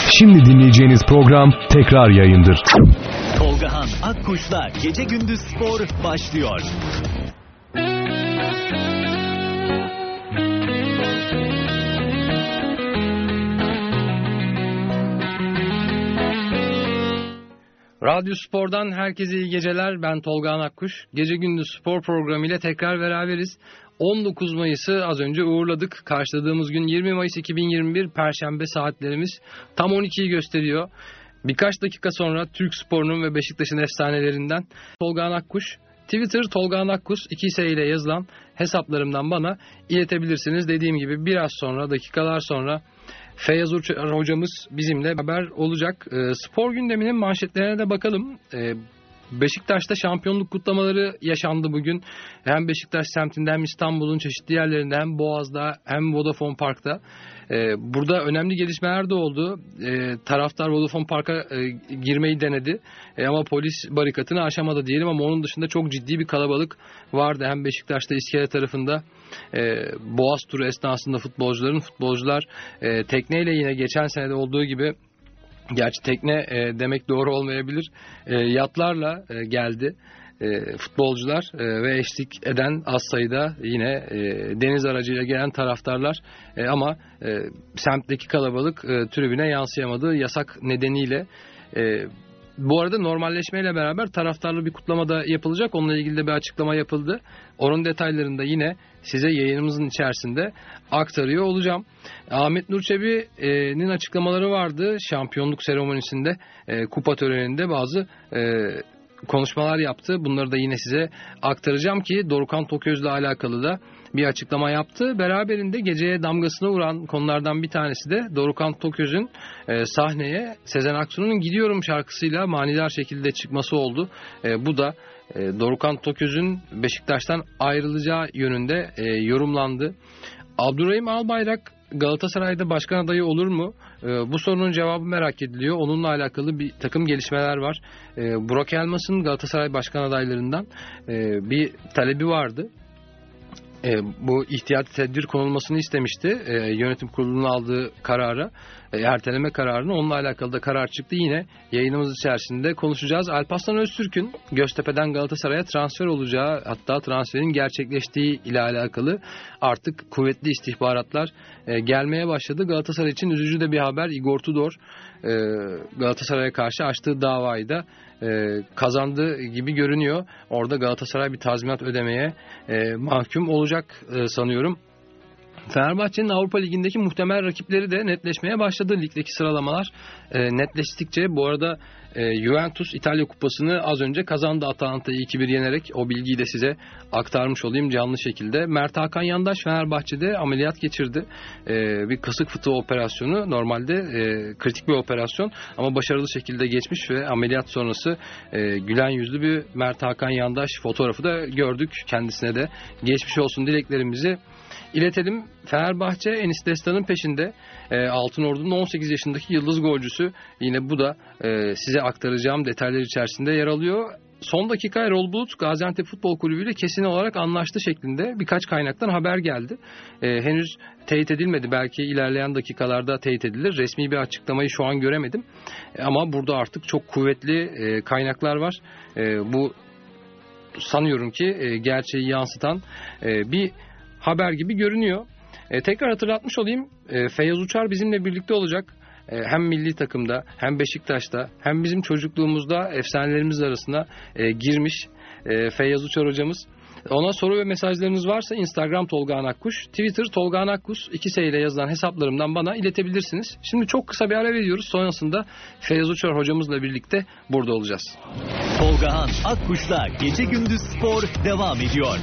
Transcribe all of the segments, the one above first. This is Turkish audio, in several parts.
Şimdi dinleyeceğiniz program tekrar yayındır. Tolgahan Akkuş'la Gece Gündüz Spor başlıyor. Radyo Spor'dan herkese iyi geceler. Ben Tolgahan Akkuş. Gece Gündüz Spor programıyla tekrar beraberiz. 19 Mayıs'ı az önce uğurladık. Karşıladığımız gün 20 Mayıs 2021 Perşembe, saatlerimiz tam 12'yi gösteriyor. Birkaç dakika sonra Türk Spor'unun ve Beşiktaş'ın efsanelerinden Tolgahan Akkuş, Twitter Tolgahan Akkuş 2S ile yazılan hesaplarımdan bana iletebilirsiniz. Dediğim gibi biraz sonra, dakikalar sonra Feyyaz Uçar hocamız bizimle beraber olacak. Spor gündeminin manşetlerine de bakalım. Beşiktaş'ta şampiyonluk kutlamaları yaşandı bugün. Hem Beşiktaş semtinde hem İstanbul'un çeşitli yerlerinde hem Boğaz'da hem Vodafone Park'ta. Burada önemli gelişmeler de oldu. Taraftar Vodafone Park'a girmeyi denedi. Ama polis barikatını aşamadı diyelim, ama onun dışında çok ciddi bir kalabalık vardı. Hem Beşiktaş'ta iskele tarafında Boğaz turu esnasında futbolcular tekneyle yine geçen senede olduğu gibi, gerçi tekne demek doğru olmayabilir, yatlarla geldi futbolcular ve eşlik eden az sayıda yine deniz aracıyla gelen taraftarlar, ama semtteki kalabalık tribüne yansıyamadı yasak nedeniyle. Bu arada normalleşmeyle beraber taraftarlı bir kutlama da yapılacak. Onunla ilgili de bir açıklama yapıldı. Onun detaylarını da yine size yayınımızın içerisinde aktarıyor olacağım. Ahmet Nur Çebi'nin açıklamaları vardı. Şampiyonluk seremonisinde, kupa töreninde bazı konuşmalar yaptı. Bunları da yine size aktaracağım ki Dorukhan Toköz'le alakalı da bir açıklama yaptı. Beraberinde geceye damgasını vuran konulardan bir tanesi de Dorukhan Toköz'ün sahneye Sezen Aksu'nun Gidiyorum şarkısıyla manidar şekilde çıkması oldu. Bu da Dorukhan Toköz'ün Beşiktaş'tan ayrılacağı yönünde yorumlandı. Abdurrahim Albayrak Galatasaray'da başkan adayı olur mu? Bu sorunun cevabı merak ediliyor. Onunla alakalı bir takım gelişmeler var. Burak Elmas'ın Galatasaray başkan adaylarından bir talebi vardı. Bu ihtiyati tedbir konulmasını istemişti. Yönetim kurulunun aldığı karara, erteleme kararını, onunla alakalı da karar çıktı. Yine yayınımız içerisinde konuşacağız. Alparslan Öztürk'ün Göztepe'den Galatasaray'a transfer olacağı, hatta transferin gerçekleştiği ile alakalı artık kuvvetli istihbaratlar gelmeye başladı. Galatasaray için üzücü de bir haber. Igor Tudor Galatasaray'a karşı açtığı davayı da kazandığı gibi görünüyor. Orada Galatasaray bir tazminat ödemeye mahkum olacak sanıyorum. Fenerbahçe'nin Avrupa Ligi'ndeki muhtemel rakipleri de netleşmeye başladı. Ligdeki sıralamalar netleştikçe, bu arada Juventus İtalya Kupası'nı az önce kazandı, Atalanta'yı 2-1 yenerek. O bilgiyi de size aktarmış olayım canlı şekilde. Mert Hakan Yandaş Fenerbahçe'de ameliyat geçirdi. Bir kasık fıtığı operasyonu, normalde kritik bir operasyon ama başarılı şekilde geçmiş ve ameliyat sonrası gülen yüzlü bir Mert Hakan Yandaş fotoğrafı da gördük. Kendisine de geçmiş olsun dileklerimizi İletelim. Fenerbahçe Enis Destan'ın peşinde. Altınordu'nun 18 yaşındaki yıldız golcüsü. Yine bu da size aktaracağım detaylar içerisinde yer alıyor. Son dakika Erol Bulut Gaziantep Futbol Kulübü ile kesin olarak anlaştı şeklinde birkaç kaynaktan haber geldi. Henüz teyit edilmedi. Belki ilerleyen dakikalarda teyit edilir. Resmi bir açıklamayı şu an göremedim. Ama burada artık çok kuvvetli kaynaklar var. Bu sanıyorum ki gerçeği yansıtan bir haber gibi görünüyor. Tekrar hatırlatmış olayım. Feyyaz Uçar bizimle birlikte olacak. Hem milli takımda hem Beşiktaş'ta hem bizim çocukluğumuzda efsanelerimiz arasına girmiş Feyyaz Uçar hocamız. Ona soru ve mesajlarınız varsa Instagram Tolgahan Akkuş, Twitter Tolgahan Akkuş 2S ile yazılan hesaplarımdan bana iletebilirsiniz. Şimdi çok kısa bir ara veriyoruz. Sonrasında Feyyaz Uçar hocamızla birlikte burada olacağız. Tolgahan Akkuş'la Gece Gündüz Spor devam ediyor.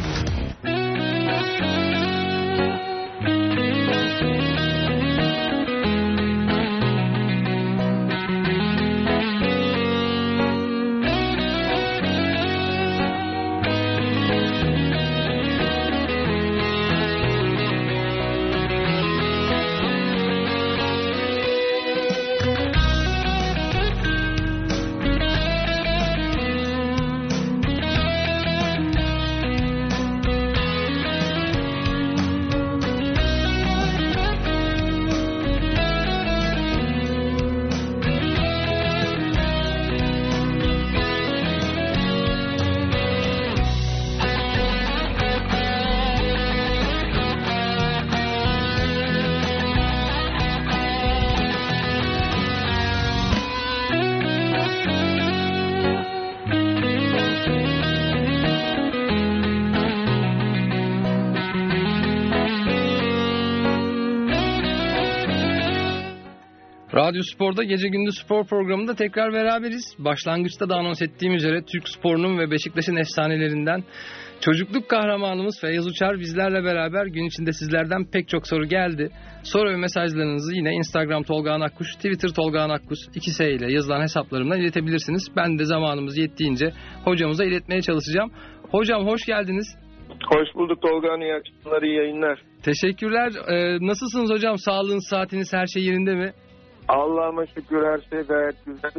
Radyo Spor'da Gece Gündüz Spor programında tekrar beraberiz. Başlangıçta da anons ettiğim üzere Türk sporunun ve Beşiktaş'ın efsanelerinden çocukluk kahramanımız Feyyaz Uçar bizlerle beraber. Gün içinde sizlerden pek çok soru geldi. Soru ve mesajlarınızı yine Instagram Tolgahan Akkuş, Twitter Tolgahan Akkuş 2S ile yazılan hesaplarımdan iletebilirsiniz. Ben de zamanımız yettiğince hocamıza iletmeye çalışacağım. Hocam hoş geldiniz. Hoş bulduk Tolgahan, iyi akşamlar, iyi yayınlar. Teşekkürler. Nasılsınız hocam? Sağlığınız, saatiniz, her şey yerinde mi? Allah'ıma şükür her şey gayet güzel.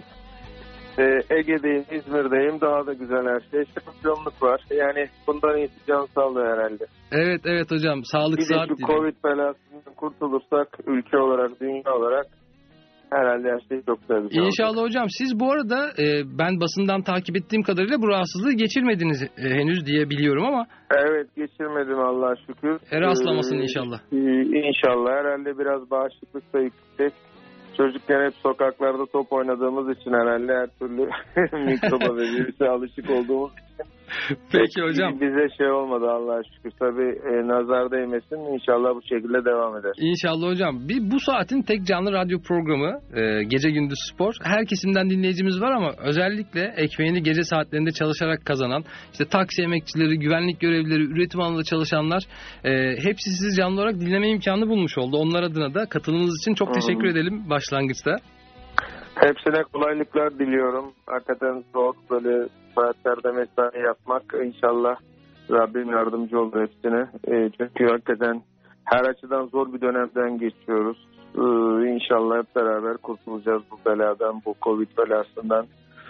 Ege'deyim, İzmir'deyim. Daha da güzel her şey. Şampiyonluk var. Yani bundan iyisi can sağlığı herhalde. Evet hocam. Sağlık, bir saat de şu dilerim. Covid belasından kurtulursak ülke olarak, dünya olarak herhalde her şey çok güzel. İnşallah hocam. Siz bu arada ben basından takip ettiğim kadarıyla bu rahatsızlığı geçirmediniz henüz diye biliyorum ama. Evet, geçirmedim Allah'a şükür. Rastlamasın inşallah. İnşallah. Herhalde biraz bağışıklık da yüksek. Çocukken hep sokaklarda top oynadığımız için herhalde her türlü mikroba ve virüse alışık olduğumuz için. Peki hocam. Bize şey olmadı Allah'a şükür. Tabii nazar değmesin. İnşallah bu şekilde devam eder. İnşallah hocam. Bu saatin tek canlı radyo programı Gece Gündüz Spor. Her kesimden dinleyicimiz var ama özellikle ekmeğini gece saatlerinde çalışarak kazanan, işte taksi emekçileri, güvenlik görevlileri, üretim alanında çalışanlar hepsi sizi canlı olarak dinleme imkanı bulmuş oldu. Onlar adına da katılımınız için çok teşekkür edelim başlangıçta. Hepsine kolaylıklar diliyorum. Hakikaten zor böyle saatlerde mesai yapmak. İnşallah Rabbim yardımcı olur hepsine. Çünkü hakikaten her açıdan zor bir dönemden geçiyoruz. İnşallah hep beraber kurtulacağız bu beladan, bu Covid belasından.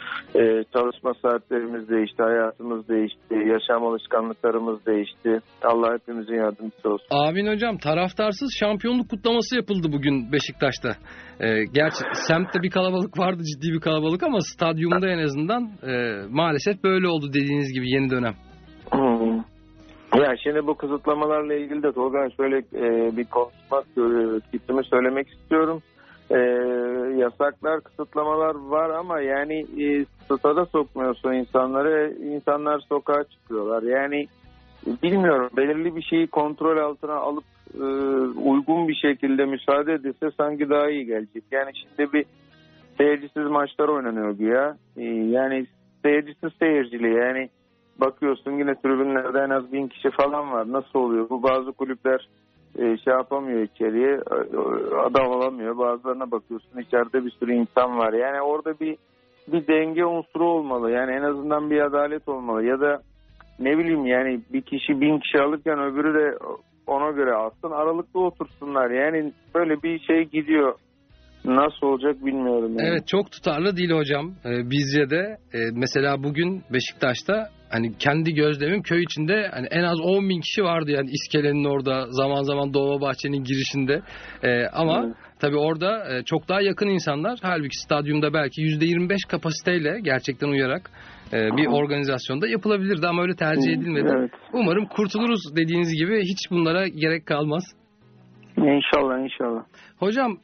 Çalışma saatlerimiz değişti, hayatımız değişti, yaşam alışkanlıklarımız değişti. Allah hepimizin yardımcısı olsun. Amin hocam. Taraftarsız şampiyonluk kutlaması yapıldı bugün Beşiktaş'ta. Gerçi semtte bir kalabalık vardı, ciddi bir kalabalık ama stadyumda en azından maalesef böyle oldu dediğiniz gibi yeni dönem. Ya şimdi bu kısıtlamalarla ilgili de Tolga şöyle bir konuşmak, fikrimi söylemek istiyorum. Yasaklar, kısıtlamalar var ama yani stada sokmuyorsun insanları, insanlar sokağa çıkıyorlar. Yani bilmiyorum, belirli bir şeyi kontrol altına alıp uygun bir şekilde müsaade edilse sanki daha iyi gelecek. Yani şimdi bir seyircisiz maçlar oynanıyor güya. Yani seyircisiz seyircili, yani bakıyorsun yine tribünlerde en az 1000 kişi falan var. Nasıl oluyor? Bu bazı kulüpler şey yapamıyor, içeriye adam olamıyor. Bazılarına bakıyorsun içeride bir sürü insan var. Yani orada bir denge unsuru olmalı. Yani en azından bir adalet olmalı. Ya da ne bileyim, yani bir kişi 1000 kişi alırken öbürü de ona göre alsın. Aralıklı otursunlar. Yani böyle bir şey gidiyor. Nasıl olacak bilmiyorum. Yani. Evet, çok tutarlı değil hocam. Bizce de mesela bugün Beşiktaş'ta hani kendi gözlemim köy içinde hani en az 10.000 kişi vardı yani iskelenin orada, zaman zaman Dolmabahçe'nin girişinde. Ama tabii orada çok daha yakın insanlar. Halbuki stadyumda belki %25 kapasiteyle gerçekten uyarak bir organizasyonda yapılabilirdi ama öyle tercih edilmedi. Evet. Umarım kurtuluruz dediğiniz gibi, hiç bunlara gerek kalmaz. İnşallah. Hocam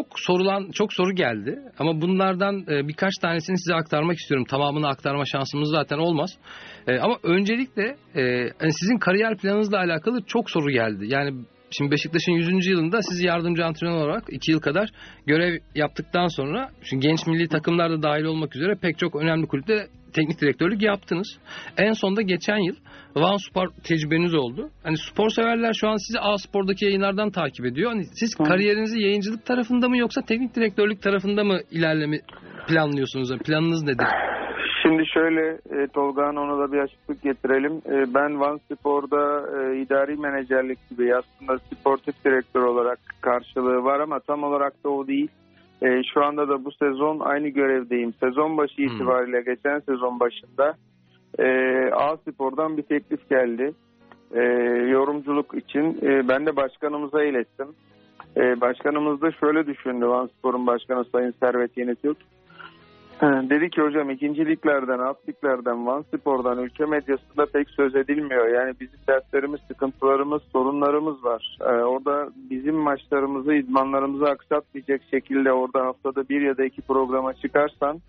çok soru geldi ama bunlardan birkaç tanesini size aktarmak istiyorum. Tamamını aktarma şansımız zaten olmaz. Ama öncelikle sizin kariyer planınızla alakalı çok soru geldi. Yani şimdi Beşiktaş'ın 100. yılında siz yardımcı antrenör olarak 2 yıl kadar görev yaptıktan sonra şimdi genç milli takımlarda dahil olmak üzere pek çok önemli kulüpte teknik direktörlük yaptınız. En son da geçen yıl Van Spor tecrübeniz oldu. Hani spor severler şu an sizi A Spor'daki yayınlardan takip ediyor. Hani siz kariyerinizi yayıncılık tarafında mı yoksa teknik direktörlük tarafında mı ilerleme planlıyorsunuz? Yani planınız nedir? Şimdi şöyle Tolga'nın, ona da bir açıklık getirelim. Ben Van Spor'da idari menajerlik gibi, aslında sportif direktör olarak karşılığı var ama tam olarak da o değil. Şu anda da bu sezon aynı görevdeyim. Sezon başı itibariyle geçen sezon başında A Spor'dan bir teklif geldi. Yorumculuk için. Ben de başkanımıza ilettim. Başkanımız da şöyle düşündü. Van Spor'un başkanı Sayın Servet Yenitürk. Dedi ki hocam, ikinci liglerden, alt liglerden, Van Spor'dan ülke medyasında pek söz edilmiyor. Yani bizim dertlerimiz, sıkıntılarımız, sorunlarımız var. Orada bizim maçlarımızı, idmanlarımızı aksatmayacak şekilde orada haftada 1 ya da 2 programa çıkarsan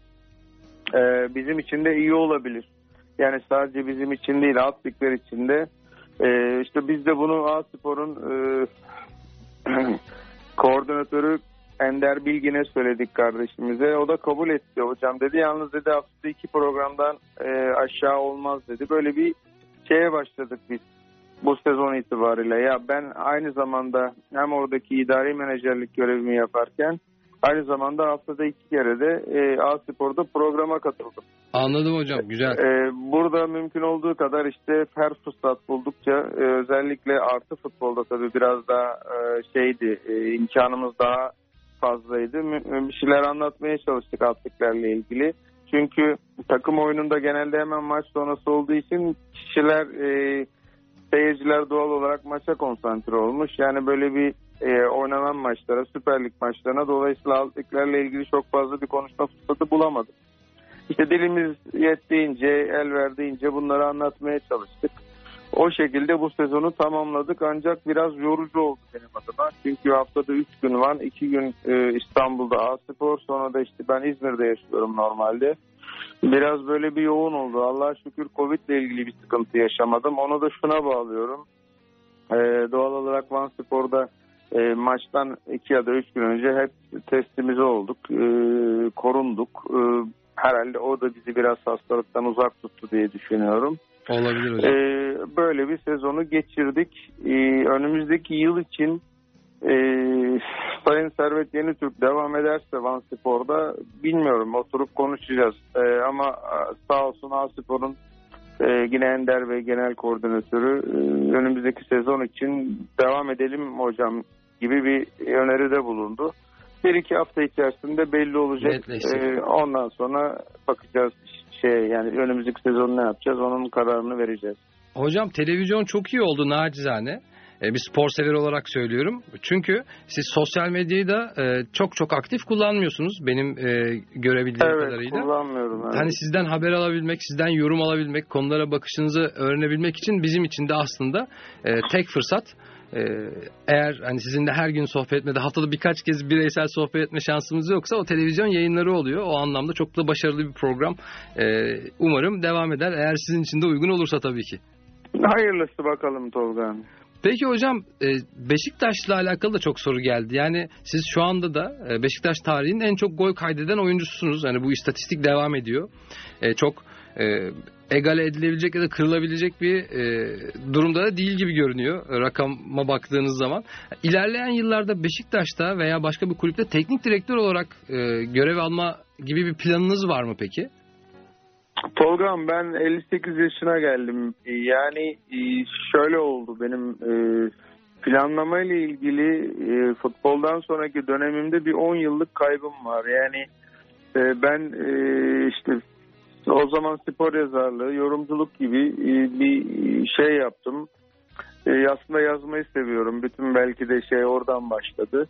bizim için de iyi olabilir. Yani sadece bizim için değil, alt ligler için de. İşte biz de bunu A Spor'un koordinatörü Ender Bilgin'e söyledik kardeşimize. O da kabul etti hocam dedi. Yalnız dedi haftada 2 programdan aşağı olmaz dedi. Böyle bir şeye başladık biz bu sezon itibariyle. Ya ben aynı zamanda hem oradaki idari menajerlik görevimi yaparken aynı zamanda haftada 2 kere de A-Spor'da programa katıldım. Anladım hocam, güzel. Burada mümkün olduğu kadar işte her fırsat buldukça özellikle artı futbolda tabii biraz daha imkanımız daha fazlaydı. Bir şeyler anlatmaya çalıştık atletlerle ilgili. Çünkü takım oyununda genelde hemen maç sonrası olduğu için kişiler, seyirciler doğal olarak maça konsantre olmuş. Yani böyle bir oynanan maçlara, Süper Lig maçlarına dolayısıyla atletlerle ilgili çok fazla bir konuşma fırsatı bulamadık. İşte dilimiz yettiğince, el verdiğince bunları anlatmaya çalıştık. O şekilde bu sezonu tamamladık ancak biraz yorucu oldu benim adıma. Çünkü haftada 3 gün var. 2 gün İstanbul'da A-Spor, sonra da işte ben İzmir'de yaşıyorum normalde. Biraz böyle bir yoğun oldu. Allah'a şükür Covid ile ilgili bir sıkıntı yaşamadım. Onu da şuna bağlıyorum. Doğal olarak Van Spor'da maçtan 2 ya da 3 gün önce hep testimize olduk. Korunduk. Herhalde o da bizi biraz hastalıktan uzak tuttu diye düşünüyorum. Olabilir hocam. Böyle bir sezonu geçirdik. Önümüzdeki yıl için Sayın Servet Yenitürk devam ederse Van Spor'da bilmiyorum, oturup konuşacağız. Ama sağ olsun A-Spor'un yine Ender Bey genel koordinatörü önümüzdeki sezon için devam edelim hocam gibi bir öneride bulundu. 1-2 hafta içerisinde belli olacak. Ondan sonra bakacağız yani önümüzdeki sezon ne yapacağız, onun kararını vereceğiz. Hocam televizyon çok iyi oldu nacizane. Bir spor sever olarak söylüyorum. Çünkü siz sosyal medyayı da çok aktif kullanmıyorsunuz benim görebildiğim kadarıyla. Evet, kullanmıyorum. Evet. Hani sizden haber alabilmek, sizden yorum alabilmek, konulara bakışınızı öğrenebilmek için bizim için de aslında tek fırsat. Eğer hani sizinle her gün sohbet etmede, haftada birkaç kez bireysel sohbet etme şansımız yoksa o televizyon yayınları oluyor. O anlamda çok da başarılı bir program. Umarım devam eder. Eğer sizin için de uygun olursa tabii ki. Hayırlısı bakalım Tolga. Peki hocam, Beşiktaş'la alakalı da çok soru geldi. Yani siz şu anda da Beşiktaş tarihinin en çok gol kaydeden oyuncususunuz. Yani bu istatistik devam ediyor. Çok egale edilebilecek ya da kırılabilecek bir durumda da değil gibi görünüyor rakama baktığınız zaman. İlerleyen yıllarda Beşiktaş'ta veya başka bir kulüpte teknik direktör olarak görev alma gibi bir planınız var mı peki? Tolga'm, ben 58 yaşına geldim. Yani şöyle oldu, benim planlama ile ilgili futboldan sonraki dönemimde bir 10 yıllık kaybım var. Yani ben işte o zaman spor yazarlığı, yorumculuk gibi bir şey yaptım. Aslında yazmayı seviyorum. Bütün belki de oradan başladı.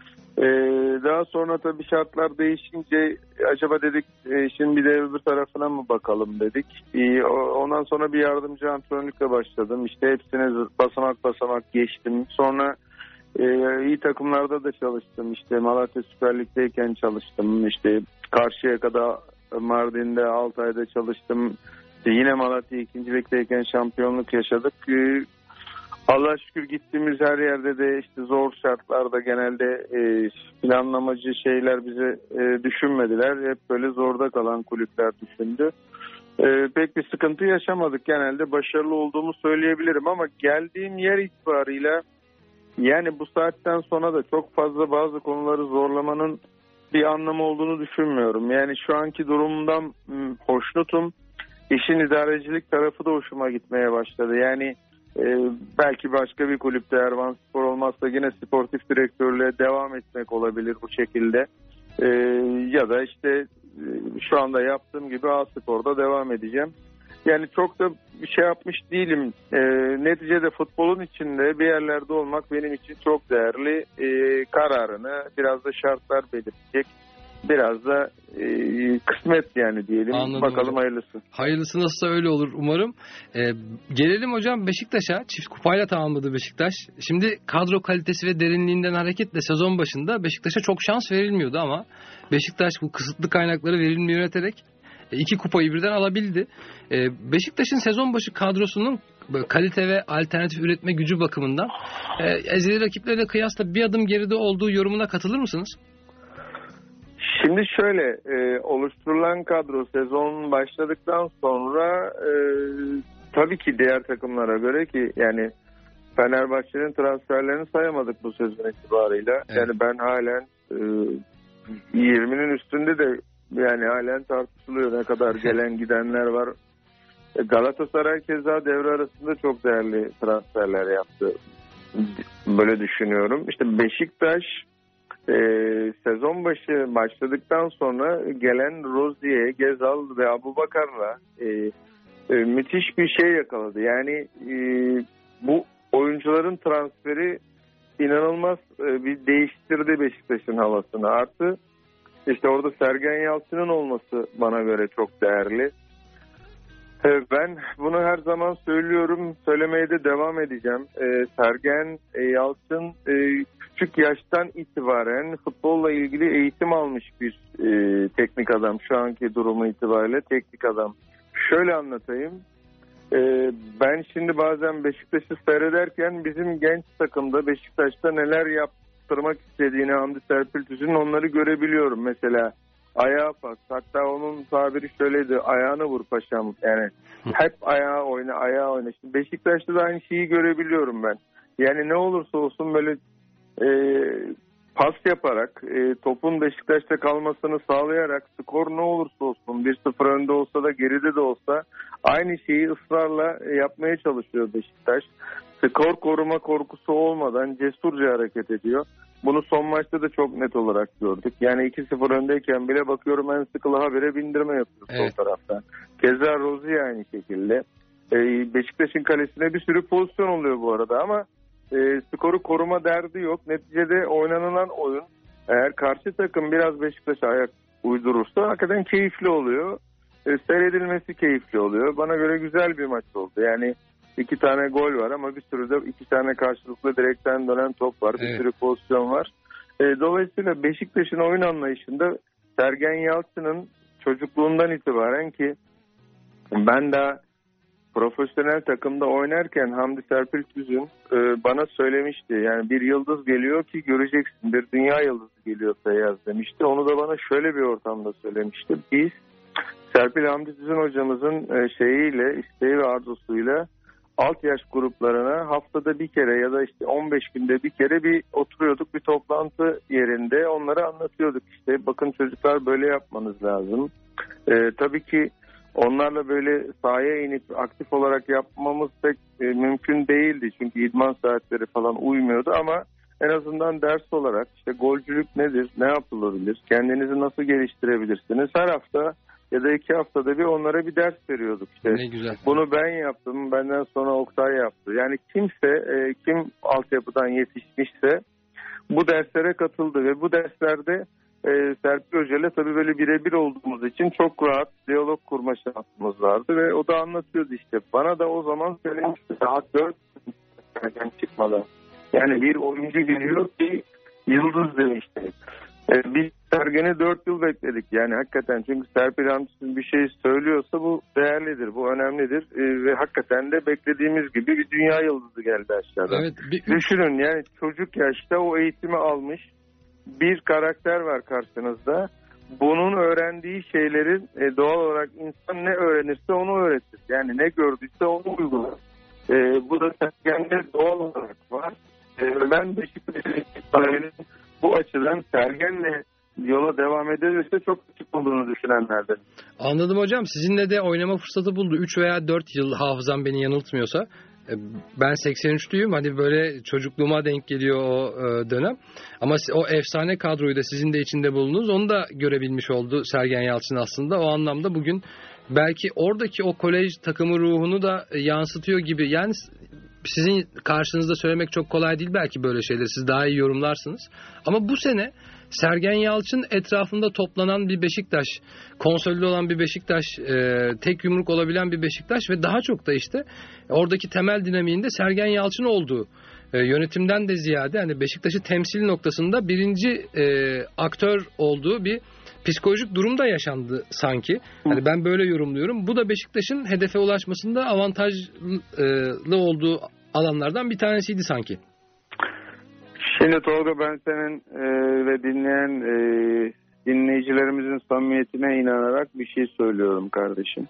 Daha sonra tabii şartlar değişince acaba dedik şimdi bir de öbür tarafına mı bakalım dedik. Ondan sonra bir yardımcı antrenörlükle başladım. İşte hepsine basamak geçtim. Sonra iyi takımlarda da çalıştım. İşte Malatya Süper Lig'deyken çalıştım. İşte Karşıyaka'da, Mardin'de, Altay'da çalıştım. Yine Malatya 2. Lig'deyken şampiyonluk yaşadık. Allah'a şükür gittiğimiz her yerde de işte zor şartlarda genelde planlamacı şeyler bize düşünmediler. Hep böyle zorda kalan kulüpler düşündü. Pek bir sıkıntı yaşamadık. Genelde başarılı olduğumu söyleyebilirim ama geldiğim yer itibarıyla yani bu saatten sonra da çok fazla bazı konuları zorlamanın bir anlamı olduğunu düşünmüyorum. Yani şu anki durumumdan hoşnutum. İşin idarecilik tarafı da hoşuma gitmeye başladı. Yani belki başka bir kulüpte Ervan Spor olmazsa yine sportif direktörlüğe devam etmek olabilir bu şekilde. Ya da işte şu anda yaptığım gibi A-Spor'da devam edeceğim. Yani çok da bir şey yapmış değilim. Neticede futbolun içinde bir yerlerde olmak benim için çok değerli. Kararını biraz da şartlar belirleyecek. Biraz da kısmet yani diyelim. Anladım bakalım hocam. Hayırlısı. Hayırlısı nasılsa öyle olur umarım. Gelelim hocam Beşiktaş'a. Çift kupayla tamamladı Beşiktaş. Şimdi kadro kalitesi ve derinliğinden hareketle sezon başında Beşiktaş'a çok şans verilmiyordu ama Beşiktaş bu kısıtlı kaynakları verimli yöneterek 2 kupayı birden alabildi. Beşiktaş'ın sezon başı kadrosunun kalite ve alternatif üretme gücü bakımından ezeli rakiplerine kıyasla bir adım geride olduğu yorumuna katılır mısınız? Şimdi şöyle oluşturulan kadro sezon başladıktan sonra tabii ki diğer takımlara göre ki yani Fenerbahçe'nin transferlerini sayamadık bu sezon itibarıyla. Evet. Yani ben halen 20'nin üstünde de yani halen tartışılıyor ne kadar gelen gidenler var. Galatasaray keza devre arasında çok değerli transferler yaptı. Böyle düşünüyorum. İşte Beşiktaş sezon başı başladıktan sonra gelen Rozier, Gezal ve Abubakar'la müthiş bir şey yakaladı. Yani bu oyuncuların transferi inanılmaz bir değiştirdi Beşiktaş'ın havasını. Artı işte orada Sergen Yalçın'ın olması bana göre çok değerli. Ben bunu her zaman söylüyorum, söylemeye de devam edeceğim. Sergen Yalçın küçük yaştan itibaren futbolla ilgili eğitim almış bir teknik adam. Şu anki durumu itibariyle teknik adam. Şöyle anlatayım. Ben şimdi bazen Beşiktaş'ı seyrederken bizim genç takımda Beşiktaş'ta neler yaptırmak istediğini Hamdi Serpiltüz'ün onları görebiliyorum. Mesela ayağa pas. Hatta onun tabiri şöyleydi. Ayağını vur paşam. Yani hep ayağa oyna. Şimdi Beşiktaş'ta da aynı şeyi görebiliyorum ben. Yani ne olursa olsun böyle pas yaparak topun Beşiktaş'ta kalmasını sağlayarak skor ne olursa olsun 1-0 önde olsa da geride de olsa aynı şeyi ısrarla yapmaya çalışıyor Beşiktaş. Skor koruma korkusu olmadan cesurca hareket ediyor. Bunu son maçta da çok net olarak gördük. Yani 2-0 öndeyken bile bakıyorum en sıkılı habire bindirme yapıyor sol taraftan. Keza Rozier aynı şekilde. Beşiktaş'ın kalesine bir sürü pozisyon oluyor bu arada ama skoru koruma derdi yok. Neticede oynanılan oyun eğer karşı takım biraz Beşiktaş'a ayak uydurursa hakikaten keyifli oluyor. Seyredilmesi keyifli oluyor. Bana göre güzel bir maç oldu. Yani 2 tane gol var ama bir sürü de 2 tane karşılıklı direkten dönen top var. Bir sürü pozisyon var. Dolayısıyla Beşiktaş'ın oyun anlayışında Sergen Yalçın'ın çocukluğundan itibaren ki ben daha profesyonel takımda oynarken Hamdi Serpiltüz'ün bana söylemişti. Yani bir yıldız geliyor ki göreceksin. Bir dünya yıldızı geliyor Feyyaz demişti. Onu da bana şöyle bir ortamda söylemişti. Biz Serpil Hamdi Tüzün hocamızın isteği ve arzusuyla alt yaş gruplarına haftada bir kere ya da işte 15 günde bir kere bir oturuyorduk bir toplantı yerinde. Onlara anlatıyorduk işte bakın çocuklar böyle yapmanız lazım. Tabii ki onlarla böyle sahaya inip aktif olarak yapmamız pek mümkün değildi. Çünkü idman saatleri falan uymuyordu ama en azından ders olarak işte golcülük nedir, ne yapılabilir, kendinizi nasıl geliştirebilirsiniz her hafta ya da 2 haftada bir onlara bir ders veriyorduk. İşte ne güzel. Bunu ben yaptım, benden sonra Oktay yaptı. Yani kim altyapıdan yetişmişse bu derslere katıldı ve bu derslerde Serpil Hoca ile tabii böyle birebir olduğumuz için çok rahat diyalog kurma şansımız vardı ve o da anlatıyordu işte. Bana da o zaman söylemişti daha 4 sene çıkmadan. Yani bir oyuncu geliyor ki yıldız demişti. Biz Sergen'i 4 yıl bekledik yani hakikaten çünkü Serpil Hamdi'nin bir şey söylüyorsa bu değerlidir, bu önemlidir ve hakikaten de beklediğimiz gibi bir dünya yıldızı geldi aşağıdan. Evet, düşünün yani çocuk yaşta o eğitimi almış bir karakter var karşınızda. Bunun öğrendiği şeylerin doğal olarak insan ne öğrenirse onu öğretir. Yani ne gördüyse onu uygular. Bu da Sergen'de doğal olarak var. Ben Beşiktaş'ın bu açıdan Sergen'le yola devam ederse çok küçük olduğunu düşünenlerden. Anladım hocam. Sizinle de oynama fırsatı buldu. 3 veya 4 yıl hafızam beni yanıltmıyorsa. Ben 83'lüyüm. Hani böyle çocukluğuma denk geliyor o dönem. Ama o efsane kadroyu da sizin de içinde bulundunuz. Onu da görebilmiş oldu Sergen Yalçın aslında. O anlamda bugün belki oradaki o kolej takımı ruhunu da yansıtıyor gibi. Yani sizin karşınızda söylemek çok kolay değil belki böyle şeyleri. Siz daha iyi yorumlarsınız. Ama bu sene Sergen Yalçın etrafında toplanan bir Beşiktaş, konsolide olan bir Beşiktaş, tek yumruk olabilen bir Beşiktaş ve daha çok da işte oradaki temel dinamiğinde Sergen Yalçın olduğu, yönetimden de ziyade hani Beşiktaş'ı temsil noktasında birinci aktör olduğu bir psikolojik durum da yaşandı sanki. Hani ben böyle yorumluyorum. Bu da Beşiktaş'ın hedefe ulaşmasında avantajlı olduğu alanlardan bir tanesiydi sanki. Şimdi Tolga ben senin ve dinleyen dinleyicilerin dinleyicilerimizin samimiyetine inanarak bir şey söylüyorum kardeşim.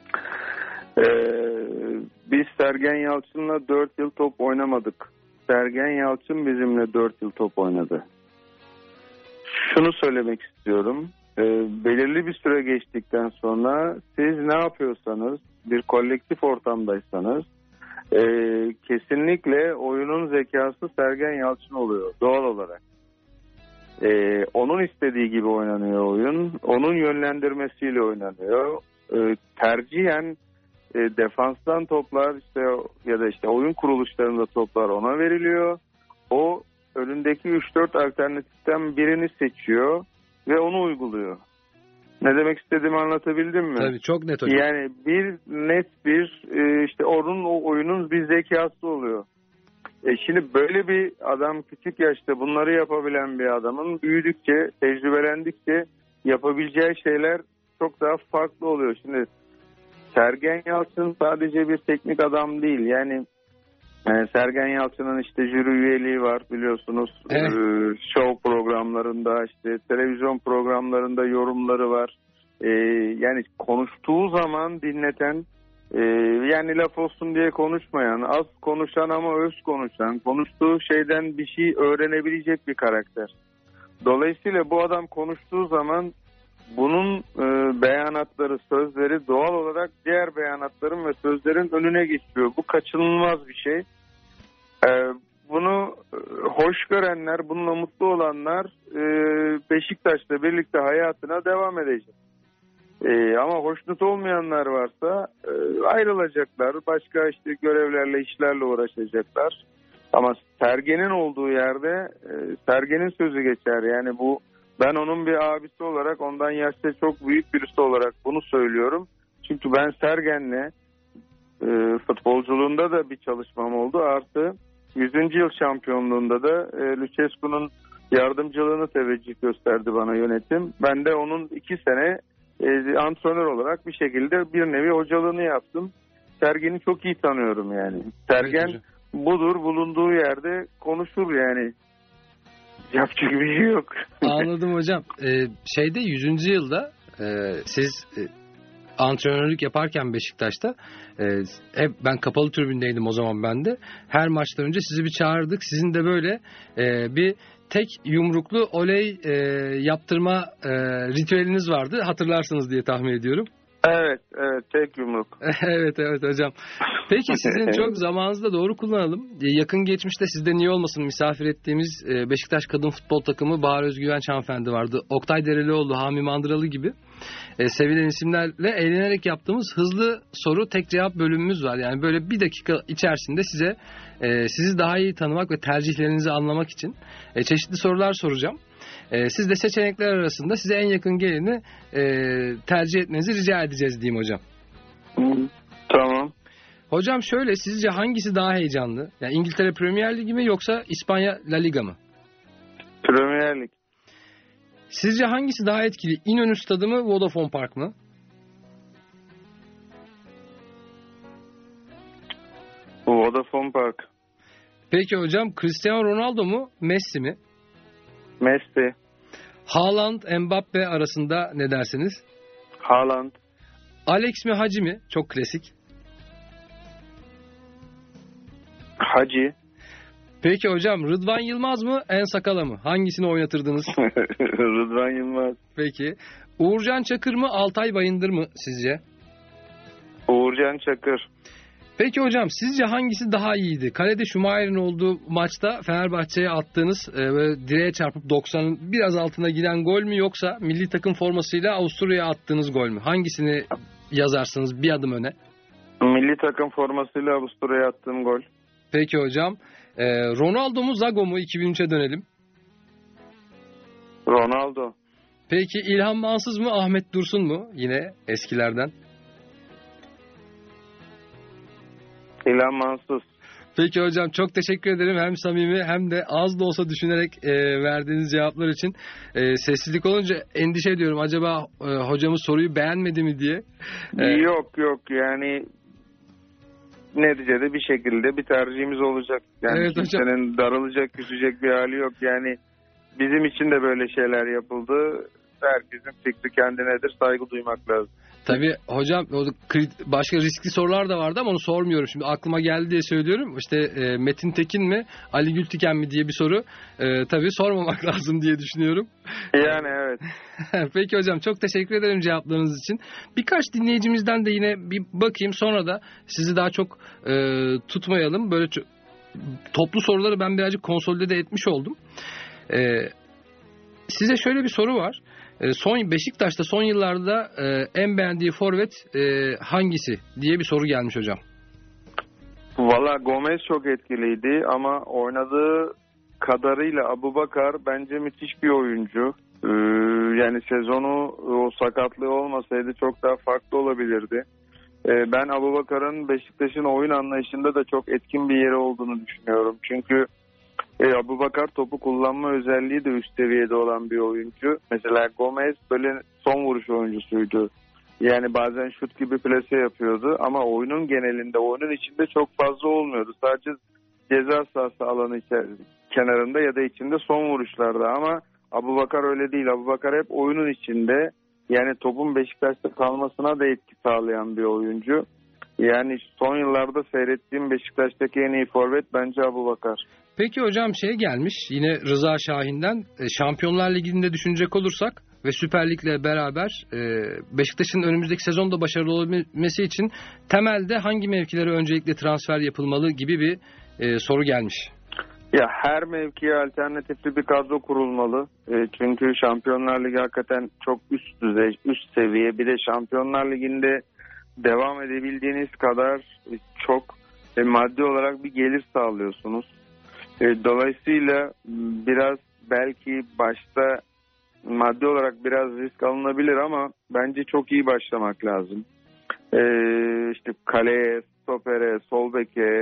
Biz Sergen Yalçın'la 4 yıl top oynamadık. Sergen Yalçın bizimle 4 yıl top oynadı. Şunu söylemek istiyorum. Belirli bir süre geçtikten sonra siz ne yapıyorsanız, bir kolektif ortamdaysanız kesinlikle oyunun zekası Sergen Yalçın oluyor doğal olarak. Onun istediği gibi oynanıyor oyun. Onun yönlendirmesiyle oynanıyor. Tercihen defanstan toplar işte ya da işte oyun kuruluşlarında toplar ona veriliyor. O önündeki 3-4 alternatiften birini seçiyor ve onu uyguluyor. Ne demek istediğimi anlatabildim mi? Tabii çok net hocam. Yani işte onun o oyunun bir zekası oluyor. Şimdi böyle bir adam küçük yaşta bunları yapabilen bir adamın büyüdükçe, tecrübelendikçe yapabileceği şeyler çok daha farklı oluyor. Şimdi Sergen Yalçın sadece bir teknik adam değil. Yani Sergen Yalçın'ın işte jüri üyeliği var biliyorsunuz. Evet. Show programlarında, işte televizyon programlarında yorumları var. Yani konuştuğu zaman dinleten, yani laf olsun diye konuşmayan, az konuşan ama öz konuşan, konuştuğu şeyden bir şey öğrenebilecek bir karakter. Dolayısıyla bu adam konuştuğu zaman bunun beyanatları, sözleri doğal olarak diğer beyanatların ve sözlerin önüne geçiyor. Bu kaçınılmaz bir şey. Bunu hoş görenler, bununla mutlu olanlar Beşiktaş'la birlikte hayatına devam edecek. Ama hoşnut olmayanlar varsa ayrılacaklar. Başka işte görevlerle, işlerle uğraşacaklar. Ama Sergen'in olduğu yerde Sergen'in sözü geçer. Yani ben onun bir abisi olarak, ondan yaşça çok büyük birisi olarak bunu söylüyorum. Çünkü ben Sergen'le futbolculuğunda da bir çalışmam oldu. Artı 100. yıl şampiyonluğunda da Lucescu'nun yardımcılığını teveccüh gösterdi bana yönetim. Ben de onun 2 sene antrenör olarak bir şekilde bir nevi hocalığını yaptım. Sergen'i çok iyi tanıyorum yani. Sergen budur, bulunduğu yerde konuşur yani. Yapacak bir şey yok. Anladım hocam. 100. yılda siz antrenörlük yaparken Beşiktaş'ta hep ben kapalı tribündeydim o zaman ben de. Her maçtan önce sizi bir çağırdık. Sizin de böyle bir tek yumruklu oley yaptırma ritüeliniz vardı. Hatırlarsınız diye tahmin ediyorum. Evet, tek yumruk. evet hocam. Peki sizin çok zamanınızda doğru kullanalım. Yakın geçmişte sizde niye olmasın misafir ettiğimiz Beşiktaş kadın futbol takımı Bahar Özgüvenç hanımefendi vardı. Oktay Derelioğlu, Hami Mandıralı gibi sevilen isimlerle eğlenerek yaptığımız hızlı soru tek cevap bölümümüz var. Yani böyle bir dakika içerisinde sizi daha iyi tanımak ve tercihlerinizi anlamak için çeşitli sorular soracağım. Siz de seçenekler arasında size en yakın geleni tercih etmenizi rica edeceğiz diyeyim hocam. Tamam. Hocam şöyle, sizce hangisi daha heyecanlı? Yani İngiltere Premier Ligi mi yoksa İspanya La Liga mı? Premier Lig. Sizce hangisi daha etkili? İnönü Stadı mı, Vodafone Park mı? Vodafone Park. Peki hocam, Cristiano Ronaldo mu, Messi mi? Messi. Haaland, Mbappe arasında ne dersiniz? Haaland. Alex mi, Hacı mi? Çok klasik. Hacı. Peki hocam, Rıdvan Yılmaz mı, En Sakala mı? Hangisini oynatırdınız? Rıdvan Yılmaz. Peki. Uğurcan Çakır mı, Altay Bayındır mı sizce? Uğurcan Çakır. Peki hocam, sizce hangisi daha iyiydi? Kalede Schumacher'in olduğu maçta Fenerbahçe'ye attığınız direğe çarpıp 90'ın biraz altına giden gol mü, yoksa milli takım formasıyla Avusturya'ya attığınız gol mü? Hangisini yazarsınız bir adım öne? Milli takım formasıyla Avusturya'ya attığım gol. Peki hocam. Ronaldo mu, Zago mu? 2003'e dönelim. Ronaldo. Peki İlhan Mansız mı, Ahmet Dursun mu? Yine eskilerden. İlhan Mansız. Peki hocam, çok teşekkür ederim. Hem samimi hem de az da olsa düşünerek verdiğiniz cevaplar için. Sessizlik olunca endişe ediyorum. Acaba hocamız soruyu beğenmedi mi diye. Yok yani neticede bir şekilde bir tercihimiz olacak. Yani evet, kimsenin darılacak, küsecek bir hali yok. Yani bizim için de böyle şeyler yapıldı. herkesin fikri kendinedir. Saygı duymak lazım. Tabii hocam başka riskli sorular da vardı ama onu sormuyorum. Şimdi aklıma geldi diye söylüyorum. İşte Metin Tekin mi Ali Gültiken mi diye bir soru tabii sormamak lazım diye düşünüyorum. Yani evet. Peki hocam çok teşekkür ederim cevaplarınız için. Birkaç dinleyicimizden de yine bir bakayım, sonra da sizi daha çok tutmayalım. Böyle toplu soruları ben birazcık konsolide de etmiş oldum. Size şöyle bir soru var. Beşiktaş'ta son yıllarda en beğendiği forvet hangisi diye bir soru gelmiş hocam. Valla Gomez çok etkiliydi ama oynadığı kadarıyla Abubakar bence müthiş bir oyuncu. Yani sezonu o sakatlığı olmasaydı çok daha farklı olabilirdi. Ben Abubakar'ın Beşiktaş'ın oyun anlayışında da çok etkin bir yeri olduğunu düşünüyorum. Çünkü Abubakar topu kullanma özelliği de üst seviyede olan bir oyuncu. Mesela Gomez böyle son vuruş oyuncusuydu. Yani bazen şut gibi plase yapıyordu ama oyunun genelinde, oyunun içinde çok fazla olmuyordu. Sadece ceza sahası alanı kenarında ya da içinde son vuruşlarda, ama Abubakar öyle değil. Abubakar hep oyunun içinde, yani topun Beşiktaş'ta kalmasına da etki sağlayan bir oyuncu. Yani son yıllarda seyrettiğim Beşiktaş'taki en iyi forvet bence Abubakar. Peki hocam gelmiş yine Rıza Şahin'den, Şampiyonlar Ligi'nde düşünecek olursak ve Süper Lig'le beraber Beşiktaş'ın önümüzdeki sezonda başarılı olabilmesi için temelde hangi mevkilere öncelikle transfer yapılmalı gibi bir soru gelmiş. Ya her mevkiye alternatifli bir kadro kurulmalı. Çünkü Şampiyonlar Ligi hakikaten çok üst düzey, üst seviye. Bir de Şampiyonlar Ligi'nde devam edebildiğiniz kadar çok maddi olarak bir gelir sağlıyorsunuz. Dolayısıyla biraz belki başta maddi olarak biraz risk alınabilir ama bence çok iyi başlamak lazım. İşte kaleye, stopere, sol beke,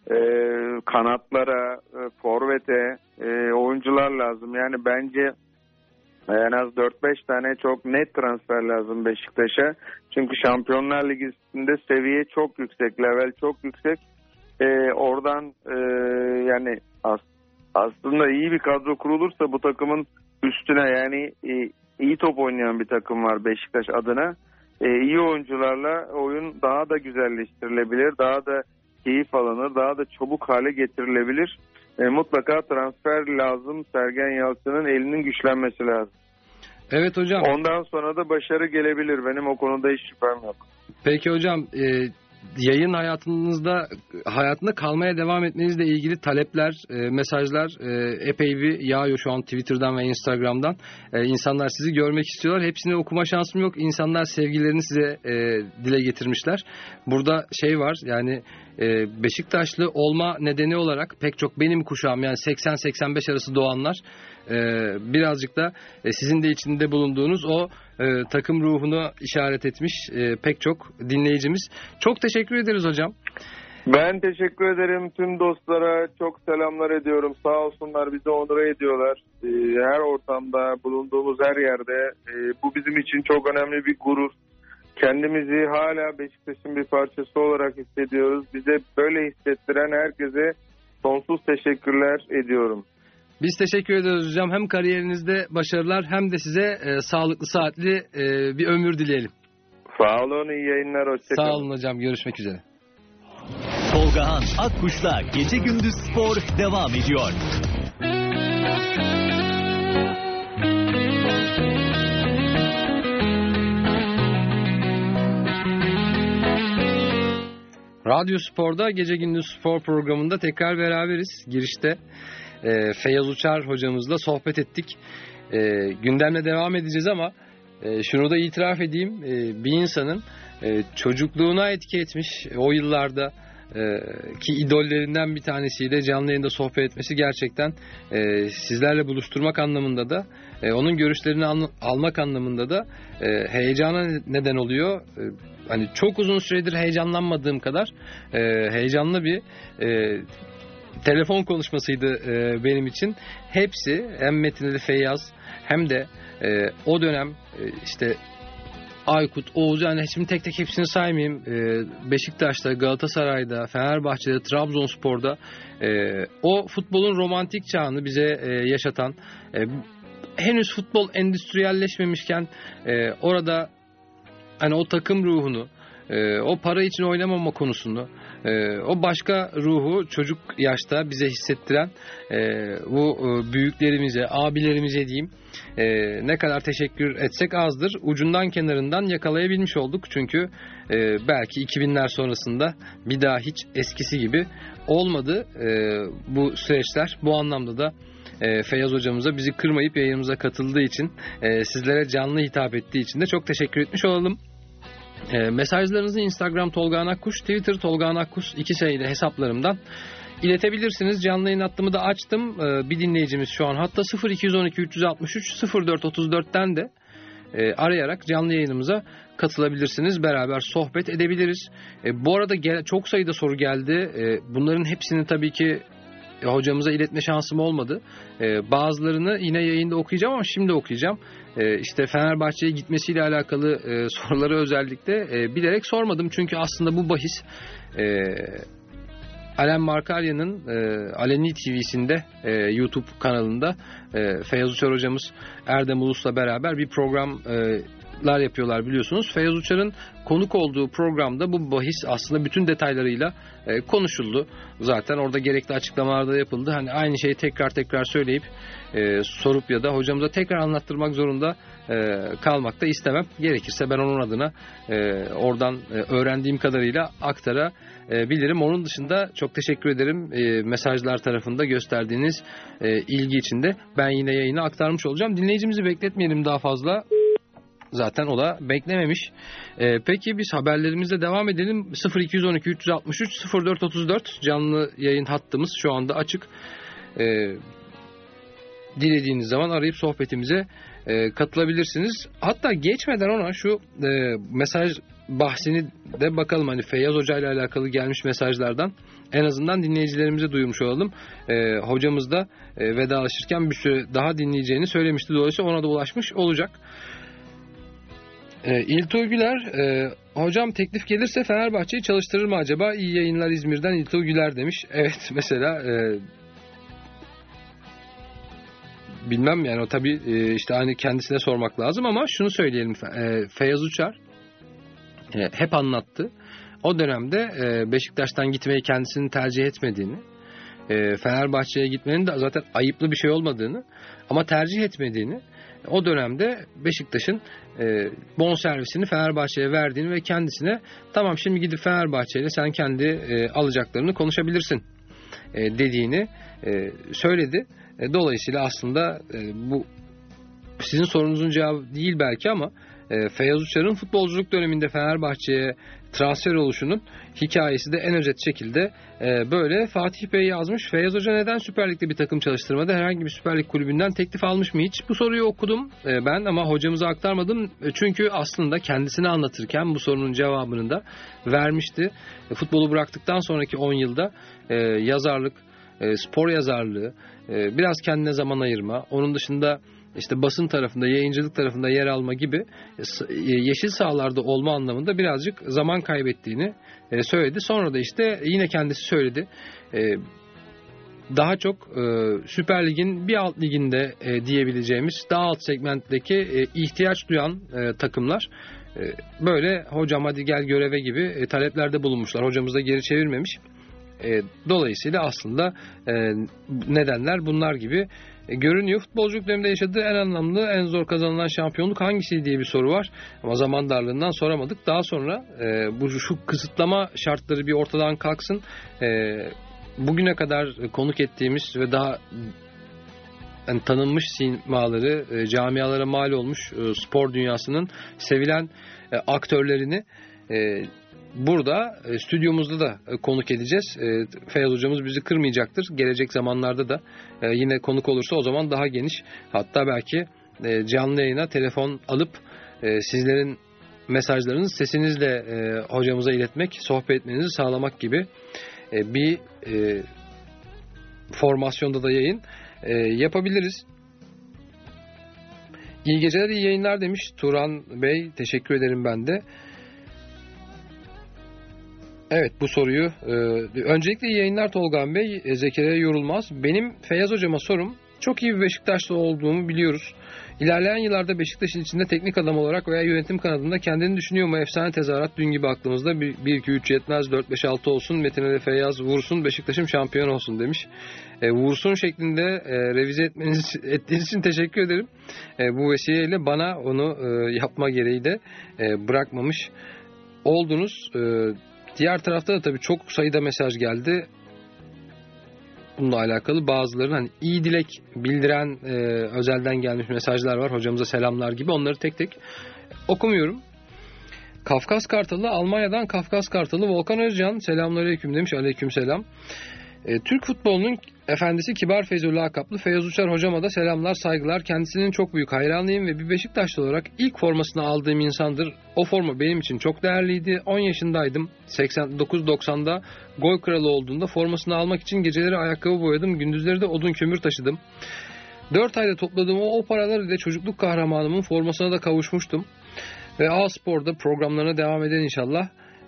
kanatlara, forvete oyuncular lazım. Yani bence en az 4-5 tane çok net transfer lazım Beşiktaş'a. Çünkü Şampiyonlar Ligi'nde seviye çok yüksek, level çok yüksek. Oradan yani aslında iyi bir kadro kurulursa bu takımın üstüne, yani iyi top oynayan bir takım var Beşiktaş adına. İyi oyuncularla oyun daha da güzelleştirilebilir, daha da keyif alınır, daha da çabuk hale getirilebilir. Mutlaka transfer lazım. Sergen Yalçın'ın elinin güçlenmesi lazım. Evet hocam. Ondan sonra da başarı gelebilir. Benim o konuda hiç şüphem yok. Peki hocam, yayın hayatında kalmaya devam etmenizle ilgili talepler, mesajlar epey bir yağıyor şu an Twitter'dan ve Instagram'dan. İnsanlar sizi görmek istiyorlar. Hepsini okuma şansım yok. İnsanlar sevgilerini size dile getirmişler. Burada var, yani Beşiktaşlı olma nedeni olarak pek çok benim kuşağım, yani 80-85 arası doğanlar birazcık da sizin de içinde bulunduğunuz o takım ruhunu işaret etmiş pek çok dinleyicimiz. Çok teşekkür ederiz hocam. Ben teşekkür ederim. Tüm dostlara çok selamlar ediyorum. Sağ olsunlar, bizi onur ediyorlar. Her ortamda, bulunduğumuz her yerde. Bu bizim için çok önemli bir gurur. Kendimizi hala Beşiktaş'ın bir parçası olarak hissediyoruz. Bize böyle hissettiren herkese sonsuz teşekkürler ediyorum. Biz teşekkür ederiz hocam. Hem kariyerinizde başarılar hem de size sağlıklı, saatli bir ömür dileyelim. Sağ olun, iyi yayınlar, hoşçakalın. Sağ olun hocam, görüşmek üzere. Tolgahan Akkuş'la Gece Gündüz Spor devam ediyor. Radyo Spor'da Gece Gündüz Spor programında tekrar beraberiz. Girişte Feyyaz Uçar hocamızla sohbet ettik. Gündemle devam edeceğiz ama şunu da itiraf edeyim. Bir insanın çocukluğuna etki etmiş o yıllarda ki idollerinden bir tanesiyle canlı yayında sohbet etmesi gerçekten sizlerle buluşturmak anlamında da onun görüşlerini almak anlamında da heyecana neden oluyor. Hani çok uzun süredir heyecanlanmadığım kadar heyecanlı bir telefon konuşmasıydı benim için. Hepsi, hem Metin Ali Feyyaz hem de o dönem işte Aykut, Oğuz, yani şimdi tek tek hepsini saymayayım. Beşiktaş'ta, Galatasaray'da, Fenerbahçe'de, Trabzonspor'da o futbolun romantik çağını bize yaşatan, henüz futbol endüstriyelleşmemişken orada hani o takım ruhunu, o para için oynamama konusunu, o başka ruhu çocuk yaşta bize hissettiren bu büyüklerimize, abilerimize diyeyim, ne kadar teşekkür etsek azdır. Ucundan kenarından yakalayabilmiş olduk. Çünkü belki 2000'ler sonrasında bir daha hiç eskisi gibi olmadı bu süreçler. Bu anlamda da Feyyaz hocamıza bizi kırmayıp yayınımıza katıldığı için, sizlere canlı hitap ettiği için de çok teşekkür etmiş olalım. Mesajlarınızı Instagram Tolga Akkuş, Twitter Tolga Akkuş 2 sayılı hesaplarımdan iletebilirsiniz. Canlı yayın hattımı da açtım. Bir dinleyicimiz şu an hatta 0212 363 0434'ten de arayarak canlı yayınımıza katılabilirsiniz. Beraber sohbet edebiliriz. Bu arada çok sayıda soru geldi. Bunların hepsini tabii ki hocamıza iletme şansım olmadı. Bazılarını yine yayında okuyacağım ama şimdi okuyacağım. İşte Fenerbahçe'ye gitmesiyle alakalı soruları özellikle bilerek sormadım. Çünkü aslında bu bahis Alen Markarya'nın Aleni TV'sinde YouTube kanalında Feyyaz Uçar hocamız Erdem Ulus'la beraber bir programlar yapıyorlar biliyorsunuz. Feyyaz Uçar'ın konuk olduğu programda bu bahis aslında bütün detaylarıyla konuşuldu. Zaten orada gerekli açıklamalar da yapıldı. Hani aynı şeyi tekrar söyleyip sorup ya da hocamıza tekrar anlattırmak zorunda kalmak da istemem. Gerekirse ben onun adına oradan öğrendiğim kadarıyla aktarabilirim. Onun dışında çok teşekkür ederim mesajlar tarafında gösterdiğiniz ilgi için de. Ben yine yayını aktarmış olacağım. Dinleyicimizi bekletmeyelim daha fazla. Zaten o da beklememiş. Peki biz haberlerimizle devam edelim. 0212 363 0434 canlı yayın hattımız şu anda açık. Dilediğiniz zaman arayıp sohbetimize katılabilirsiniz. Hatta geçmeden ona şu mesaj bahsini de bakalım. Hani Feyyaz Hoca ile alakalı gelmiş mesajlardan en azından dinleyicilerimize duyurmuş olalım. Hocamız da vedalaşırken bir süre daha dinleyeceğini söylemişti. Dolayısıyla ona da ulaşmış olacak. İltuğ Güler, hocam teklif gelirse Fenerbahçe'yi çalıştırır mı acaba? İyi yayınlar İzmir'den İltuğ Güler demiş. Evet, mesela bilmem yani o tabii işte hani kendisine sormak lazım ama şunu söyleyelim. Feyyaz Uçar hep anlattı. O dönemde Beşiktaş'tan gitmeyi kendisinin tercih etmediğini, Fenerbahçe'ye gitmenin de zaten ayıplı bir şey olmadığını ama tercih etmediğini, o dönemde Beşiktaş'ın bonservisini Fenerbahçe'ye verdiğini ve kendisine tamam şimdi gidip Fenerbahçe'yle sen kendi alacaklarını konuşabilirsin dediğini söyledi. Dolayısıyla aslında bu sizin sorunuzun cevabı değil belki ama Feyyaz Uçar'ın futbolculuk döneminde Fenerbahçe'ye transfer oluşunun hikayesi de en özet şekilde böyle. Fatih Bey yazmış. Feyyaz Hoca neden Süper Lig'de bir takım çalıştırmadı? Herhangi bir Süper Lig kulübünden teklif almış mı hiç? Bu soruyu okudum ben ama hocamıza aktarmadım. Çünkü aslında kendisine anlatırken bu sorunun cevabını da vermişti. Futbolu bıraktıktan sonraki 10 yılda yazarlık, spor yazarlığı, biraz kendine zaman ayırma, onun dışında işte basın tarafında, yayıncılık tarafında yer alma gibi yeşil sahalarda olma anlamında birazcık zaman kaybettiğini söyledi. Sonra da işte yine kendisi söyledi. Daha çok Süper Lig'in bir alt liginde diyebileceğimiz daha alt segmentteki ihtiyaç duyan takımlar böyle hocam hadi gel göreve gibi taleplerde bulunmuşlar. Hocamız da geri çevirmemiş. Dolayısıyla aslında nedenler bunlar gibi görünüyor. Futbolculuk döneminde yaşadığı en anlamlı, en zor kazanılan şampiyonluk hangisiydi diye bir soru var. Ama zaman darlığından soramadık. Daha sonra şu kısıtlama şartları bir ortadan kalksın. Bugüne kadar konuk ettiğimiz ve daha yani tanınmış simaları, camialara mal olmuş spor dünyasının sevilen aktörlerini burada stüdyomuzda da konuk edeceğiz. Feyyaz hocamız bizi kırmayacaktır. Gelecek zamanlarda da yine konuk olursa o zaman daha geniş. Hatta belki canlı yayına telefon alıp sizlerin mesajlarınızı sesinizle hocamıza iletmek, sohbet etmenizi sağlamak gibi bir formasyonda da yayın yapabiliriz. İyi geceler, iyi yayınlar demiş Turan Bey. Teşekkür ederim ben de. Evet, bu soruyu öncelikle iyi yayınlar Tolga Bey, Zekeriya Yorulmaz. Benim Feyyaz hocama sorum çok iyi bir Beşiktaşlı olduğumu biliyoruz. İlerleyen yıllarda Beşiktaş'ın içinde teknik adam olarak veya yönetim kanadında kendini düşünüyor mu? Efsane tezahürat dün gibi aklımızda. 1-2-3 yetmez, 4-5-6 olsun. Metin Ali Feyyaz vursun, Beşiktaş'ım şampiyon olsun demiş. Vursun şeklinde revize ettiğiniz için teşekkür ederim. Bu vesileyle bana onu yapma gereği de bırakmamış oldunuz. Diğer tarafta da tabii çok sayıda mesaj geldi. Bununla alakalı bazılarının hani iyi dilek bildiren özelden gelmiş mesajlar var. Hocamıza selamlar gibi. Onları tek tek okumuyorum. Kafkas Kartalı, Almanya'dan Kafkas Kartalı Volkan Özcan selamünaleyküm demiş. Aleykümselam. Türk futbolunun efendisi Kibar Feyzo lakaplı Feyyaz Uçar hocama da selamlar, saygılar. Kendisinin çok büyük hayranıyım ve bir Beşiktaşlı olarak ilk formasını aldığım insandır. O forma benim için çok değerliydi. 10 yaşındaydım. 89-90'da gol kralı olduğunda formasını almak için geceleri ayakkabı boyadım. Gündüzleri de odun kömür taşıdım. 4 ayda topladığım o paralar ile çocukluk kahramanımın formasına da kavuşmuştum. Ve A-Spor'da programlarına devam eden inşallah.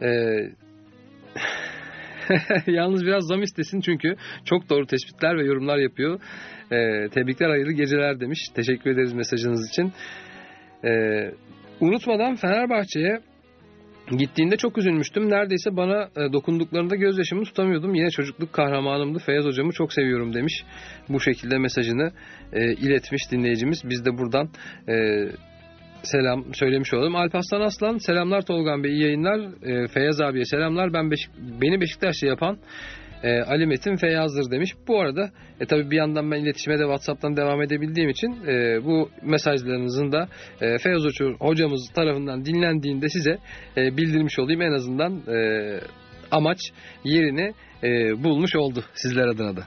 Yalnız biraz zam istesin çünkü çok doğru tespitler ve yorumlar yapıyor. Tebrikler, hayırlı geceler demiş. Teşekkür ederiz mesajınız için. Unutmadan Fenerbahçe'ye gittiğinde çok üzülmüştüm. Neredeyse bana dokunduklarında gözyaşımı tutamıyordum. Yine çocukluk kahramanımdı. Feyyaz hocamı çok seviyorum demiş. Bu şekilde mesajını iletmiş dinleyicimiz. Biz de buradan selam söylemiş olalım. Alparslan Aslan, selamlar Tolga Bey, iyi yayınlar. Feyyaz abiye selamlar. Beni Beşiktaşlı yapan Ali Metin Feyyaz'dır demiş. Bu arada tabii bir yandan ben iletişime de WhatsApp'tan devam edebildiğim için bu mesajlarınızın da Feyyaz hocamız tarafından dinlendiğinde size bildirmiş olayım. En azından amaç yerini bulmuş oldu sizler adına da.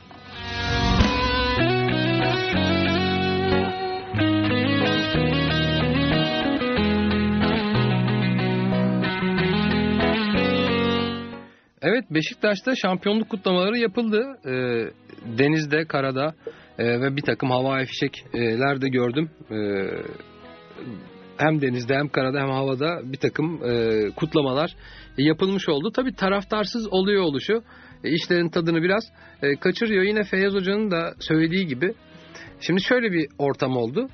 Evet, Beşiktaş'ta şampiyonluk kutlamaları yapıldı. Denizde, karada ve bir takım havai fişekler de gördüm. Hem denizde hem karada hem havada bir takım kutlamalar yapılmış oldu. Tabii taraftarsız oluyor oluşu işlerin tadını biraz kaçırıyor. Yine Feyyaz Hoca'nın da söylediği gibi. Şimdi şöyle bir ortam oldu.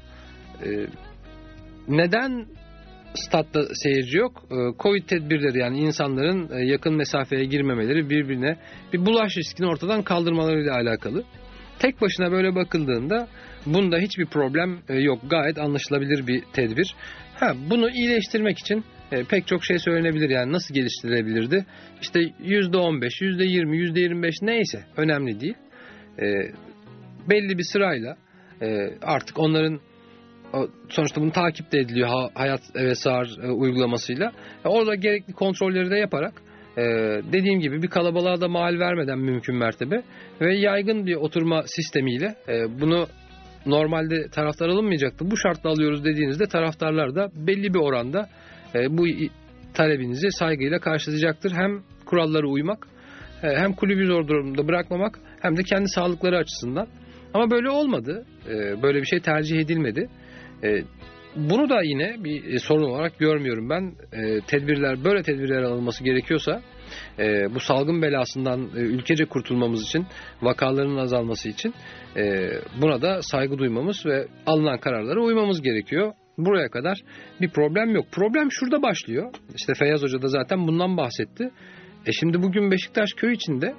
Neden statta seyirci yok? Covid tedbirleri, yani insanların yakın mesafeye girmemeleri, birbirine bir bulaş riskini ortadan kaldırmalarıyla alakalı. Tek başına böyle bakıldığında bunda hiçbir problem yok. Gayet anlaşılabilir bir tedbir. Bunu iyileştirmek için pek çok şey söylenebilir. Yani nasıl geliştirilebilirdi? İşte %15, %20, %25 neyse önemli değil. Belli bir sırayla artık onların sonuçta bunu takip de ediliyor Hayat ve Sağır uygulamasıyla. Orada gerekli kontrolleri de yaparak dediğim gibi bir kalabalığa da mal vermeden mümkün mertebe ve yaygın bir oturma sistemiyle bunu normalde taraftar alınmayacaktı. Bu şartla alıyoruz dediğinizde taraftarlar da belli bir oranda bu talebinizi saygıyla karşılayacaktır. Hem kurallara uymak, hem kulübü zor durumda bırakmamak, hem de kendi sağlıkları açısından. Ama böyle olmadı. Böyle bir şey tercih edilmedi. Bunu da yine bir sorun olarak görmüyorum ben. Böyle tedbirler alınması gerekiyorsa bu salgın belasından ülkece kurtulmamız için, vakaların azalması için buna da saygı duymamız ve alınan kararlara uymamız gerekiyor. Buraya kadar bir problem yok. Problem şurada başlıyor. İşte Feyyaz Hoca da zaten bundan bahsetti. Şimdi bugün Beşiktaş köy içinde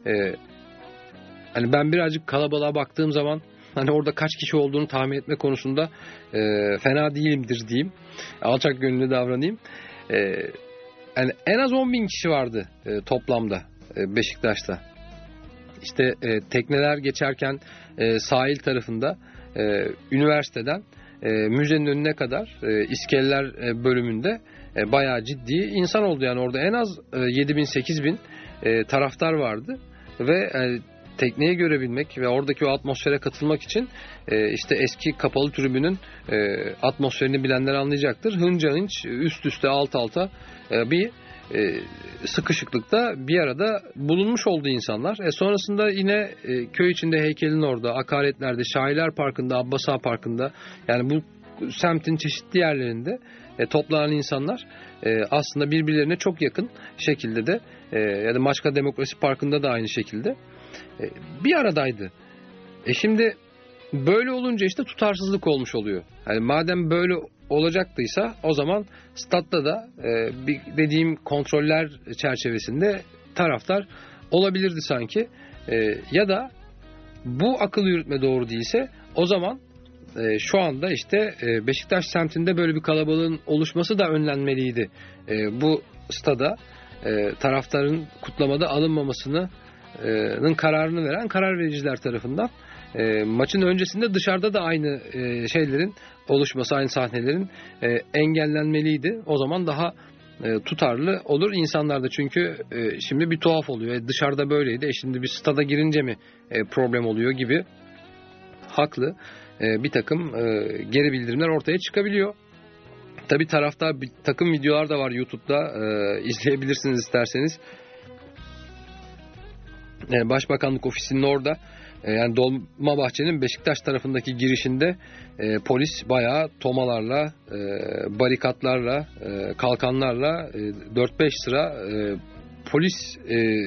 hani ben birazcık kalabalığa baktığım zaman hani orada kaç kişi olduğunu tahmin etme konusunda fena değilimdir diyeyim. Alçak gönüllü davranayım. Yani en az 10.000 kişi vardı toplamda Beşiktaş'ta. İşte tekneler geçerken sahil tarafında üniversiteden müzenin önüne kadar iskeleler bölümünde bayağı ciddi insan oldu. Yani orada en az 7.000-8.000 taraftar vardı ve tekneyi görebilmek ve oradaki o atmosfere katılmak için işte eski kapalı tribünün atmosferini bilenler anlayacaktır. Hınca hınç üst üste alt alta bir sıkışıklıkta bir arada bulunmuş oldu insanlar. Sonrasında yine köy içinde heykelin orada, Akaretler'de, Şairler Parkı'nda, Abbas Ağa Parkı'nda, yani bu semtin çeşitli yerlerinde toplanan insanlar aslında birbirlerine çok yakın şekilde de ya da Maçka Demokrasi Parkı'nda da aynı şekilde bir aradaydı. Şimdi Böyle olunca işte tutarsızlık olmuş oluyor. Yani madem böyle olacaktıysa o zaman statta da bir dediğim kontroller çerçevesinde taraftar olabilirdi sanki. Ya da bu akıl yürütme doğru değilse o zaman şu anda işte Beşiktaş semtinde böyle bir kalabalığın oluşması da önlenmeliydi. Bu stada taraftarın kutlamada alınmamasının kararını veren karar vericiler tarafından. Maçın öncesinde dışarıda da aynı şeylerin oluşması, aynı sahnelerin engellenmeliydi. O zaman daha tutarlı olur insanlar da, çünkü şimdi bir tuhaf oluyor. Dışarıda böyleydi. Şimdi bir stada girince mi problem oluyor gibi haklı bir takım geri bildirimler ortaya çıkabiliyor. Tabii tarafta bir takım videolar da var YouTube'da, izleyebilirsiniz isterseniz. Başbakanlık ofisinin orada, yani Dolmabahçe'nin Beşiktaş tarafındaki girişinde polis bayağı tomalarla, barikatlarla, kalkanlarla 4-5 sıra polis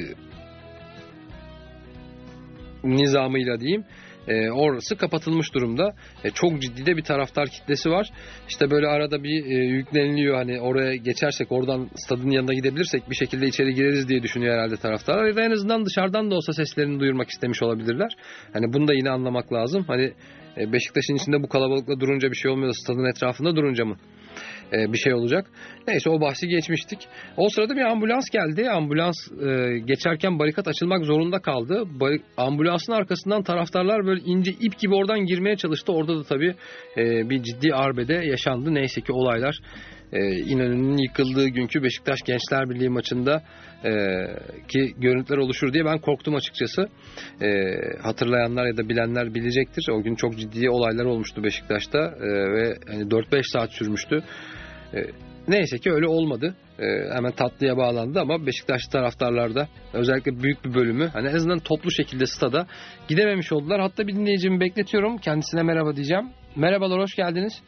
nizamıyla diyeyim, orası kapatılmış durumda. Çok ciddi de bir taraftar kitlesi var. İşte böyle arada bir yükleniliyor, hani oraya geçersek, oradan stadın yanına gidebilirsek bir şekilde içeri gireriz diye düşünüyor herhalde taraftarlar. Ya da en azından dışarıdan da olsa seslerini duyurmak istemiş olabilirler. Hani bunu da yine anlamak lazım. Hani Beşiktaş'ın içinde bu kalabalıkla durunca bir şey olmuyor, stadın etrafında durunca mı bir şey olacak? Neyse, o bahsi geçmiştik. O sırada bir ambulans geldi. Ambulans geçerken barikat açılmak zorunda kaldı. Ambulansın arkasından taraftarlar böyle ince ip gibi oradan girmeye çalıştı. Orada da tabii bir ciddi arbede yaşandı. Neyse ki olaylar İnönü'nün yıkıldığı günkü Beşiktaş Gençler Birliği maçında ki görüntüler oluşur diye ben korktum açıkçası. Hatırlayanlar ya da bilenler bilecektir. O gün çok ciddi olaylar olmuştu Beşiktaş'ta ve hani 4-5 saat sürmüştü. Neyse ki öyle olmadı. Hemen tatlıya bağlandı ama Beşiktaş taraftarlarda özellikle büyük bir bölümü hani en azından toplu şekilde stada gidememiş oldular. Hatta bir dinleyicimi bekletiyorum. Kendisine merhaba diyeceğim. Merhabalar, hoş geldiniz.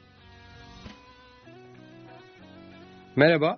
Merhaba.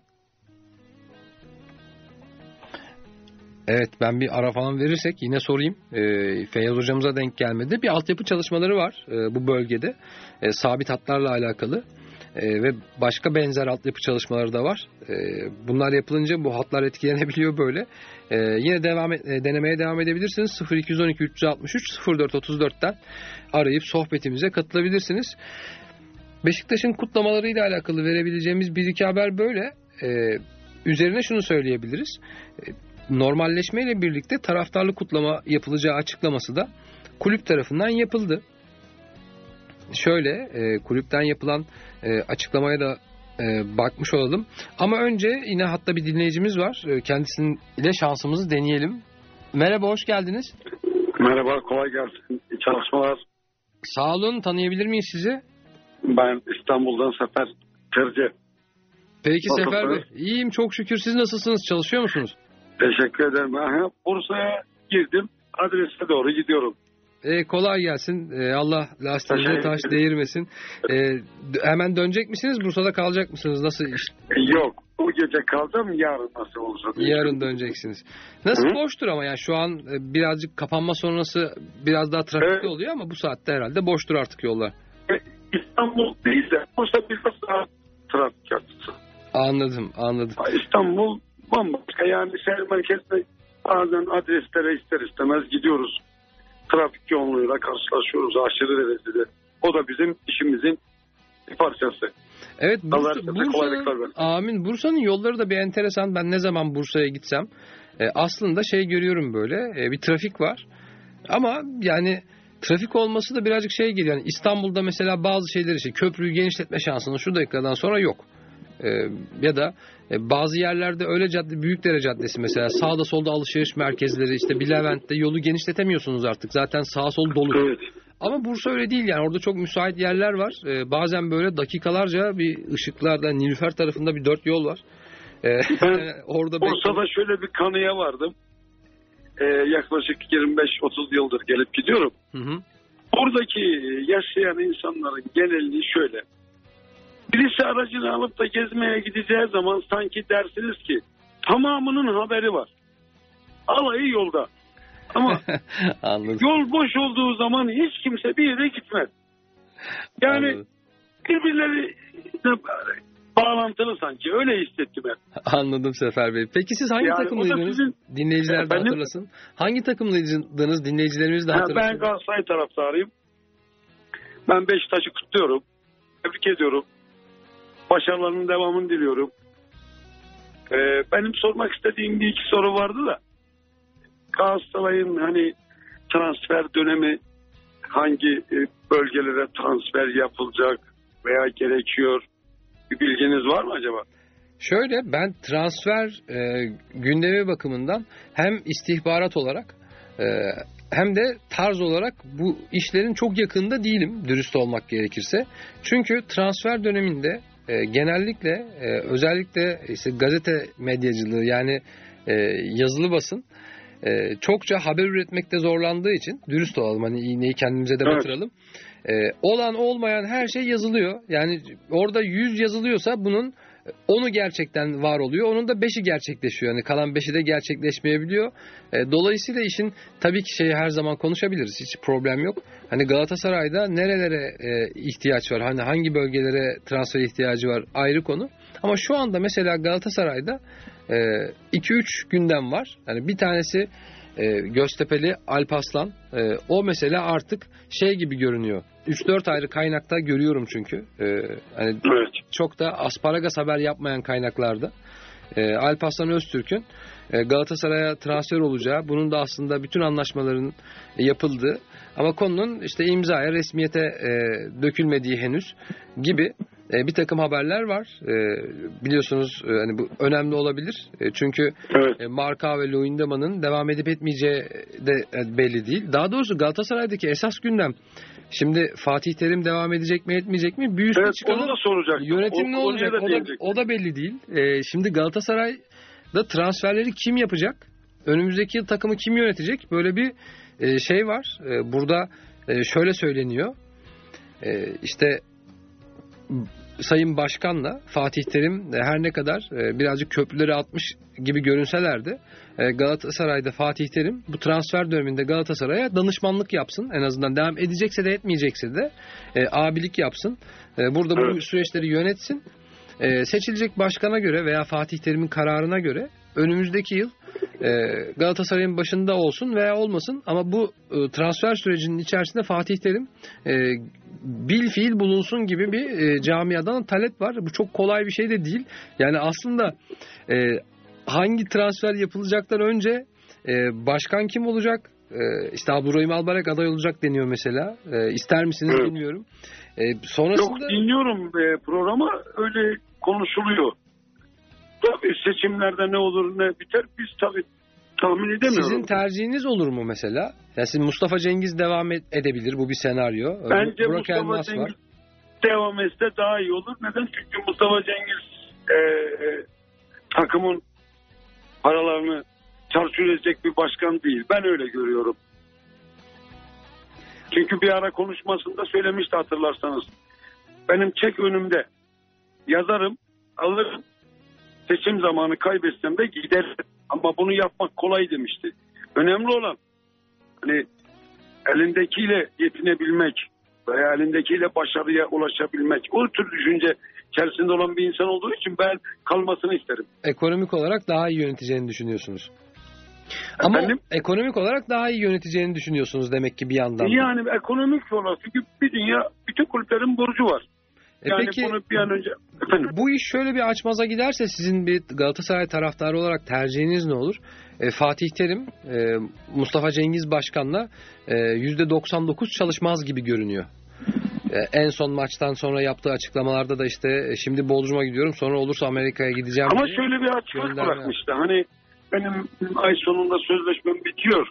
Evet, ben bir ara falan verirsek yine sorayım. Feyyaz hocamıza denk gelmedi. Bir altyapı çalışmaları var bu bölgede. Sabit hatlarla alakalı. Ve başka benzer altyapı çalışmaları da var. Bunlar yapılınca bu hatlar etkilenebiliyor böyle. Yine denemeye devam edebilirsiniz. 0212 363 0434'ten arayıp sohbetimize katılabilirsiniz. Beşiktaş'ın kutlamalarıyla alakalı verebileceğimiz bir iki haber böyle. Üzerine şunu söyleyebiliriz. Normalleşmeyle birlikte taraftarlı kutlama yapılacağı açıklaması da kulüp tarafından yapıldı. Şöyle kulüpten yapılan açıklamaya da bakmış olalım. Ama önce yine hatta bir dinleyicimiz var. Kendisiyle şansımızı deneyelim. Merhaba, hoş geldiniz. Merhaba, kolay gelsin. İyi çalışmalar. Sağ olun, tanıyabilir miyiz sizi? Ben İstanbul'dan Sefer Kırcı. Peki Sefer Bey. İyiyim çok şükür. Siz nasılsınız? Çalışıyor musunuz? Teşekkür ederim. Bursa'ya girdim. Adrese doğru gidiyorum. Kolay gelsin. Allah lastiğinize taş değirmesin. Hemen dönecek misiniz? Bursa'da kalacak mısınız? Nasıl iş? Yok. Bu gece kaldım. Yarın nasıl olursa. Yarın döneceksiniz. Nasıl? Hı-hı. Boştur ama yani şu an birazcık kapanma sonrası biraz daha trafikli oluyor ama bu saatte herhalde boştur artık yollar. İstanbul değil de Bursa biraz daha trafik yapısı. Anladım. İstanbul bambaşka, yani şehir merkezinde bazen adreslere ister istemez gidiyoruz. Trafik yoğunluğuyla karşılaşıyoruz aşırı derecede. O da bizim işimizin bir parçası. Evet, Bursa'nın yolları da bir enteresan. Ben ne zaman Bursa'ya gitsem aslında görüyorum böyle bir trafik var. Ama yani trafik olması da birazcık geliyor. Yani İstanbul'da mesela bazı şeyler için köprüyü genişletme şansının şu dakikadan sonra yok. Ya da bazı yerlerde öyle Büyükdere Caddesi mesela sağda solda alışveriş merkezleri, işte bir Levent'te yolu genişletemiyorsunuz artık. Zaten sağ sol dolu. Evet. Ama Bursa öyle değil yani. Orada çok müsait yerler var. Bazen böyle dakikalarca bir ışıklarda Nilüfer tarafında bir 4 yol var. Ben orada Bursa'da şöyle bir kanıya vardım. Yaklaşık 25-30 yıldır gelip gidiyorum. Hı. Buradaki yaşayan insanların genelliği şöyle. Birisi aracını alıp da gezmeye gideceği zaman sanki dersiniz ki tamamının haberi var. Alayı yolda. Ama Anladım. yol boş olduğu zaman hiç kimse bir yere gitmez. Yani Anladım. birbirleri bağlantılı sanki. Öyle hissettim ben. Anladım Sefer Bey. Peki siz hangi takımlıydınız? Dinleyiciler de hatırlasın. Hangi takımlıydınız? Dinleyicilerimiz de hatırlasın. Ben Galatasaray taraftarıyım. Ben Beşiktaş'ı kutluyorum. Tebrik ediyorum. Başarılarının devamını diliyorum. Benim sormak istediğim bir iki soru vardı da. Galatasaray'ın hani transfer dönemi, hangi bölgelere transfer yapılacak veya gerekiyor, bir bilginiz var mı acaba? Şöyle, ben transfer gündemi bakımından hem istihbarat olarak hem de tarz olarak bu işlerin çok yakında değilim, dürüst olmak gerekirse. Çünkü transfer döneminde genellikle özellikle işte gazete medyacılığı, yani yazılı basın çokça haber üretmekte zorlandığı için, dürüst olalım, hani iğneyi kendimize de batıralım. Olan olmayan her şey yazılıyor. Yani orada 100 yazılıyorsa bunun 10'u gerçekten var oluyor. Onun da 5'i gerçekleşiyor. Yani kalan 5'i de gerçekleşmeyebiliyor. Dolayısıyla işin tabii ki her zaman konuşabiliriz. Hiç problem yok. Hani Galatasaray'da nerelere ihtiyaç var? Hani hangi bölgelere transfer ihtiyacı var? Ayrı konu. Ama şu anda mesela Galatasaray'da 2-3 gündem var. Yani bir tanesi Göztepe'li Alparslan. O mesela artık gibi görünüyor. 3-4 ayrı kaynakta görüyorum çünkü. Hani evet. Çok da asparagas haber yapmayan kaynaklarda. Alparslan Öztürk'ün Galatasaray'a transfer olacağı, bunun da aslında bütün anlaşmaların yapıldığı ama konunun işte imzaya, resmiyete dökülmediği henüz gibi bir takım haberler var. Biliyorsunuz hani bu önemli olabilir. Çünkü evet. Marka ve Luyendama'nın devam edip etmeyeceği de belli değil. Daha doğrusu Galatasaray'daki esas gündem, şimdi Fatih Terim devam edecek mi etmeyecek mi? Bir üstüne çıkalım. Onu da soracaktım. Yönetim ne olacak? O da belli değil. Şimdi Galatasaray'da transferleri kim yapacak? Önümüzdeki yıl takımı kim yönetecek? Böyle bir var. Burada şöyle söyleniyor. İşte Sayın Başkan'la Fatih Terim her ne kadar birazcık köprüleri atmış gibi görünseler de Galatasaray'da Fatih Terim bu transfer döneminde Galatasaray'a danışmanlık yapsın. En azından devam edecekse de etmeyecekse de abilik yapsın. Burada bu süreçleri yönetsin. Seçilecek başkana göre veya Fatih Terim'in kararına göre önümüzdeki yıl Galatasaray'ın başında olsun veya olmasın, ama bu transfer sürecinin içerisinde Fatih Terim bilfiil bulunsun gibi bir camiadan talep var. Bu çok kolay bir şey de değil. Yani aslında hangi transfer yapılacaktan önce başkan kim olacak? İşte Abdurrahim Albayrak aday olacak deniyor mesela. İster misiniz bilmiyorum. Sonrasında... Yok, dinliyorum programı, öyle konuşuluyor. Tabii seçimlerde ne olur ne biter biz tabii tahmin edemiyoruz. Sizin tercihiniz olur mu mesela? Yani sizin Mustafa Cengiz devam edebilir, bu bir senaryo. Bence Mustafa Cengiz devam etse daha iyi olur. Neden? Çünkü Mustafa Cengiz takımın paralarını çarçur edecek bir başkan değil. Ben öyle görüyorum. Çünkü bir ara konuşmasında söylemişti, hatırlarsanız. Benim çek önümde, yazarım, alırım. Seçim zamanı kaybetsem de giderim. Ama bunu yapmak kolay demişti. Önemli olan hani elindekiyle yetinebilmek veya elindekiyle başarıya ulaşabilmek. O tür düşünce içerisinde olan bir insan olduğu için ben kalmasını isterim. Ekonomik olarak daha iyi yöneteceğini düşünüyorsunuz. Ama ekonomik olarak daha iyi yöneteceğini düşünüyorsunuz demek ki bir yandan. Yani ekonomik olarak, çünkü bir dünya, bütün kulüplerin borcu var. Yani peki, bunu bir an önce... Bu iş şöyle bir açmaza giderse sizin bir Galatasaray taraftarı olarak tercihiniz ne olur? Fatih Terim, Mustafa Cengiz Başkan'la %99 çalışmaz gibi görünüyor. En son maçtan sonra yaptığı açıklamalarda da işte şimdi Bodrum'a gidiyorum, sonra olursa Amerika'ya gideceğim. Ama şöyle bir açıklık bırakmıştı. Hani benim ay sonunda sözleşmem bitiyor.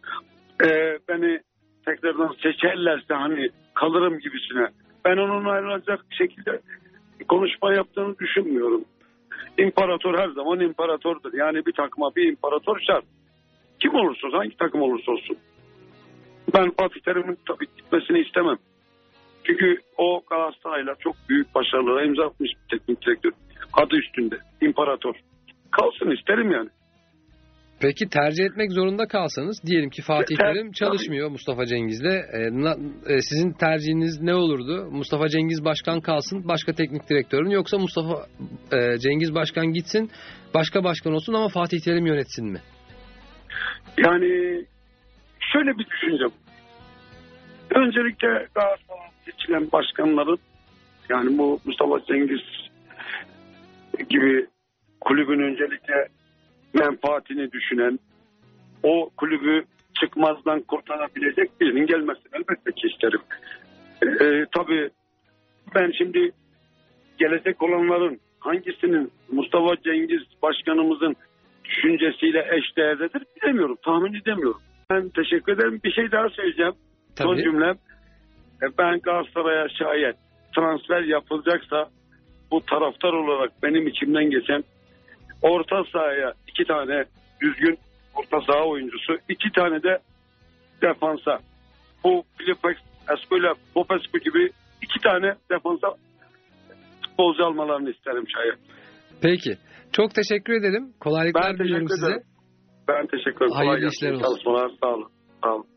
Beni tekrardan seçerlerse hani kalırım gibisine. Ben onun ayrılacak şekilde konuşma yaptığını düşünmüyorum. İmparator her zaman imparatordur. Yani bir takıma bir imparator şart. Kim olursa olsun, hangi takım olursa olsun. Ben Fatih Terim'in tabii gitmesini istemem. Çünkü o Galatasaray'la çok büyük başarılara imza atmış bir teknik direktör. Adı üstünde. İmparator. Kalsın isterim yani. Peki tercih etmek zorunda kalsanız, diyelim ki Fatih Terim çalışmıyor Mustafa Cengiz'le. Sizin tercihiniz ne olurdu? Mustafa Cengiz başkan kalsın, başka teknik direktörün, yoksa Mustafa Cengiz başkan gitsin, başka başkan olsun ama Fatih Terim yönetsin mi? Yani şöyle bir düşüncem. Öncelikle Galatasaray'ın seçilen başkanların, yani bu Mustafa Cengiz gibi kulübün öncelikle menfaatini düşünen, o kulübü çıkmazdan kurtarabilecek birinin gelmesini elbette ki isterim. Tabii ben şimdi gelecek olanların hangisinin Mustafa Cengiz başkanımızın düşüncesiyle eşdeğerdedir bilemiyorum, tahmin edemiyorum. Ben teşekkür ederim. Bir şey daha söyleyeceğim. Tabii. Son cümlem. Ben Galatasaray'a şayet transfer yapılacaksa, bu taraftar olarak benim içimden geçen, orta sahaya 2 tane düzgün orta saha oyuncusu, 2 tane de defansa, bu Filipe Escola, Popescu gibi 2 tane defansa futbolcu almalarını isterim şayet. Peki. Çok teşekkür ederim. Kolaylıklar diliyorum size. Ben teşekkür ederim. Hayırlı işler olsun. Çalışmalar, sağ olun. Sağ olun.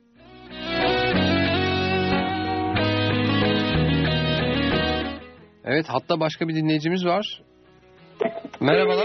Evet, hatta başka bir dinleyicimiz var. Merhabalar.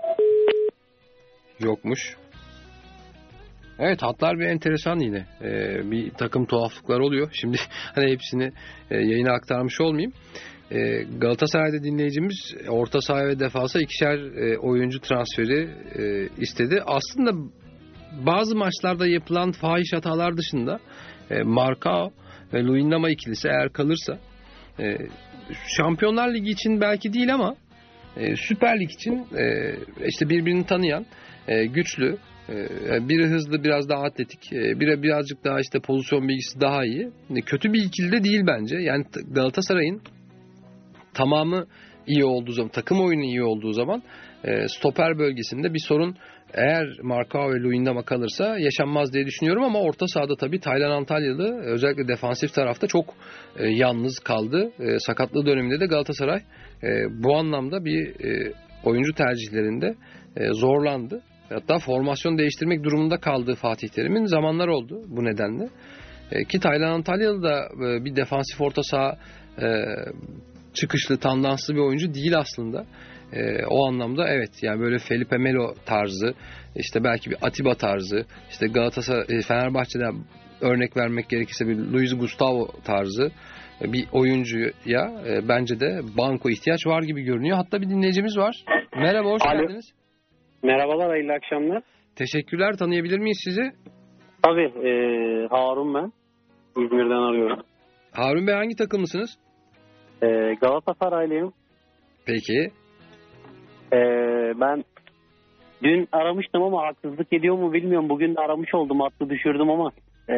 Yokmuş. Evet, hatlar bir enteresan yine. Bir takım tuhaflıklar oluyor. Şimdi hani hepsini yayına aktarmış olmayayım. Galatasaray'da dinleyicimiz orta saha ve defansa 2'şer oyuncu transferi istedi. Aslında bazı maçlarda yapılan fahiş hatalar dışında Marcao ve Luyendama ikilisi eğer kalırsa, Şampiyonlar Ligi için belki değil ama Süper Lig için işte birbirini tanıyan, güçlü, biri hızlı, biraz daha atletik, biri birazcık daha işte pozisyon bilgisi daha iyi. Kötü bir ikili de değil bence. Yani Galatasaray'ın tamamı iyi olduğu zaman, takım oyunu iyi olduğu zaman stoper bölgesinde bir sorun, eğer Marcao ve Luyendama kalırsa, yaşanmaz diye düşünüyorum. Ama orta sahada tabii Taylan Antalyalı özellikle defansif tarafta çok yalnız kaldı. Sakatlığı döneminde de Galatasaray bu anlamda bir oyuncu tercihlerinde zorlandı. Hatta formasyon değiştirmek durumunda kaldığı Fatih Terim'in zamanlar oldu bu nedenle. Ki Taylan Antalyalı da bir defansif orta saha çıkışlı, tandanslı bir oyuncu değil aslında. O anlamda evet, yani böyle Felipe Melo tarzı, işte belki bir Atiba tarzı, işte Galatasaray, Fenerbahçe'den örnek vermek gerekirse bir Luis Gustavo tarzı bir oyuncuya bence de banko ihtiyaç var gibi görünüyor. Hatta bir dinleyicimiz var. Merhaba, hoş geldiniz. Merhabalar, hayırlı akşamlar. Teşekkürler. Tanıyabilir miyiz sizi? Tabii, Harun ben. İzmir'den arıyorum. Harun Bey, hangi takımlısınız? Galatasaraylıyım. Peki. Ben dün aramıştım ama haksızlık ediyor mu bilmiyorum. Bugün de aramış oldum, hattı düşürdüm ama.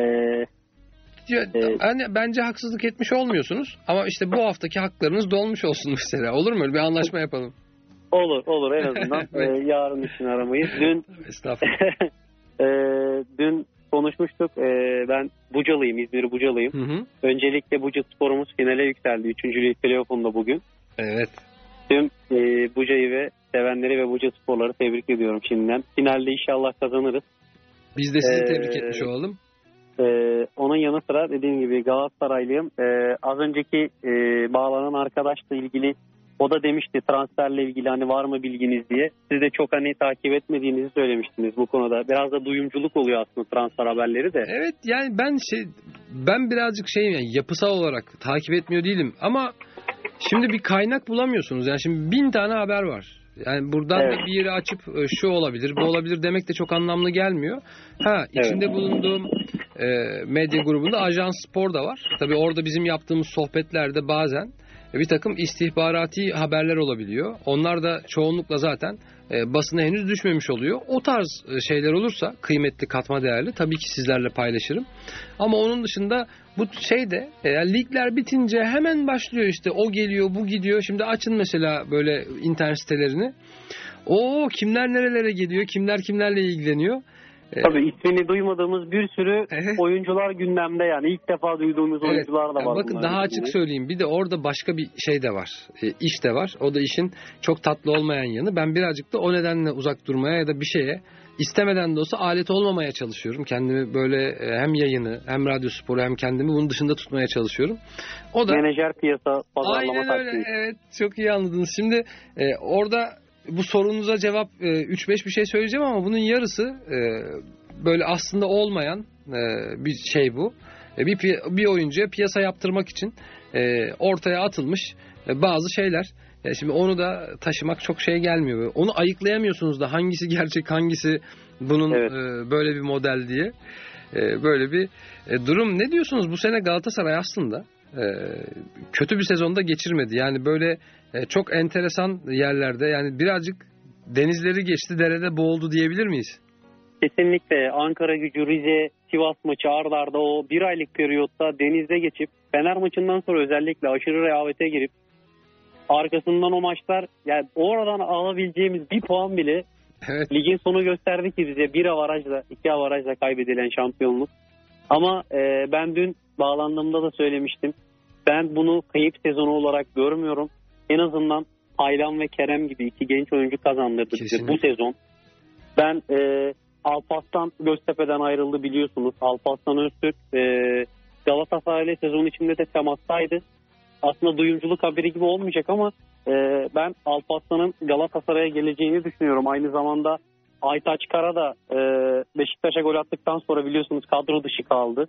Bence haksızlık etmiş olmuyorsunuz. Ama işte bu haftaki haklarınız dolmuş olsun mesela. Olur mu? Bir anlaşma yapalım. Olur en azından. Yarın için aramayız. Dün Estağfurullah. Dün konuşmuştuk. Ben Bucalıyım, İzmir Bucalıyım. Hı. Öncelikle Buca Spor'umuz finale yükseldi. 3. lig playoff'unda bugün. Evet. Tüm Buca'yı ve sevenleri ve Buca Spor'ları tebrik ediyorum şimdiden. Finalde inşallah kazanırız. Biz de sizi tebrik etmiş olalım. Onun yanı sıra dediğim gibi Galatasaraylıyım. Az önceki bağlanan arkadaşla ilgili, o da demişti transferle ilgili hani var mı bilginiz diye. Siz de çok hani takip etmediğinizi söylemiştiniz bu konuda. Biraz da duyumculuk oluyor aslında transfer haberleri de. Evet, yani ben birazcık yani yapısal olarak takip etmiyor değilim ama şimdi bir kaynak bulamıyorsunuz. Yani şimdi 1000 tane haber var. Yani buradan da bir yeri açıp şu olabilir, bu olabilir demek de çok anlamlı gelmiyor. İçinde bulunduğum medya grubunda Ajans Spor da var. Tabii orada bizim yaptığımız sohbetlerde bazen bir takım istihbarati haberler olabiliyor. Onlar da çoğunlukla zaten basına henüz düşmemiş oluyor. O tarz şeyler olursa kıymetli, katma değerli, tabii ki sizlerle paylaşırım. Ama onun dışında bu ligler bitince hemen başlıyor işte, o geliyor, bu gidiyor. Şimdi açın mesela böyle internet sitelerini. Kimler nerelere geliyor, kimler kimlerle ilgileniyor. Tabii ismini duymadığımız bir sürü oyuncular gündemde, yani ilk defa duyduğumuz oyuncular da var. Bakın daha açık söyleyeyim. Bir de orada başka bir şey de var. İş de var. O da işin çok tatlı olmayan yanı. Ben birazcık da o nedenle uzak durmaya ya da bir şeye istemeden de olsa alet olmamaya çalışıyorum. Kendimi böyle hem yayını hem radyo sporu hem kendimi bunun dışında tutmaya çalışıyorum. O da menajer piyasa pazarlama aynen öyle. taktiği. Evet, çok iyi anladınız. Şimdi orada bu sorunuza cevap 3-5 bir şey söyleyeceğim ama bunun yarısı böyle aslında olmayan bir şey bu. Bir oyuncuya piyasa yaptırmak için ortaya atılmış bazı şeyler. Şimdi onu da taşımak çok şey gelmiyor. Onu ayıklayamıyorsunuz da hangisi gerçek, hangisi bunun böyle bir model diye. Böyle bir durum. Ne diyorsunuz? Bu sene Galatasaray aslında kötü bir sezonda geçirmedi. Yani böyle çok enteresan yerlerde, yani birazcık denizleri geçti, derede boğuldu diyebilir miyiz? Kesinlikle. Ankara-Gücü, Rize, Sivas maçı ard arda o bir aylık periyotta denizde geçip Fener maçından sonra özellikle aşırı rehavete girip arkasından o maçlar, yani oradan alabileceğimiz bir puan bile ligin sonu gösterdi ki bize 1 avarajla 2 avarajla kaybedilen şampiyonluk. Ama ben dün bağlandığımda da söylemiştim. Ben bunu kayıp sezonu olarak görmüyorum. En azından Taylan ve Kerem gibi 2 genç oyuncu kazandırdı bize bu sezon. Ben Alparslan Göztepe'den ayrıldı biliyorsunuz. Alparslan Öztürk Galatasaray'la sezon içinde de temastaydı. Aslında duyumculuk haberi gibi olmayacak ama ben Alparslan'ın Galatasaray'a geleceğini düşünüyorum. Aynı zamanda Aytaç Kara da Beşiktaş'a gol attıktan sonra biliyorsunuz kadro dışı kaldı.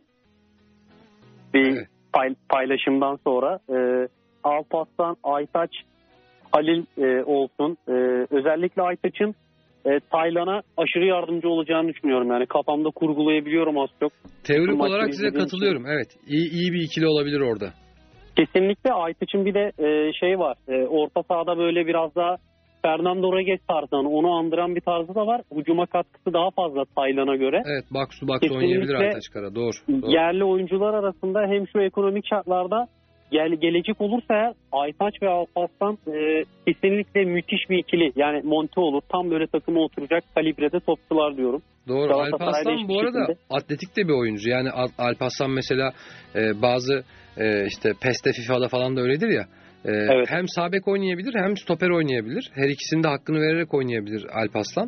Bir paylaşımdan sonra Alparslan, Aytaç, Halil olsun. Özellikle Aytaç'ın Taylan'a aşırı yardımcı olacağını düşünüyorum. Yani kafamda kurgulayabiliyorum az çok. Teorik olarak size katılıyorum. Evet. İyi bir ikili olabilir orada. Kesinlikle. Aytaç'ın bir de şey var. Orta sahada böyle biraz daha Fernando Reguez tarzından onu andıran bir tarzı da var. Hücuma katkısı daha fazla Taylan'a göre. Evet. Box to box oynayabilir Aytaç Kara. Doğru. Yerli oyuncular arasında hem şu ekonomik şartlarda gelecek olursa Aytaç ve Alparslan kesinlikle müthiş bir ikili. Yani monte olur. Tam böyle takıma oturacak kalibrede topçular diyorum. Doğru. Alparslan bu arada atletik de bir oyuncu. Yani Alparslan mesela bazı işte PES'te, FIFA'da falan da öyledir ya. Hem sağ bek oynayabilir hem stoper oynayabilir. Her ikisinin de hakkını vererek oynayabilir Alparslan.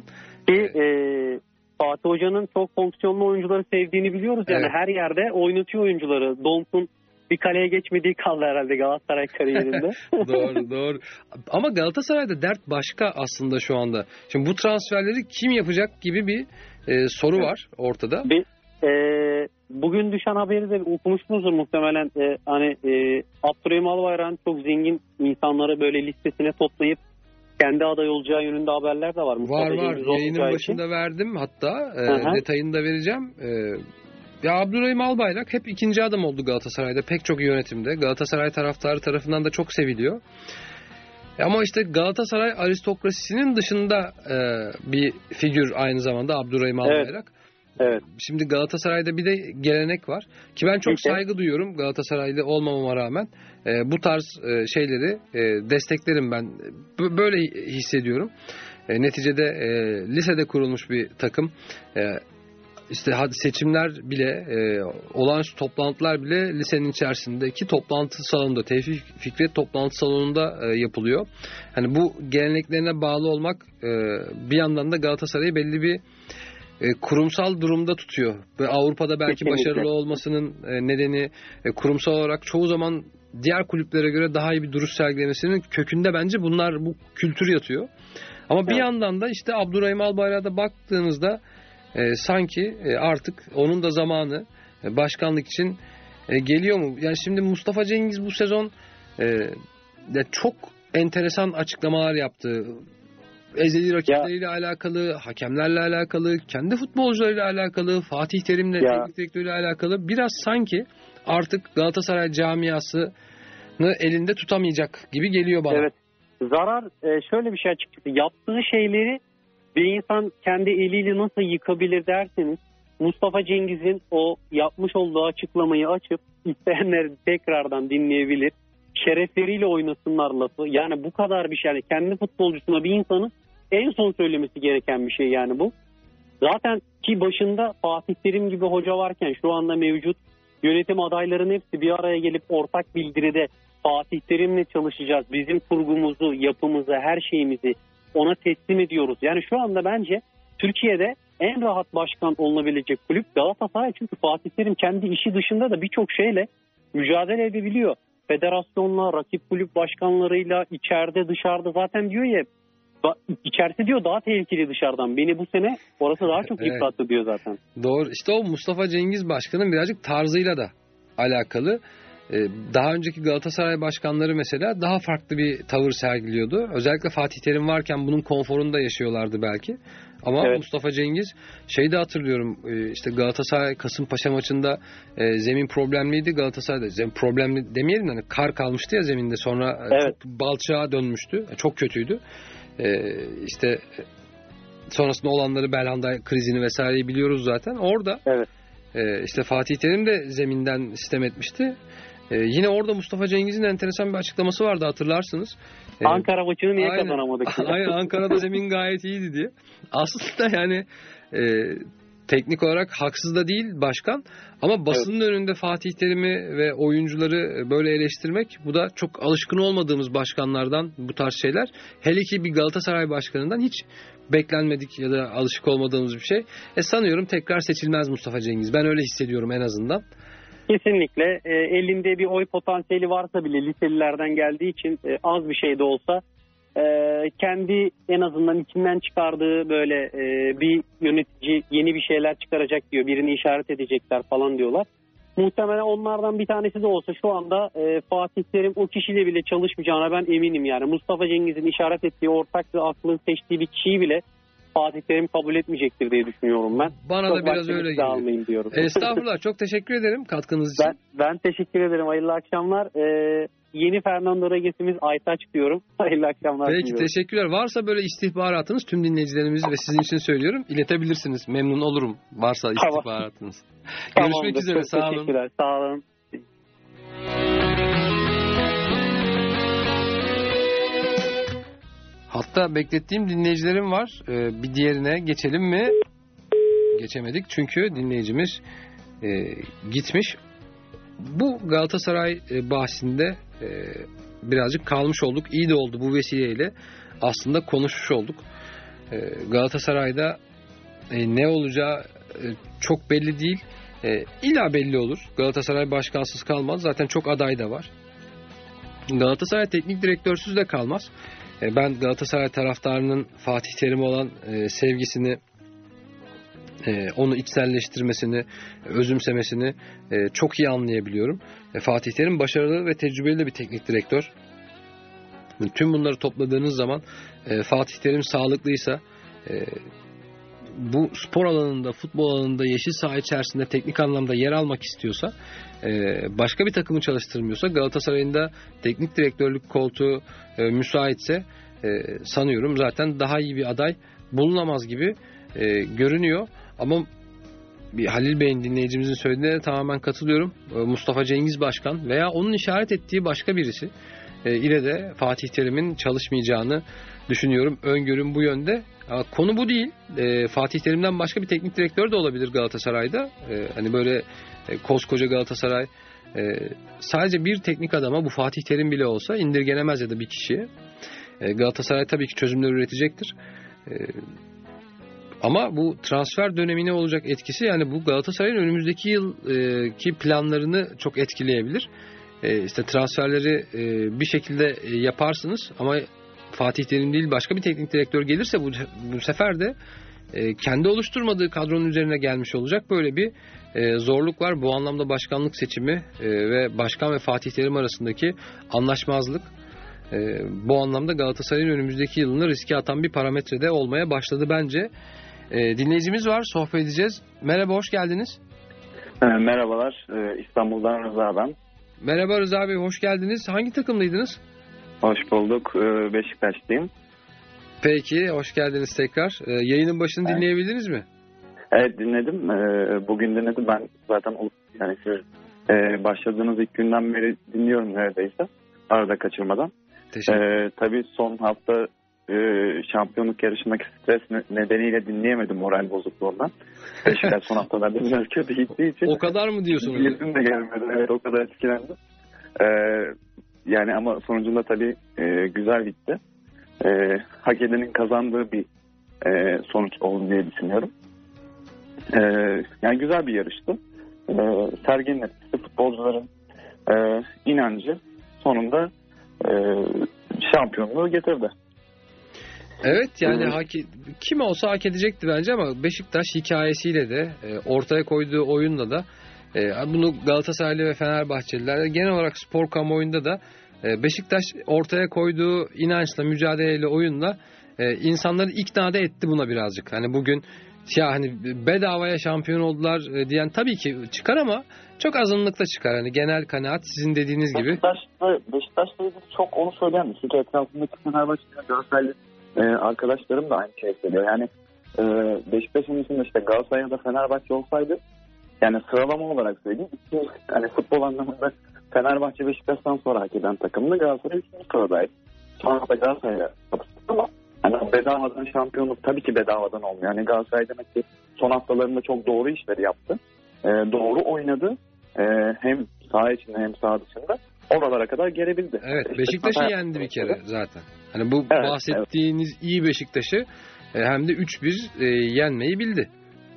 Fatih Hoca'nın çok fonksiyonlu oyuncuları sevdiğini biliyoruz. Yani her yerde oynatıyor oyuncuları. Donk'un bir kaleye geçmediği kaldı herhalde Galatasaray kariyerinde. Doğru. Ama Galatasaray'da dert başka aslında şu anda. Şimdi bu transferleri kim yapacak gibi bir soru var ortada. Bugün düşen haberi de okumuşsunuzdur muhtemelen. Abdurrahim Albayrak'ın çok zengin insanları böyle listesine toplayıp kendi aday olacağı yönünde haberler de var. Var. Yayının başında verdim hatta. Detayını da vereceğim. Ya Abdurrahim Albayrak hep ikinci adam oldu Galatasaray'da. Pek çok yönetimde. Galatasaray taraftarı tarafından da çok seviliyor. Ama işte Galatasaray aristokrasisinin dışında bir figür aynı zamanda Abdurrahim Albayrak. Evet. Şimdi Galatasaray'da bir de gelenek var. Ki ben çok saygı duyuyorum Galatasaraylı olmamama rağmen. Bu tarz şeyleri desteklerim ben. Böyle hissediyorum. Neticede lisede kurulmuş bir takım. İşte seçimler bile, olağanüstü toplantılar bile lisenin içerisindeki toplantı salonunda, Tevfik Fikret toplantı salonunda yapılıyor. Hani bu geleneklerine bağlı olmak bir yandan da Galatasaray'ı belli bir kurumsal durumda tutuyor. Ve Avrupa'da belki başarılı olmasının nedeni kurumsal olarak çoğu zaman diğer kulüplere göre daha iyi bir duruş sergilemesinin kökünde bence bu kültür yatıyor. Ama bir yandan da işte Abdurrahim Albayrak'a baktığınızda sanki artık onun da zamanı başkanlık için geliyor mu? Yani şimdi Mustafa Cengiz bu sezon çok enteresan açıklamalar yaptı. Ezeli rakipleriyle alakalı, hakemlerle alakalı, kendi futbolcularıyla alakalı, Fatih Terim'le teknik direktörüyle alakalı. Biraz sanki artık Galatasaray camiasını elinde tutamayacak gibi geliyor bana. Evet. Zarar şöyle bir şey açıkçası. Yaptığı şeyleri bir insan kendi eliyle nasıl yıkabilir derseniz Mustafa Cengiz'in o yapmış olduğu açıklamayı açıp isteyenler tekrardan dinleyebilir. Şerefleriyle oynasınlar lafı. Yani bu kadar bir şey. Yani kendi futbolcusuna bir insanın en son söylemesi gereken bir şey yani bu. Zaten ki başında Fatih Terim gibi hoca varken şu anda mevcut yönetim adaylarının hepsi bir araya gelip ortak bildiride Fatih Terim'le çalışacağız. Bizim kurgumuzu, yapımızı, her şeyimizi ona teslim ediyoruz. Yani şu anda bence Türkiye'de en rahat başkan olunabilecek kulüp Galatasaray. Çünkü Fatih Terim kendi işi dışında da birçok şeyle mücadele edebiliyor. Federasyonla, rakip kulüp başkanlarıyla, içeride dışarıda zaten diyor ya, içerisi diyor daha tehlikeli dışarıdan. Beni bu sene orası daha çok yıprattı diyor zaten. Doğru. İşte o Mustafa Cengiz Başkan'ın birazcık tarzıyla da alakalı. Daha önceki Galatasaray başkanları mesela daha farklı bir tavır sergiliyordu. Özellikle Fatih Terim varken bunun konforunu da yaşıyorlardı belki. Ama evet. Mustafa Cengiz şeyi de hatırlıyorum, işte Galatasaray Kasımpaşa maçında zemin problemliydi. Galatasaray'da zemin problemli demeyelim, hani kar kalmıştı ya zeminde, sonra evet. Çok balçağa dönmüştü. Çok kötüydü. İşte sonrasında olanları, Belhanda krizini vesaireyi biliyoruz zaten. Orada evet. İşte Fatih Terim de zeminden sistem etmişti. Yine orada Mustafa Cengiz'in enteresan bir açıklaması vardı, hatırlarsınız. Ankara maçını niye kazanamadık? Aynen, Ankara'da zemin gayet iyiydi diye. Aslında yani teknik olarak haksız da değil başkan, ama basının evet. önünde Fatih Terim'i ve oyuncuları böyle eleştirmek, bu da çok alışkın olmadığımız başkanlardan bu tarz şeyler. Hele ki bir Galatasaray başkanından hiç beklenmedik ya da alışık olmadığımız bir şey. Sanıyorum tekrar seçilmez Mustafa Cengiz. Ben öyle hissediyorum en azından. Kesinlikle. Elinde bir oy potansiyeli varsa bile liselilerden geldiği için az bir şey de olsa kendi en azından içinden çıkardığı böyle bir yönetici yeni bir şeyler çıkaracak diyor. Birini işaret edecekler falan diyorlar. Muhtemelen onlardan bir tanesi de olsa şu anda Fatih Terim o kişiyle bile çalışmayacağına ben eminim yani. Mustafa Cengiz'in işaret ettiği, ortak ve aklın seçtiği bir kişiyi bile Fatih Terim kabul etmeyecektir diye düşünüyorum ben. Bana çok da biraz öyle geliyor. Diyorum. Estağfurullah, çok teşekkür ederim katkınız için. Ben teşekkür ederim. Hayırlı akşamlar. Yeni Fernando Reges'imiz Aytaç diyorum. Hayırlı akşamlar. Peki diyorum. Teşekkürler. Varsa böyle istihbaratınız tüm dinleyicilerimiz ve sizin için söylüyorum, iletebilirsiniz. Memnun olurum varsa istihbaratınız. Görüşmek üzere. Sağ olun. Teşekkürler. Sağ olun. Hatta beklettiğim dinleyicilerim var. Bir diğerine geçelim mi? Geçemedik çünkü dinleyicimiz gitmiş. Bu Galatasaray bahsinde birazcık kalmış olduk. İyi de oldu, bu vesileyle aslında konuşmuş olduk. Galatasaray'da ne olacağı çok belli değil. İlla belli olur. Galatasaray başkansız kalmaz. Zaten çok aday da var. Galatasaray teknik direktörsüz de kalmaz. Ben Galatasaray taraftarının Fatih Terim'e olan sevgisini, onu içselleştirmesini, özümsemesini çok iyi anlayabiliyorum. Fatih Terim başarılı ve tecrübeli de bir teknik direktör. Tüm bunları topladığınız zaman Fatih Terim sağlıklıysa, bu spor alanında, futbol alanında, yeşil saha içerisinde teknik anlamda yer almak istiyorsa, başka bir takımı çalıştırmıyorsa, Galatasaray'ın da teknik direktörlük koltuğu müsaitse sanıyorum zaten daha iyi bir aday bulunamaz gibi görünüyor. Ama bir Halil Bey'in, dinleyicimizin söylediğine tamamen katılıyorum. Mustafa Cengiz Başkan veya onun işaret ettiği başka birisi ile de Fatih Terim'in çalışmayacağını düşünüyorum. Öngörüm bu yönde. Konu bu değil. Fatih Terim'den başka bir teknik direktör de olabilir Galatasaray'da. Hani böyle koskoca Galatasaray sadece bir teknik adama, bu Fatih Terim bile olsa, indirgenemez ya da bir kişiye. Galatasaray tabii ki çözümler üretecektir. Ama bu transfer dönemine olacak etkisi, yani bu Galatasaray'ın önümüzdeki yılki planlarını çok etkileyebilir. İşte transferleri bir şekilde yaparsınız ama Fatih Terim değil başka bir teknik direktör gelirse bu sefer de kendi oluşturmadığı kadronun üzerine gelmiş olacak. Böyle bir zorluk var. Bu anlamda başkanlık seçimi ve başkan ve Fatih Terim arasındaki anlaşmazlık bu anlamda Galatasaray'ın önümüzdeki yılını riske atan bir parametrede olmaya başladı bence. Dinleyicimiz var, sohbet edeceğiz. Merhaba, hoş geldiniz. Merhabalar, İstanbul'dan Rıza ben. Merhaba Rıza Bey, hoş geldiniz. Hangi takımlıydınız? Hoş bulduk, Beşiktaşlıyım. Peki, hoş geldiniz tekrar. Yayının başını dinleyebildiniz mi? Evet, dinledim. Bugün dinledim. Ben zaten yani siz başladığınız ilk günden beri dinliyorum neredeyse. Arada kaçırmadan. Teşekkür ederim. Tabii son hafta şampiyonluk yarışındaki stres nedeniyle dinleyemedim moral bozukluğundan. Beşiktaş son haftalarda biraz kötü gittiği için. O kadar mı diyorsunuz? Yüzüm de gelmedi. Evet, o kadar etkilendim. Yani ama sonucunda tabii güzel bitti. Hak edenin kazandığı bir sonuç oldu diye düşünüyorum. Yani güzel bir yarıştı. Sergen'in etkisi, futbolcuların inancı sonunda şampiyonluğu getirdi. Evet yani kim olsa hak edecekti bence ama Beşiktaş hikayesiyle de ortaya koyduğu oyunla da bunu Galatasaraylı ve Fenerbahçeliler genel olarak spor kamuoyunda da Beşiktaş ortaya koyduğu inançla, mücadeleyle, oyunla insanları ikna da etti buna birazcık. Hani bugün ya hani bedavaya şampiyon oldular diyen tabii ki çıkar ama çok azınlıkta çıkar. Hani genel kanaat sizin dediğiniz gibi. Beşiktaş'la ilgili çok onu söyleyen mi? Çünkü etrafındaki Fenerbahçe'nin Galatasaraylı arkadaşlarım da aynı şey söylüyor. Yani Beşiktaş'ın içinde işte Galatasaray ya da Fenerbahçe olsaydı, yani sıralama olarak söyleyeyim, hani futbol anlamında Fenerbahçe Beşiktaş'tan sonra hak eden takımdı. Galatasaray 3. sıradaydı. Sonra da Galatasaray'a kapıştı ama hani bedavadan şampiyonluk tabii ki bedavadan olmuyor. Yani Galatasaray demek ki son haftalarında çok doğru işleri yaptı. Doğru oynadı. Hem saha içinde hem saha dışında oralara kadar gelebildi. Evet, Beşiktaş'ı yendi bir kere zaten. Hani bu bahsettiğiniz iyi Beşiktaş'ı hem de 3-1 yenmeyi bildi.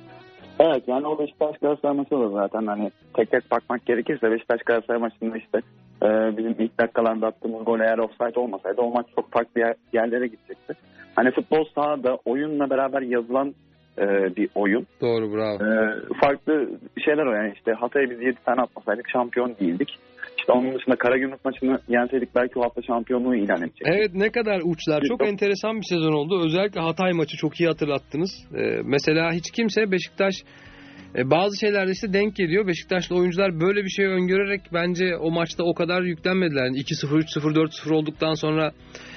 Evet, yani o Beşiktaş Galatasaray maçı olur zaten. Hani tek tek bakmak gerekirse Beşiktaş Galatasaray maçında işte bizim ilk dakikalarda attığımız gol eğer offside olmasaydı o maç çok farklı yerlere gidecekti. Hani futbol sahada oyunla beraber yazılan bir oyun. Doğru, bravo. Farklı şeyler o yani, işte Hatay'a biz 7 tane atmasaydık şampiyon değildik. İşte onun dışında Karagümrük maçını yenseydik belki o hafta şampiyonluğu ilan edecektik. Evet, ne kadar uçlar. Çok enteresan bir sezon oldu. Özellikle Hatay maçı çok iyi hatırlattınız. Mesela hiç kimse Beşiktaş bazı şeylerde işte denk geliyor. Beşiktaşlı oyuncular böyle bir şey öngörerek bence o maçta o kadar yüklenmediler. Yani 2-0, 3-0, 4-0 olduktan sonra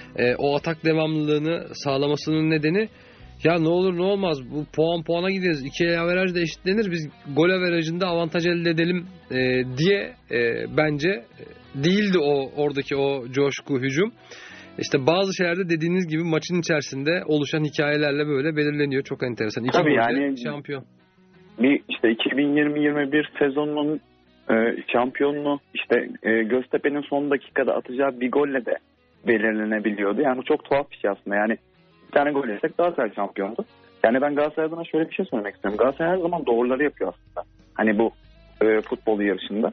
o atak devamlılığını sağlamasının nedeni ya ne olur ne olmaz bu puana gideriz. 2 averaj da eşitlenir. Biz gol averajında avantaj elde edelim diye bence değildi oradaki o coşku, hücum. İşte bazı şeylerde dediğiniz gibi maçın içerisinde oluşan hikayelerle böyle belirleniyor. Çok enteresan. Tabii yani şampiyon. Bir işte 2020-21 sezonunun şampiyonluğu işte Göztepe'nin son dakikada atacağı bir golle de belirlenebiliyordu. Yani bu çok tuhaf bir şey aslında. Yani bir tane gol yesek Galatasaray şampiyondu. Yani ben Galatasaray'dan şöyle bir şey söylemek istiyorum. Galatasaray her zaman doğruları yapıyor aslında. Hani bu futbol yarışında.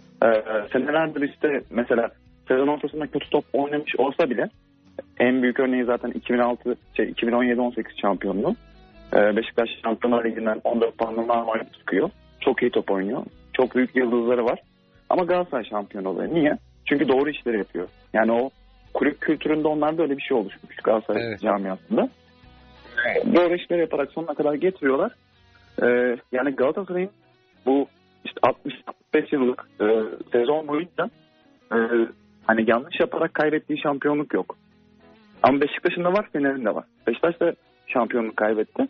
Senelerdir işte mesela sezon ortasında kötü top oynamış olsa bile en büyük örneği zaten 2017-18 şampiyonluğu. Beşiktaş Şampiyonlar Ligi'nden 14 puanla normal çıkıyor. Çok iyi top oynuyor. Çok büyük yıldızları var. Ama Galatasaray şampiyon oluyor. Niye? Çünkü doğru işleri yapıyor. Yani o kulüp kültüründe onlarda öyle bir şey oluşmuş Galatasaray camiasında. Doğru işleri yaparak sonuna kadar getiriyorlar. Yani Galatasaray'ın bu işte 60-65 yıllık sezon boyunca hani yanlış yaparak kaybettiği şampiyonluk yok. Ama Beşiktaş'ın da var, Fener'in de var. Beşiktaş da şampiyonluk kaybetti.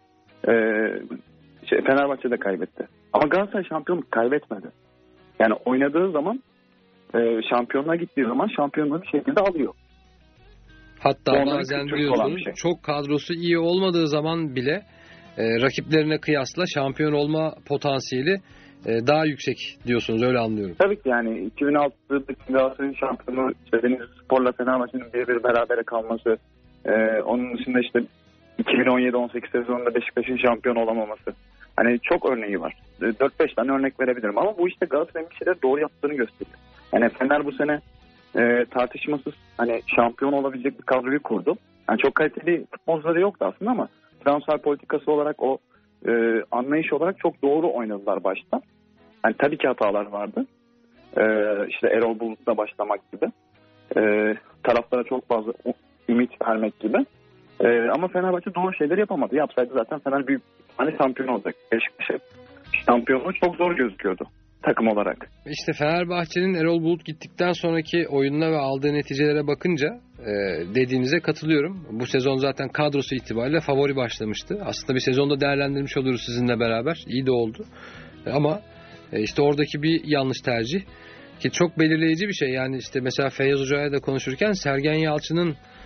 Fenerbahçe de kaybetti. Ama Galatasaray şampiyonluk kaybetmedi. Yani oynadığı zaman şampiyonluğa gittiği zaman şampiyonluğu bir şekilde alıyor. Hatta bazen diyorsunuz çok kadrosu iyi olmadığı zaman bile rakiplerine kıyasla şampiyon olma potansiyeli daha yüksek diyorsunuz, öyle anlıyorum. Tabii ki yani 2006'daki Galatasaray'ın şampiyonu işte Denizlispor'la Fenerbahçe'nin birbiri berabere kalması, onun dışında işte 2017-18 sezonunda Beşiktaş'ın şampiyon olamaması. Hani çok örneği var. 4-5 tane örnek verebilirim ama bu işte Galatasaray'ın bir şeyler doğru yaptığını gösteriyor. Yani Fener bu sene tartışmasız hani şampiyon olabilecek bir kadroyu kurdu. Yani çok kaliteli futbolcuları yoktu aslında ama transfer politikası olarak o anlayış olarak çok doğru oynadılar başta. Yani tabii ki hatalar vardı. İşte Erol Bulut'la başlamak gibi. Taraflara çok fazla ümit vermek gibi. Ama Fenerbahçe doğru şeyleri yapamadı. Yapsaydı zaten Fener büyük hani şampiyon olacak. Beşiktaş'ın şampiyonluğu çok zor gözüküyordu takım olarak. İşte Fenerbahçe'nin Erol Bulut gittikten sonraki oyununa ve aldığı neticelere bakınca dediğinize katılıyorum. Bu sezon zaten kadrosu itibariyle favori başlamıştı. Aslında bir sezonda değerlendirmiş oluruz sizinle beraber. İyi de oldu. Ama işte oradaki bir yanlış tercih ki çok belirleyici bir şey. Yani işte mesela Feyyaz Hoca'ya da konuşurken Sergen Yalçın'ın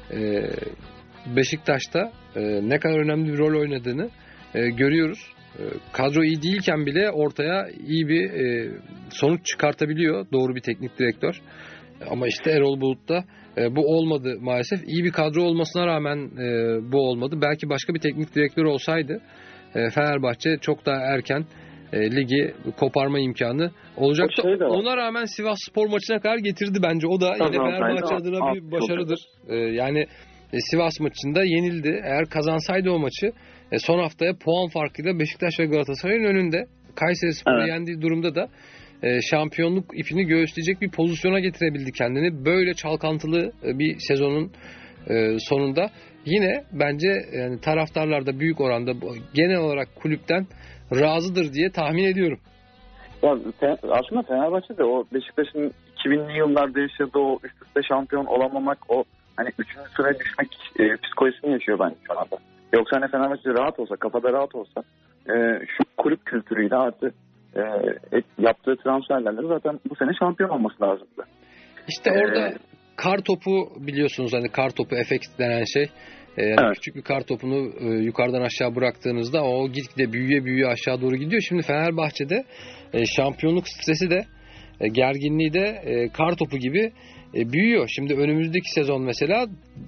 Beşiktaş'ta ne kadar önemli bir rol oynadığını görüyoruz. Kadro iyi değilken bile ortaya iyi bir sonuç çıkartabiliyor doğru bir teknik direktör. Ama işte Erol Bulut'ta bu olmadı maalesef. İyi bir kadro olmasına rağmen bu olmadı. Belki başka bir teknik direktör olsaydı Fenerbahçe çok daha erken ligi koparma imkanı olacaktı. Ona rağmen Sivasspor maçına kadar getirdi bence. O da yine Fenerbahçe adına bir başarıdır. Yani Sivas maçında yenildi. Eğer kazansaydı o maçı son haftaya puan farkıyla Beşiktaş ve Galatasaray'ın önünde. Kayserispor'u yendiği durumda da şampiyonluk ipini göğüsleyecek bir pozisyona getirebildi kendini. Böyle çalkantılı bir sezonun sonunda yine bence yani taraftarlar da büyük oranda genel olarak kulüpten razıdır diye tahmin ediyorum. Ya, aslında Fenerbahçe de o Beşiktaş'ın 2000'li yıllarda yaşadığı o üst üste şampiyon olamamak, o hani 3. sıraya düşmek psikolojisini yaşıyor bence şu anda. Yoksa hani Fenerbahçe rahat olsa, kafada rahat olsa şu kulüp kültürüyle artık yaptığı transferlerle zaten bu sene şampiyon olması lazımdı. İşte orada kar topu biliyorsunuz, hani kar topu efekt denen şey. Yani küçük bir kar topunu yukarıdan aşağı bıraktığınızda o gitgide büyüye aşağı doğru gidiyor. Şimdi Fenerbahçe'de şampiyonluk stresi de gerginliği de kar topu gibi büyüyor. Şimdi önümüzdeki sezon mesela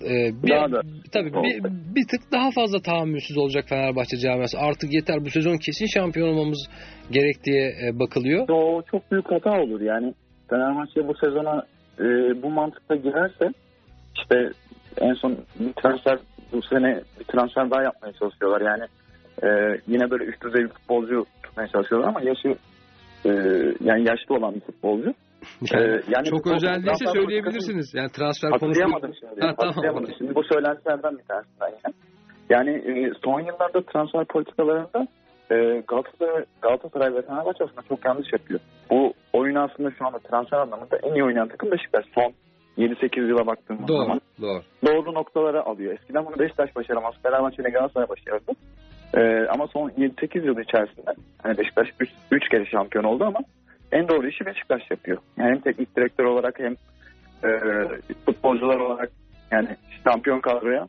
bir tık daha fazla tahammülsüz olacak Fenerbahçe camiası. Artık yeter, bu sezon kesin şampiyon olmamız gerek diye bakılıyor. O çok büyük hata olur. Yani Fenerbahçe bu sezona bu mantıkla girerse, işte en son bu sene bir transfer daha yapmaya çalışıyorlar. Yani yine böyle üst düzey bir futbolcu tutmaya çalışıyorlar ama yani yaşlı olan bir futbolcu. Yani çok özel değilse söyleyebilirsiniz. Yani transfer konusu. Hatırlayamadım şimdi bu söylentilerden bir tanesinden yine. Yani son yıllarda transfer politikalarında Galatasaray ve Fenerbahçe aslında çok yanlış yapıyor. Bu oyunu aslında şu anda transfer anlamında en iyi oynayan takım Beşiktaş. Son 7-8 yıla baktığımız zaman doğru noktalara alıyor. Eskiden bunu Beşiktaş başaramaz, Fenerbahçe ile Galatasaray başardı. Ama son 7-8 yıl içerisinde hani Beşiktaş 3 kere şampiyon oldu ama en doğru işi Beşiktaş yapıyor. Yani hem teknik direktör olarak hem futbolcular olarak, yani şampiyon kadroya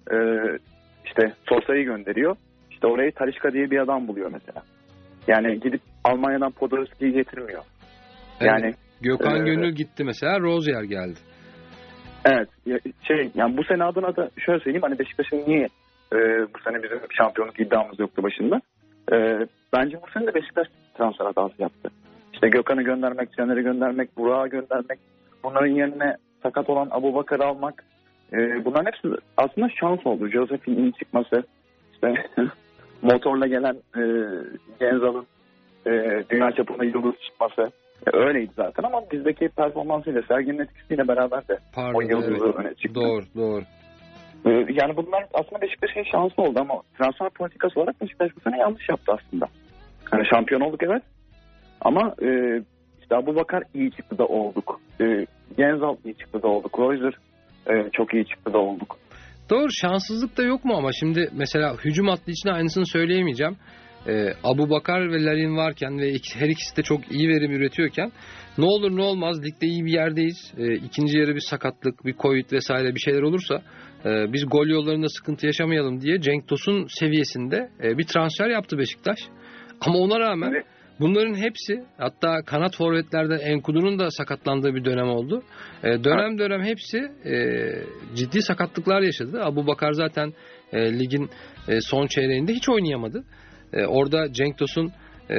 işte Sosa'yı gönderiyor. İşte orayı Talisca diye bir adam buluyor mesela. Yani gidip Almanya'dan Podolski'yi getirmiyor. Yani Gökhan Gönül gitti mesela, Rozier geldi. Evet. Yani bu sene adına da şöyle söyleyeyim, hani Beşiktaş'ın niye bu sene bizim şampiyonluk iddiamız yoktu başında. Bence bu sene de Beşiktaş transfer hatası yaptı. İşte Gökhan'ı göndermek, Caner'i göndermek, Burak'ı göndermek, bunların yerine sakat olan Abubakar'ı almak, bunların hepsi aslında şans oldu. Josef'in iyi çıkması, işte motorla gelen Genzal'ın dünya çapında yıldız çıkması öyleydi zaten ama bizdeki performansıyla, Sergen'in etkisiyle beraber de o yıldızı öne çıktı. Doğru. Yani bunlar aslında Beşiktaş'ın şansı oldu ama transfer politikası olarak Beşiktaş bu sene yanlış yaptı aslında. Yani şampiyon olduk evet ama işte Abubakar iyi çıktı da olduk. Genzal iyi çıktı da olduk. Rozier çok iyi çıktı da olduk. Doğru, şanssızlık da yok mu ama şimdi mesela hücum hattı için aynısını söyleyemeyeceğim. Abubakar ve Larin varken ve her ikisi de çok iyi verim üretiyorken ne olur ne olmaz ligde iyi bir yerdeyiz. İkinci yarı bir sakatlık, bir Covid vesaire bir şeyler olursa biz gol yollarında sıkıntı yaşamayalım diye Cenk Tosun seviyesinde bir transfer yaptı Beşiktaş. Ama ona rağmen bunların hepsi, hatta kanat forvetlerde Enkudu'nun da sakatlandığı bir dönem oldu. Dönem hepsi ciddi sakatlıklar yaşadı. Abubakar zaten ligin son çeyreğinde hiç oynayamadı. Orada Cenk Tosun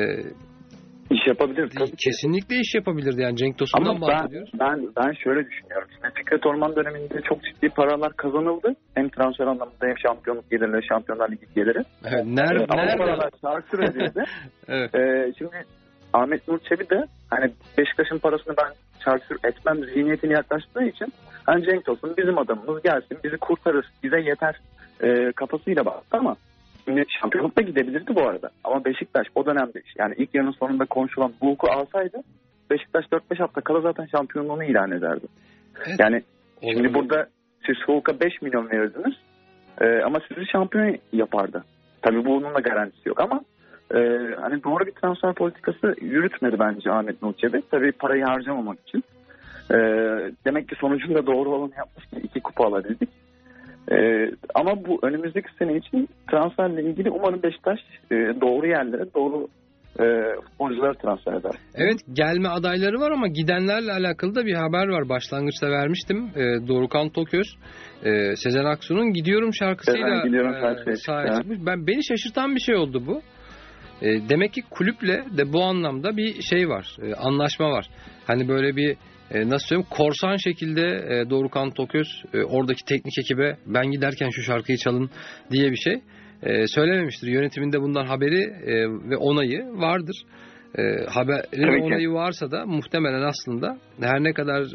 iş yapabilir. Kesinlikle iş yapabilirdi. Yani Cenk Tosun'dan bahsediyoruz. Ben şöyle düşünüyorum. Fikret Orman döneminde çok ciddi paralar kazanıldı. Hem transfer anlamında hem şampiyonluk geliri, Şampiyonlar Ligi geliri. Evet, nerede? Paralar çarçur edildi. Evet. Şimdi Ahmet Nur Çebi de hani Beşiktaş'ın parasını ben çarçur etmem zihniyetini yaklaştığı için hani Cenk Tosun bizim adamımız, gelsin bizi kurtarır, bize yeter kafasıyla baktı ama şimdi şampiyonluk da gidebilirdi bu arada. Ama Beşiktaş o dönemde yani ilk yarının sonunda konuşulan bu hukuku alsaydı Beşiktaş 4-5 hafta kala zaten şampiyonluğunu ilan ederdi. Evet. Yani şimdi burada siz hukuka 5 milyon verirdiniz ama sizi şampiyon yapardı. Tabii bunun da garantisi yok ama hani doğru bir transfer politikası yürütmedi bence Ahmet Nur Çebi. Tabii parayı harcamamak için. Demek ki sonucunda doğru olanı yapmış ki 2 kupa alabildik. Ama bu önümüzdeki sene için transferle ilgili umarım Beşiktaş doğru yerlere doğru futbolcuları transfer eder. Evet, gelme adayları var ama gidenlerle alakalı da bir haber var. Başlangıçta vermiştim. Dorukhan Toköz, Sezen Aksu'nun Gidiyorum şarkısıyla sahaya çıkmış. Beni şaşırtan bir şey oldu bu. Demek ki kulüple de bu anlamda bir şey var. Anlaşma var. Hani böyle bir nasıl söyleyeyim, korsan şekilde Dorukhan Toköz oradaki teknik ekibe ben giderken şu şarkıyı çalın diye bir şey söylememiştir. Yönetiminde bundan haberi ve onayı vardır. Haberin onayı varsa da muhtemelen aslında her ne kadar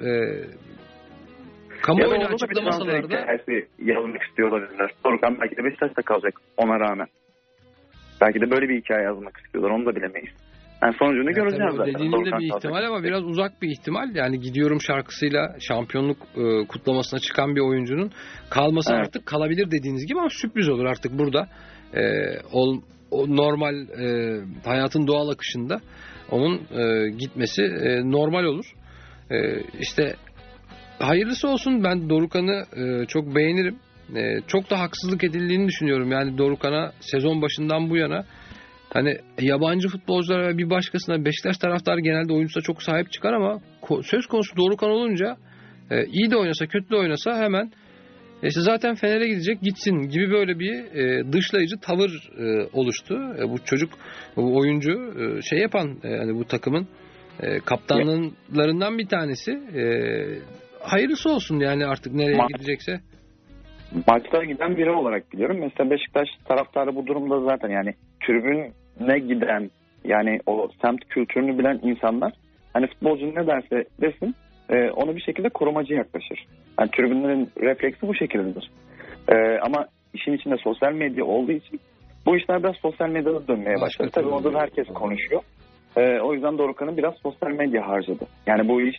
kamuoyuna açıklamasalar da yazmak istiyor olabilirler. Dorukhan belki de Beşiktaş'ta kalacak ona rağmen. Belki de böyle bir hikaye yazmak istiyorlar. Onu da bilemeyiz. Yani sonucunu göreceğiz zaten. Dediğiniz de bir ihtimal ama biraz uzak bir ihtimal. Yani Gidiyorum şarkısıyla şampiyonluk kutlamasına çıkan bir oyuncunun kalması artık kalabilir dediğiniz gibi ama sürpriz olur artık burada. O normal hayatın doğal akışında onun gitmesi normal olur. İşte hayırlısı olsun. Ben Dorukhan'ı çok beğenirim. Çok da haksızlık edildiğini düşünüyorum. Yani Dorukhan'a sezon başından bu yana hani yabancı futbolculara ve bir başkasına Beşiktaş taraftarı genelde oyuncusa çok sahip çıkar ama söz konusu Dorukhan olunca iyi de oynasa kötü de oynasa hemen işte zaten Fener'e gidecek gitsin gibi böyle bir dışlayıcı tavır oluştu. Bu çocuk, bu oyuncu şey yapan hani bu takımın kaptanlarından bir tanesi. Hayırlısı olsun yani artık nereye gidecekse. Maçlara giden biri olarak biliyorum. Mesela Beşiktaş taraftarı bu durumda zaten yani tribüne giden yani o semt kültürünü bilen insanlar hani futbolcu ne derse desin onu bir şekilde korumacı yaklaşır. Yani tribünlerin refleksi bu şekildedir. Ama işin içinde sosyal medya olduğu için bu işler biraz sosyal medyada dönmeye başladı. Tabii orada da herkes konuşuyor. O yüzden Dorukhan'ı biraz sosyal medya harcadı. Yani bu iş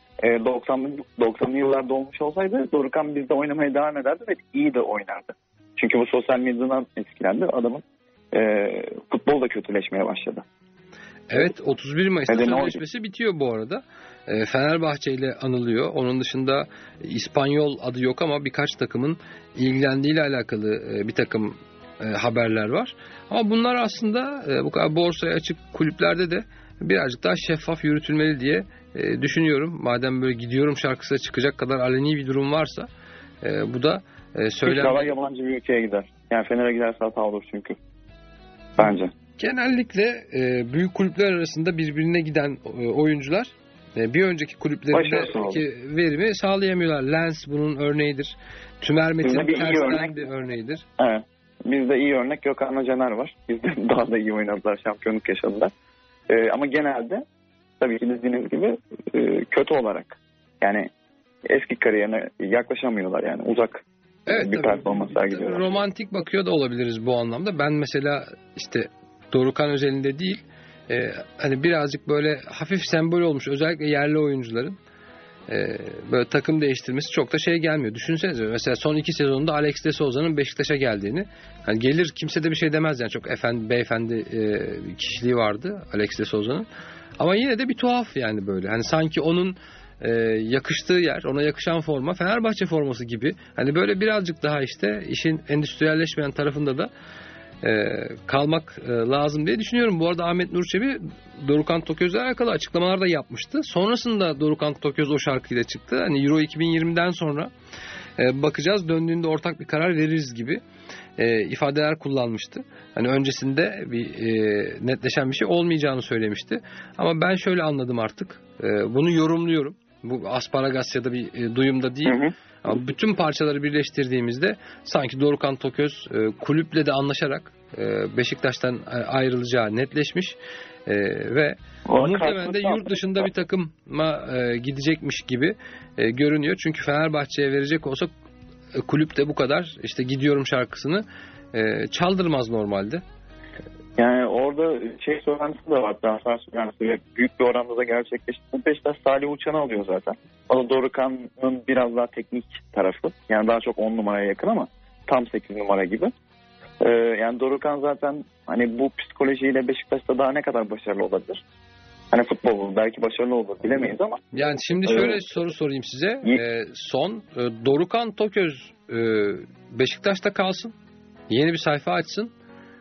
90'lı yıllarda olmuş olsaydı Dorukhan bizde oynamaya devam ederdi ve iyi de oynardı. Çünkü bu sosyal medyadan etkilendi. Adamın futbol da kötüleşmeye başladı. Evet, 31 Mayıs'ta sözleşmesi bitiyor bu arada. Fenerbahçe ile anılıyor. Onun dışında İspanyol adı yok ama birkaç takımın ilgilendiğiyle alakalı bir takım haberler var. Ama bunlar aslında bu kadar borsaya açık kulüplerde de birazcık daha şeffaf yürütülmeli diye düşünüyorum. Madem böyle Gidiyorum şarkısına çıkacak kadar aleni bir durum varsa bu da İnşallah yabancı bir ülkeye gider. Yani Fener'e giderse hata olur çünkü. Bence. Genellikle büyük kulüpler arasında birbirine giden oyuncular bir önceki kulüplerindeki verimi sağlayamıyorlar. Lens bunun örneğidir. Tümer Metin tersten bir örneğidir. Evet. Bizde iyi örnek Gökhan Caner var. Bizde daha da iyi oynadılar, şampiyonluk yaşadılar. Ama genelde tabii ki dediğiniz gibi kötü olarak yani eski kariyerine yaklaşamıyorlar yani uzak bir performans sergiliyorlar. Romantik bakıyor da olabiliriz bu anlamda. Ben mesela işte Dorukhan özelinde değil hani birazcık böyle hafif sembol olmuş özellikle yerli oyuncuların böyle takım değiştirmesi çok da şey gelmiyor. Düşünsenize mesela son 2 sezonunda Alex de Souza'nın Beşiktaş'a geldiğini. Hani gelir kimse de bir şey demez yani çok beyefendi kişiliği vardı Alex de Souza'nın. Ama yine de bir tuhaf yani böyle. Hani sanki onun yakıştığı yer, ona yakışan forma Fenerbahçe forması gibi. Hani böyle birazcık daha işte işin endüstriyelleşmeyen tarafında da kalmak lazım diye düşünüyorum. Bu arada Ahmet Nur Çebi Dorukhan Toköz'le alakalı açıklamalar da yapmıştı. Sonrasında Dorukhan Toköz o şarkıyla çıktı. Hani Euro 2020'den sonra bakacağız, döndüğünde ortak bir karar veririz gibi ifadeler kullanmıştı. Hani öncesinde bir netleşen bir şey olmayacağını söylemişti. Ama ben şöyle anladım artık. Bunu yorumluyorum. Bu Asparagasya bir duyumda değil. Hı hı. Ama bütün parçaları birleştirdiğimizde sanki Dorukhan Toköz kulüple de anlaşarak Beşiktaş'tan ayrılacağı netleşmiş ve muhtemelen de yurt dışında bir takıma gidecekmiş gibi görünüyor. Çünkü Fenerbahçe'ye verecek olsa kulüp de bu kadar işte Gidiyorum şarkısını çaldırmaz normalde. Yani orada söylentisi de var. Transfer söylentisi büyük bir oranda da gerçekleşti. Beşiktaş Salih Uçan'ı alıyor zaten. O da Dorukhan'ın biraz daha teknik tarafı. Yani daha çok 10 numaraya yakın ama tam 8 numara gibi. Yani Dorukhan zaten hani bu psikolojiyle Beşiktaş'ta daha ne kadar başarılı olabilir? Hani futbol belki başarılı olur bilemeyiz ama. Yani şimdi şöyle soru sorayım size. Dorukhan Toköz Beşiktaş'ta kalsın. Yeni bir sayfa açsın.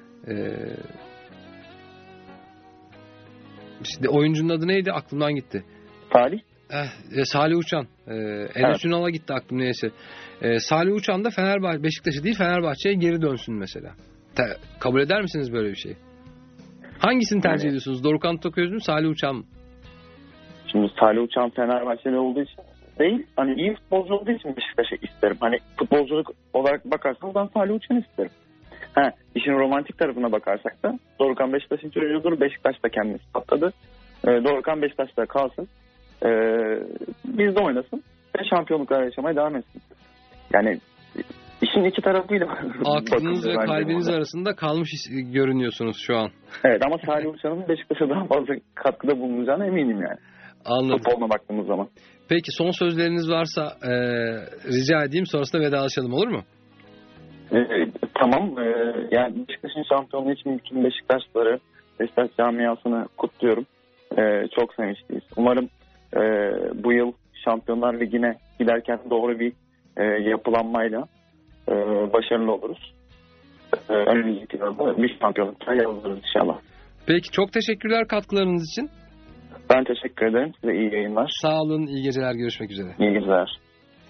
İşte oyuncunun adı neydi? Aklımdan gitti. Salih? Salih Uçan. Enes Ünal'a gitti aklım neyse. Salih Uçan da Beşiktaş'ı değil Fenerbahçe'ye geri dönsün mesela. Kabul eder misiniz böyle bir şey? Hangisini tercih ediyorsunuz? Dorukhan Toköz mü, Salih Uçan mı? Şimdi Salih Uçan Fenerbahçeli olduğu için değil. Hani iyi futbolcu olduğu için Beşiktaş'ı isterim. Hani futbolculuk olarak bakarsanız ben Salih Uçan'ı isterim. İşin romantik tarafına bakarsak da Dorukhan Beşiktaş'ın çocuğudur. Beşiktaş da kendisi patladı. Dorukhan Beşiktaş'ta kalsın. Bizde oynasın. Ve şampiyonluklar yaşamaya devam etsin. Yani işin iki tarafıyla aklınız ve kalbiniz arasında kalmış görünüyorsunuz şu an. Evet ama Salih Uçan'ın Beşiktaş'a daha fazla katkıda bulunacağına eminim yani. Anladım. Futboluna baktığımız zaman. Peki son sözleriniz varsa rica edeyim, sonrasında vedalaşalım, olur mu? Tamam. Yani Beşiktaş'ın şampiyonluğu için bütün Beşiktaşları, Beşiktaş camiasını kutluyorum. Çok sevinçliyiz. Umarım bu yıl Şampiyonlar Ligi'ne giderken doğru bir yapılanmayla başarılı oluruz. Önümüzdeki yılda bir şampiyonlukta yazılırız inşallah. Peki, çok teşekkürler katkılarınız için. Ben teşekkür ederim. Size iyi yayınlar. Sağ olun, iyi geceler, görüşmek üzere. İyi geceler.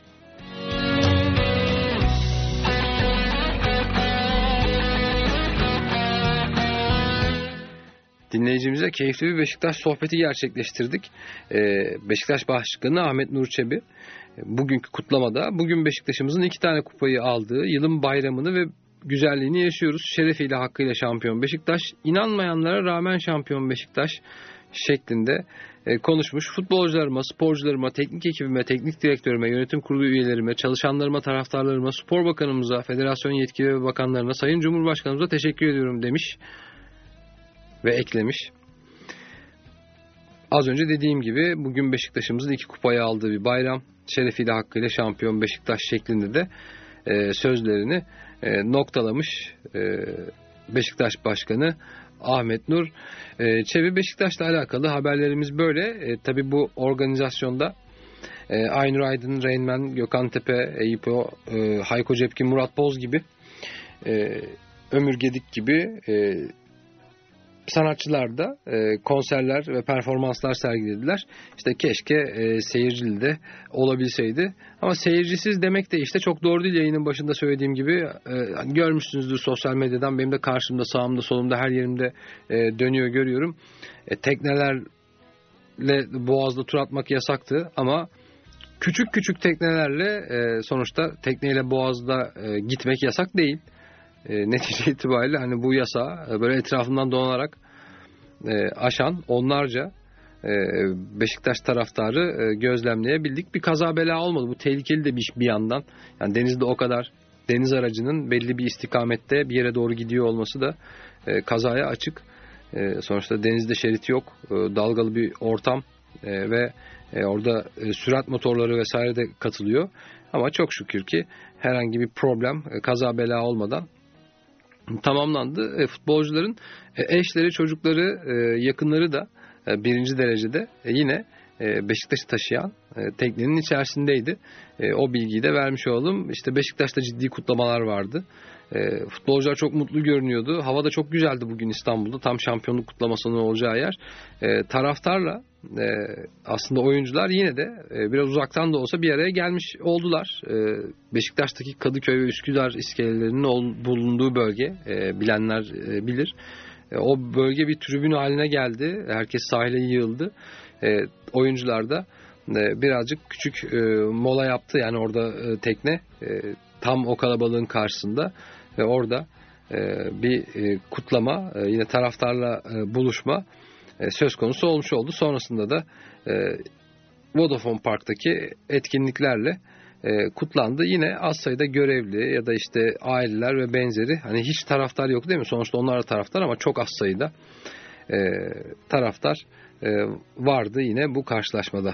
Dinleyicimize keyifli bir Beşiktaş sohbeti gerçekleştirdik. Beşiktaş Başkanı Ahmet Nur Çebi bugünkü kutlamada bugün Beşiktaş'ımızın 2 tane kupayı aldığı yılın bayramını ve güzelliğini yaşıyoruz. Şerefiyle hakkıyla şampiyon Beşiktaş, inanmayanlara rağmen şampiyon Beşiktaş şeklinde konuşmuş. Futbolcularıma, sporcularıma, teknik ekibime, teknik direktörüme, yönetim kurulu üyelerime, çalışanlarıma, taraftarlarıma, spor bakanımıza, federasyon yetkili ve bakanlarına, Sayın Cumhurbaşkanımıza teşekkür ediyorum demiş ve eklemiş. Az önce dediğim gibi bugün Beşiktaş'ımızın 2 kupayı aldığı bir bayram. Şerefiyle hakkıyla şampiyon Beşiktaş şeklinde de sözlerini noktalamış Beşiktaş Başkanı Ahmet Nur Çebi. Beşiktaş'la alakalı haberlerimiz böyle. Tabii bu organizasyonda Aynur Aydın, Reynmen, Gökhan Tepe, Eyüpo, Hayko Cepkin, Murat Boz gibi, Ömür Gedik gibi sanatçılar da konserler ve performanslar sergilediler. İşte keşke seyircili de olabilseydi. Ama seyircisiz demek de işte çok doğru değil. Yayının başında söylediğim gibi görmüşsünüzdür sosyal medyadan. Benim de karşımda, sağımda, solumda, her yerimde dönüyor, görüyorum. Teknelerle Boğaz'da tur atmak yasaktı ama küçük küçük teknelerle sonuçta tekneyle Boğaz'da gitmek yasak değil. Netice itibariyle hani bu yasa böyle etrafından dolanarak aşan onlarca Beşiktaş taraftarı gözlemleyebildik. Bir kaza bela olmadı. Bu tehlikeli de bir yandan. Yani denizde o kadar deniz aracının belli bir istikamette bir yere doğru gidiyor olması da kazaya açık. Sonuçta denizde şerit yok. Dalgalı bir ortam ve orada sürat motorları vesaire de katılıyor. Ama çok şükür ki herhangi bir problem, kaza bela olmadan tamamlandı. Futbolcuların eşleri, çocukları, yakınları da birinci derecede yine Beşiktaş'ı taşıyan teknenin içerisindeydi. O bilgiyi de vermiş oldum. İşte Beşiktaş'ta ciddi kutlamalar vardı. Futbolcular çok mutlu görünüyordu. Hava da çok güzeldi bugün İstanbul'da. Tam şampiyonluk kutlamasının olacağı yer. Taraftarla aslında oyuncular yine de biraz uzaktan da olsa bir araya gelmiş oldular. Beşiktaş'taki Kadıköy ve Üsküdar iskelelerinin bulunduğu bölge, bilenler bilir. O bölge bir tribün haline geldi. Herkes sahile yığıldı. Oyuncular da birazcık küçük mola yaptı. Yani orada tekne tam o kalabalığın karşısında ve orada bir kutlama, yine taraftarla buluşma söz konusu olmuş oldu. Sonrasında da Vodafone Park'taki etkinliklerle kutlandı. Yine az sayıda görevli ya da işte aileler ve benzeri, hani hiç taraftar yok değil mi? Sonuçta onlar da taraftar ama çok az sayıda taraftar vardı yine bu karşılaşmada.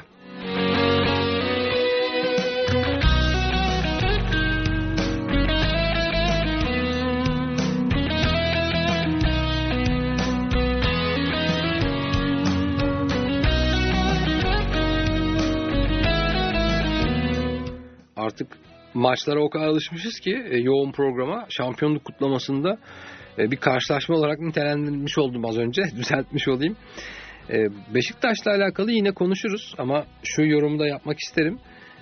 Artık maçlara o kadar alışmışız ki yoğun programa, şampiyonluk kutlamasında bir karşılaşma olarak nitelendirmiş oldum az önce. Düzeltmiş olayım. Beşiktaş'la alakalı yine konuşuruz ama şu yorumu da yapmak isterim.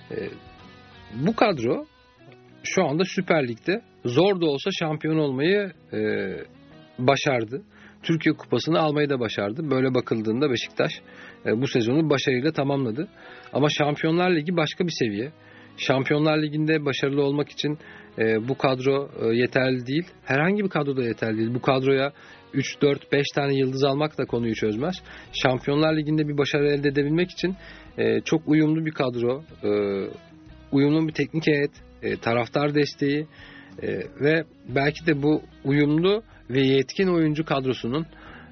Bu kadro şu anda Süper Lig'de zor da olsa şampiyon olmayı başardı. Türkiye Kupası'nı almayı da başardı. Böyle bakıldığında Beşiktaş bu sezonu başarıyla tamamladı. Ama Şampiyonlar Ligi başka bir seviye. Şampiyonlar Ligi'nde başarılı olmak için bu kadro yeterli değil. Herhangi bir kadro da yeterli değil. Bu kadroya 3, 4, 5 tane yıldız almak da konuyu çözmez. Şampiyonlar Ligi'nde bir başarı elde edebilmek için çok uyumlu bir kadro, uyumlu bir teknik heyet, taraftar desteği ve belki de bu uyumlu ve yetkin oyuncu kadrosunun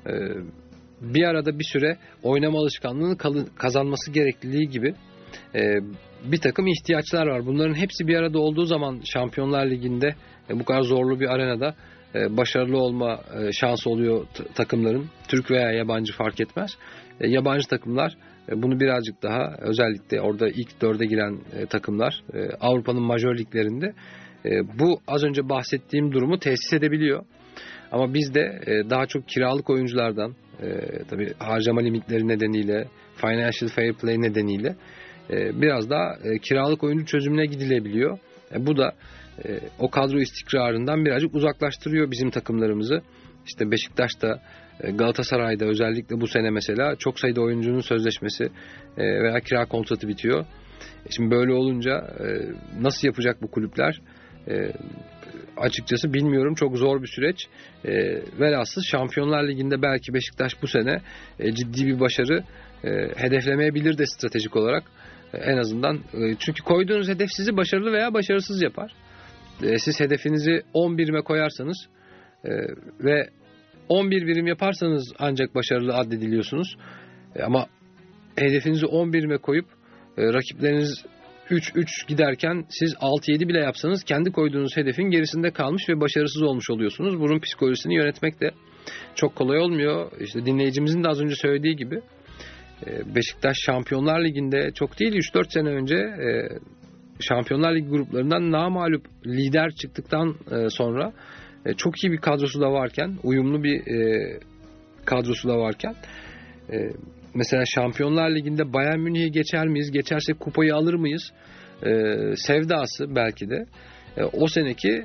bir arada bir süre oynama alışkanlığını kazanması gerekliliği gibi bir takım ihtiyaçlar var. Bunların hepsi bir arada olduğu zaman Şampiyonlar Ligi'nde bu kadar zorlu bir arenada başarılı olma şansı oluyor takımların. Türk veya yabancı fark etmez. Yabancı takımlar bunu birazcık daha, özellikle orada ilk dörde giren takımlar Avrupa'nın majör liglerinde bu az önce bahsettiğim durumu tesis edebiliyor. Ama biz de daha çok kiralık oyunculardan, tabii harcama limitleri nedeniyle, financial fair play nedeniyle biraz daha kiralık oyuncu çözümüne gidilebiliyor. Bu da o kadro istikrarından birazcık uzaklaştırıyor bizim takımlarımızı. İşte Beşiktaş'ta, Galatasaray'da özellikle bu sene mesela çok sayıda oyuncunun sözleşmesi veya kira kontratı bitiyor. Şimdi böyle olunca nasıl yapacak bu kulüpler? Açıkçası bilmiyorum. Çok zor bir süreç. Velhasıl Şampiyonlar Ligi'nde belki Beşiktaş bu sene ciddi bir başarı hedeflemeyebilir de stratejik olarak. En azından çünkü koyduğunuz hedef sizi başarılı veya başarısız yapar. Siz hedefinizi 10 birime koyarsanız ve 11 birim yaparsanız ancak başarılı addediliyorsunuz. Ama hedefinizi 10 birime koyup rakipleriniz 3-3 giderken siz 6-7 bile yapsanız kendi koyduğunuz hedefin gerisinde kalmış ve başarısız olmuş oluyorsunuz. Bunun psikolojisini yönetmek de çok kolay olmuyor. İşte dinleyicimizin de az önce söylediği gibi Beşiktaş Şampiyonlar Ligi'nde çok değil 3-4 sene önce Şampiyonlar Ligi gruplarından namağlup lider çıktıktan sonra çok iyi bir kadrosu da varken, uyumlu bir kadrosu da varken mesela Şampiyonlar Ligi'nde Bayern Münih'i geçer miyiz? Geçersek kupayı alır mıyız? Sevdası belki de o seneki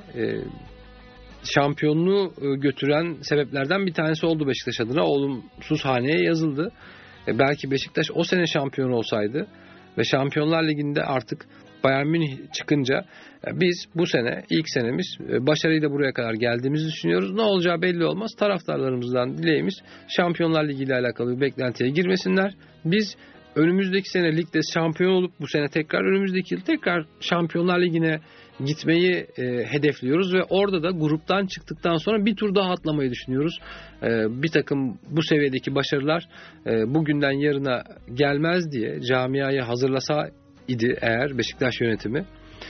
şampiyonluğu götüren sebeplerden bir tanesi oldu Beşiktaş adına. Olumsuz haneye yazıldı. Belki Beşiktaş o sene şampiyon olsaydı ve Şampiyonlar Ligi'nde artık Bayern Münih çıkınca biz bu sene ilk senemiz başarıyla buraya kadar geldiğimizi düşünüyoruz. Ne olacağı belli olmaz. Taraftarlarımızdan dileğimiz Şampiyonlar Ligi ile alakalı bir beklentiye girmesinler. Biz önümüzdeki sene ligde şampiyon olup bu sene tekrar önümüzdeki yıl tekrar Şampiyonlar Ligi'ne gitmeyi hedefliyoruz ve orada da gruptan çıktıktan sonra bir tur daha atlamayı düşünüyoruz. Bir takım bu seviyedeki başarılar bugünden yarına gelmez diye camiayı hazırlasa idi eğer Beşiktaş yönetimi.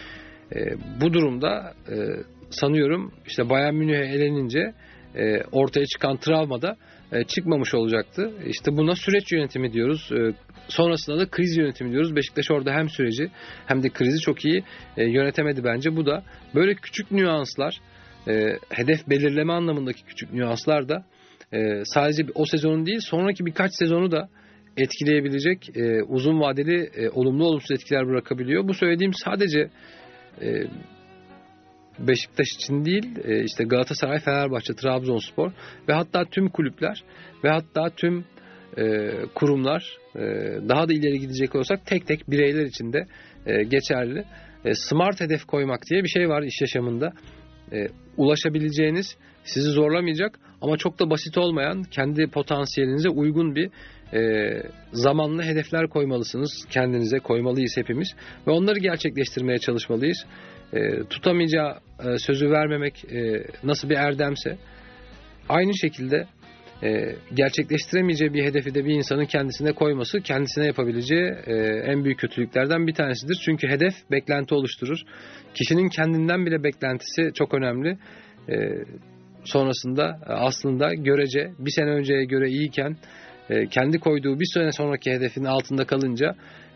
Bu durumda sanıyorum işte Bayern Münih'e elenince ortaya çıkan travmada çıkmamış olacaktı. İşte buna süreç yönetimi diyoruz. Sonrasında da kriz yönetimi diyoruz. Beşiktaş orada hem süreci hem de krizi çok iyi yönetemedi bence. Bu da böyle küçük nüanslar, hedef belirleme anlamındaki küçük nüanslar da sadece o sezonun değil sonraki birkaç sezonu da etkileyebilecek uzun vadeli olumlu olumsuz etkiler bırakabiliyor. Bu söylediğim sadece Beşiktaş için değil, işte Galatasaray, Fenerbahçe, Trabzonspor ve hatta tüm kulüpler ve hatta tüm kurumlar, daha da ileri gidecek olsak tek tek bireyler için de geçerli. Smart hedef koymak diye bir şey var iş yaşamında. Ulaşabileceğiniz, sizi zorlamayacak ama çok da basit olmayan, kendi potansiyelinize uygun bir zamanlı hedefler koymalısınız. Kendinize koymalıyız hepimiz ve onları gerçekleştirmeye çalışmalıyız. Tutamayacağı sözü vermemek nasıl bir erdemse aynı şekilde gerçekleştiremeyeceği bir hedefi de bir insanın kendisine koyması kendisine yapabileceği en büyük kötülüklerden bir tanesidir. Çünkü hedef beklenti oluşturur. Kişinin kendinden bile beklentisi çok önemli. Sonrasında aslında görece bir sene önceye göre iyiyken kendi koyduğu bir sene sonraki hedefin altında kalınca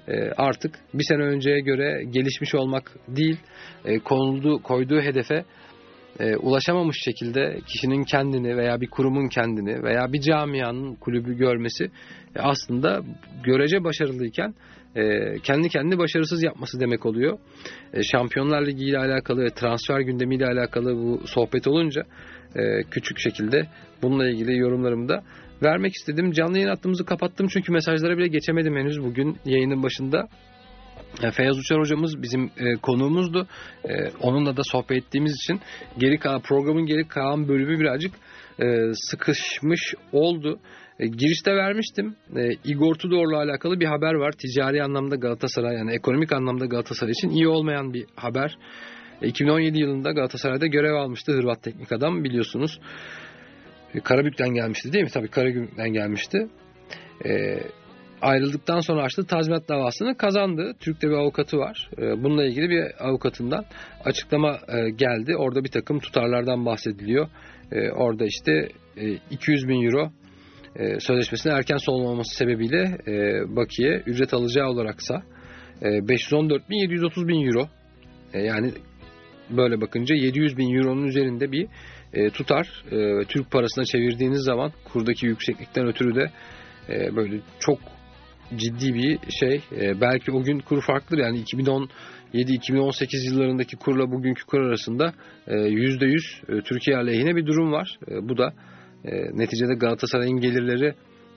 artık bir sene önceye göre gelişmiş olmak değil, koyduğu hedefe ulaşamamış şekilde kişinin kendini veya bir kurumun kendini veya bir camianın kulübü görmesi aslında görece başarılıyken kendi kendini başarısız yapması demek oluyor. Şampiyonlar Ligi ile alakalı ve transfer gündemi ile alakalı bu sohbet olunca küçük şekilde bununla ilgili yorumlarımı da vermek istedim. Canlı yayın hattımızı kapattım çünkü mesajlara bile geçemedim henüz bugün yayının başında. Feyyaz Uçar hocamız bizim konuğumuzdu. Onunla da sohbet ettiğimiz için programın geri kalan bölümü birazcık sıkışmış oldu. Girişte vermiştim. Igor Tudor'la alakalı bir haber var. Ticari anlamda Galatasaray, yani ekonomik anlamda Galatasaray için iyi olmayan bir haber. 2017 yılında Galatasaray'da görev almıştı Hırvat teknik adam, biliyorsunuz. Karabük'ten gelmişti değil mi? Tabii Karabük'ten gelmişti. Ayrıldıktan sonra açtığı tazminat davasını kazandı. Türk'te bir avukatı var. Bununla ilgili bir avukatından açıklama geldi. Orada bir takım tutarlardan bahsediliyor. Orada işte 200 bin euro sözleşmesinin erken sonlanması sebebiyle bakiye ücret alacağı olaraksa 514.730 bin euro, yani böyle bakınca 700 bin euronun üzerinde bir tutar. Türk parasına çevirdiğiniz zaman kurdaki yükseklikten ötürü de böyle çok ciddi bir şey. Belki o gün kur farklıdır. Yani 2017-2018 yıllarındaki kurla bugünkü kur arasında %100 Türkiye aleyhine bir durum var. Bu da neticede Galatasaray'ın gelirleri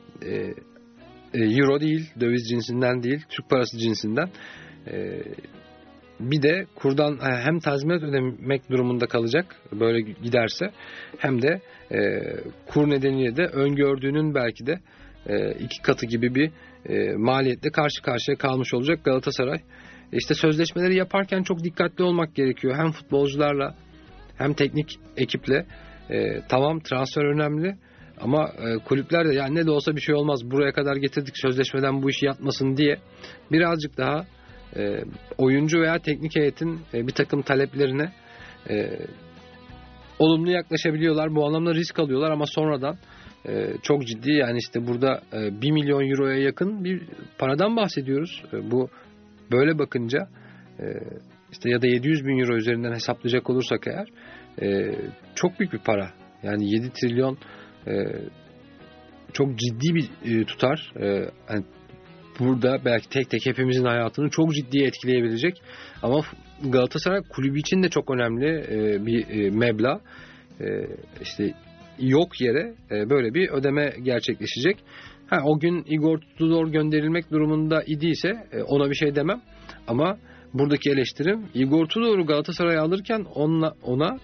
euro değil, döviz cinsinden değil, Türk parası cinsinden. Bir de kurdan hem tazminat ödemek durumunda kalacak böyle giderse, hem de kur nedeniyle de öngördüğünün belki de 2 katı gibi bir maliyetle karşı karşıya kalmış olacak Galatasaray. İşte sözleşmeleri yaparken çok dikkatli olmak gerekiyor. Hem futbolcularla hem teknik ekiple. Tamam, transfer önemli ama kulüpler de yani ne de olsa bir şey olmaz, buraya kadar getirdik, sözleşmeden bu işi yatmasın diye birazcık daha oyuncu veya teknik heyetin bir takım taleplerine olumlu yaklaşabiliyorlar. Bu anlamda risk alıyorlar ama sonradan çok ciddi, yani işte burada 1 milyon euroya yakın bir paradan bahsediyoruz. Bu böyle bakınca işte ya da 700 bin euro üzerinden hesaplayacak olursak eğer çok büyük bir para. Yani 7 trilyon çok ciddi bir tutar. Yani burada belki tek tek hepimizin hayatını çok ciddi etkileyebilecek. Ama Galatasaray kulübü için de çok önemli bir meblağ. İşte yok yere böyle bir ödeme gerçekleşecek. O gün Igor Tudor gönderilmek durumunda idiyse ona bir şey demem. Ama buradaki eleştirim, Igor Tudor'u Galatasaray'a alırken ona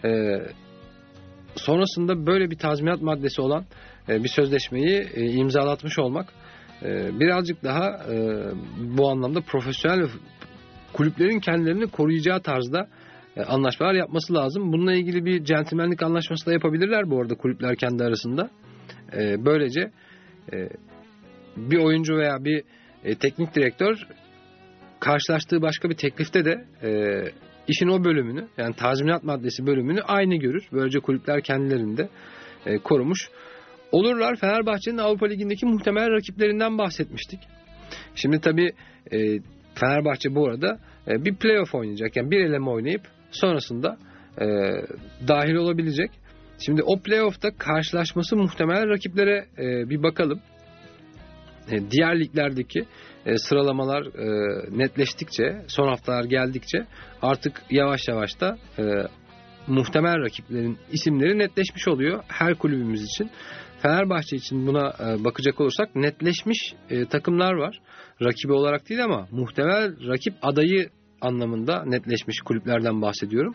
sonrasında böyle bir tazminat maddesi olan bir sözleşmeyi imzalatmış olmak. Birazcık daha bu anlamda profesyonel kulüplerin kendilerini koruyacağı tarzda anlaşmalar yapması lazım. Bununla ilgili bir centilmenlik anlaşması da yapabilirler bu arada kulüpler kendi arasında. Böylece bir oyuncu veya bir teknik direktör karşılaştığı başka bir teklifte de işin o bölümünü, yani tazminat maddesi bölümünü aynı görür. Böylece kulüpler kendilerini de korumuş olurlar. Fenerbahçe'nin Avrupa Ligi'ndeki muhtemel rakiplerinden bahsetmiştik. Şimdi tabii Fenerbahçe bu arada bir playoff oynayacak. Yani bir eleme oynayıp sonrasında dahil olabilecek. Şimdi o playoff'ta karşılaşması muhtemel rakiplere bir bakalım. Diğer liglerdeki sıralamalar netleştikçe, son haftalar geldikçe artık yavaş yavaş da muhtemel rakiplerin isimleri netleşmiş oluyor her kulübümüz için. Fenerbahçe için buna bakacak olursak netleşmiş takımlar var. Rakibi olarak değil ama muhtemel rakip adayı anlamında netleşmiş kulüplerden bahsediyorum.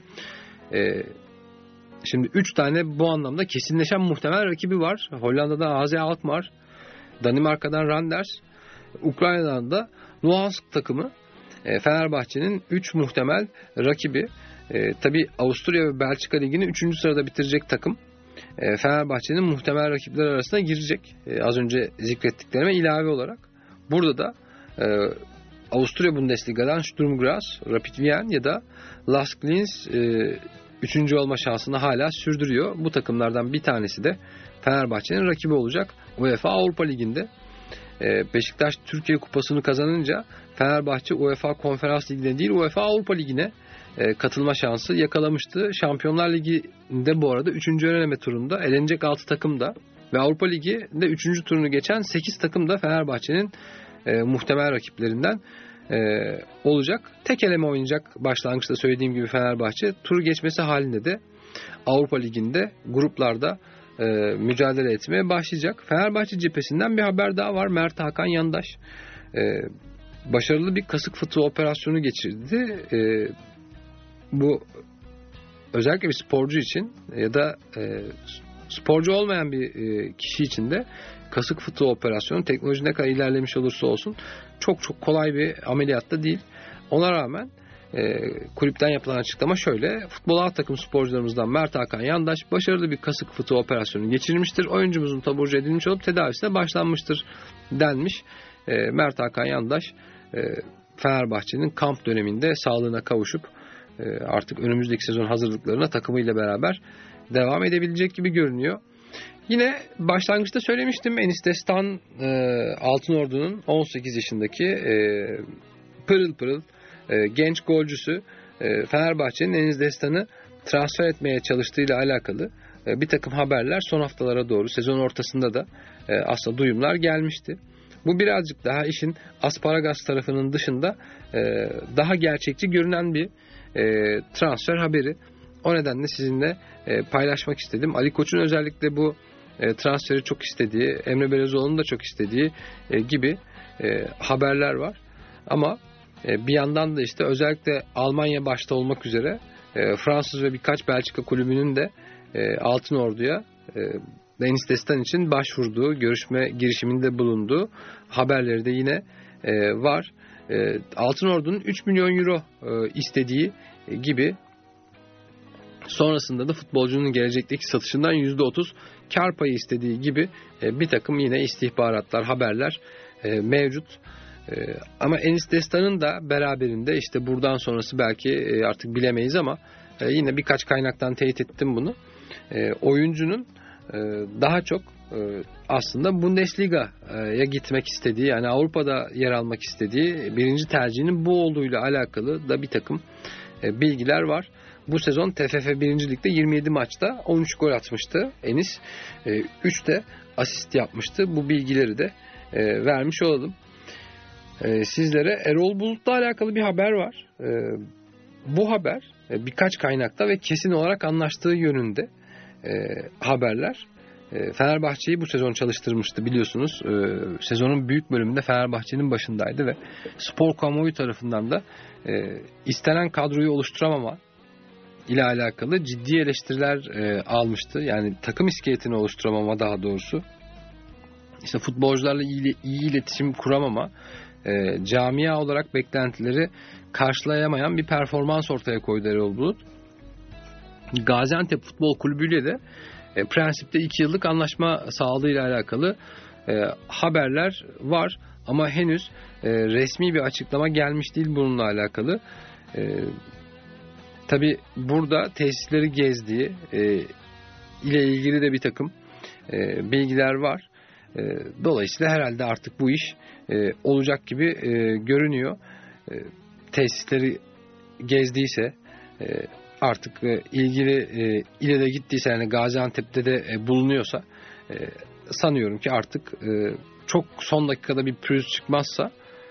Şimdi 3 tane bu anlamda kesinleşen muhtemel rakibi var. Hollanda'da AZ Alkmaar, Danimarka'dan Randers, Ukrayna'dan da Luhansk takımı Fenerbahçe'nin 3 muhtemel rakibi. Tabii Avusturya ve Belçika Ligi'ni 3. sırada bitirecek takım Fenerbahçe'nin muhtemel rakipler arasına girecek. Az önce zikrettiklerime ilave olarak. Burada da Avusturya Bundesliga'dan Sturm Graz, Rapid Wien ya da Lask Linz 3. olma şansını hala sürdürüyor. Bu takımlardan bir tanesi de Fenerbahçe'nin rakibi olacak UEFA Avrupa Ligi'nde. Beşiktaş Türkiye Kupası'nı kazanınca Fenerbahçe UEFA Konferans Ligi'ne değil UEFA Avrupa Ligi'ne katılma şansı yakalamıştı. Şampiyonlar Ligi'nde bu arada 3. eleme turunda elenecek 6 takım da ve Avrupa Ligi'de 3. turunu geçen 8 takım da Fenerbahçe'nin muhtemel rakiplerinden olacak. Tek eleme oynayacak başlangıçta söylediğim gibi Fenerbahçe. Turu geçmesi halinde de Avrupa Ligi'nde gruplarda mücadele etmeye başlayacak. Fenerbahçe cephesinden bir haber daha var. Mert Hakan Yandaş başarılı bir kasık fıtığı operasyonu geçirdi. Bu özellikle bir sporcu için ya da sporcu olmayan bir kişi için de kasık fıtığı operasyonu teknoloji ne kadar ilerlemiş olursa olsun çok kolay bir ameliyatta değil. Ona rağmen kulüpten yapılan açıklama şöyle: futbol A takım sporcularımızdan Mert Hakan Yandaş başarılı bir kasık fıtığı operasyonu geçirmiştir. Oyuncumuzun taburcu edilmiş olup tedavisine başlanmıştır denmiş. Mert Hakan Yandaş Fenerbahçe'nin kamp döneminde sağlığına kavuşup artık önümüzdeki sezon hazırlıklarına takımıyla beraber devam edebilecek gibi görünüyor. Yine başlangıçta söylemiştim, Enis Destan Altınordu'nun 18 yaşındaki pırıl pırıl genç golcüsü Fenerbahçe'nin Enis Destan'ı transfer etmeye çalıştığıyla alakalı bir takım haberler son haftalara doğru sezon ortasında da aslında duyumlar gelmişti. Bu birazcık daha işin asparagas tarafının dışında daha gerçekçi görünen bir transfer haberi. O nedenle sizinle paylaşmak istedim. Ali Koç'un özellikle bu transferi çok istediği, Emre Belözoğlu'nun da çok istediği gibi haberler var. Ama bir yandan da işte özellikle Almanya başta olmak üzere Fransız ve birkaç Belçika kulübünün de Altınordu'ya Enis Destan için başvurduğu, görüşme girişiminde bulunduğu haberleri de yine var. Altınordu'nun 3 milyon euro istediği gibi, sonrasında da futbolcunun gelecekteki satışından %30 kar payı istediği gibi bir takım yine istihbaratlar, haberler mevcut. Ama Enis Destan'ın da beraberinde işte buradan sonrası belki artık bilemeyiz ama yine birkaç kaynaktan teyit ettim bunu. Oyuncunun daha çok aslında Bundesliga'ya gitmek istediği, yani Avrupa'da yer almak istediği, birinci tercihinin bu olduğuyla alakalı da bir takım bilgiler var. Bu sezon TFF 1. Lig'de 27 maçta 13 gol atmıştı Enis. 3 de asist yapmıştı. Bu bilgileri de vermiş olalım. Sizlere Erol Bulut'la alakalı bir haber var. Bu haber birkaç kaynakta ve kesin olarak anlaştığı yönünde haberler. Fenerbahçe'yi bu sezon çalıştırmıştı biliyorsunuz. Sezonun büyük bölümünde Fenerbahçe'nin başındaydı ve spor kamuoyu tarafından da istenen kadroyu oluşturamama ile alakalı ciddi eleştiriler almıştı. Yani takım iskeletini oluşturamama, daha doğrusu İşte futbolcularla iyi iletişim kuramama, camia olarak beklentileri karşılayamayan bir performans ortaya koydu Erol Bulut. Gaziantep Futbol Kulübü ile de prensipte 2 yıllık anlaşma sağladığıyla alakalı haberler var ama henüz resmi bir açıklama gelmiş değil bununla alakalı. Tabi burada tesisleri gezdiği ile ilgili de bir takım bilgiler var. Dolayısıyla herhalde artık bu iş olacak gibi görünüyor. Tesisleri gezdiyse, artık ilgili ile de gittiyse, yani Gaziantep'te de bulunuyorsa, sanıyorum ki artık çok son dakikada bir pürüz çıkmazsa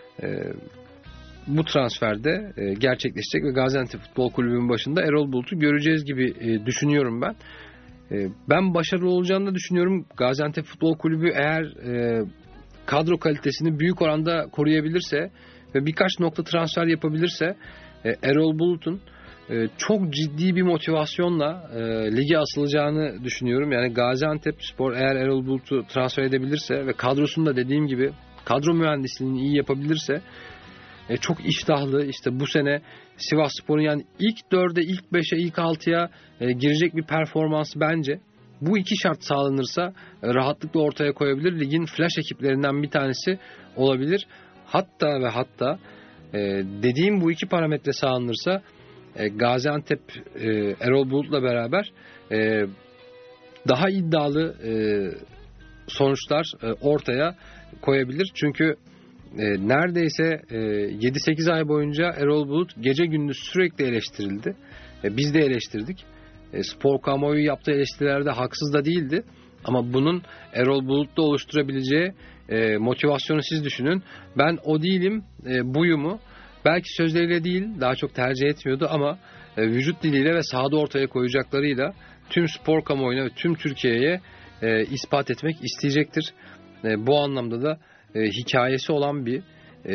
bu transferde gerçekleşecek ve Gaziantep Futbol Kulübü'nün başında Erol Bulut'u göreceğiz gibi düşünüyorum ben. Ben başarılı olacağını da düşünüyorum. Gaziantep Futbol Kulübü eğer kadro kalitesini büyük oranda koruyabilirse ve birkaç nokta transfer yapabilirse Erol Bulut'un çok ciddi bir motivasyonla lige asılacağını düşünüyorum. Yani Gaziantepspor eğer Erol Bulut'u transfer edebilirse ve kadrosunu da dediğim gibi kadro mühendisliğini iyi yapabilirse çok iştahlı, işte bu sene Sivasspor'un yani ilk 4'e, ilk 5'e, ilk 6'ya girecek bir performans bence. Bu iki şart sağlanırsa rahatlıkla ortaya koyabilir. Ligin flash ekiplerinden bir tanesi olabilir. Hatta ve hatta dediğim bu iki parametre sağlanırsa Gaziantep Erol Bulut'la beraber daha iddialı sonuçlar ortaya koyabilir. Çünkü neredeyse 7-8 ay boyunca Erol Bulut gece gündüz sürekli eleştirildi. Biz de eleştirdik. Spor kamuoyu yaptığı eleştirilerde haksız da değildi. Ama bunun Erol Bulut'ta oluşturabileceği motivasyonu siz düşünün. Ben o değilim, buyumu. Belki sözleriyle değil, daha çok tercih etmiyordu ama vücut diliyle ve sahada ortaya koyacaklarıyla tüm spor kamuoyuna ve tüm Türkiye'ye ispat etmek isteyecektir. Bu anlamda da hikayesi olan bir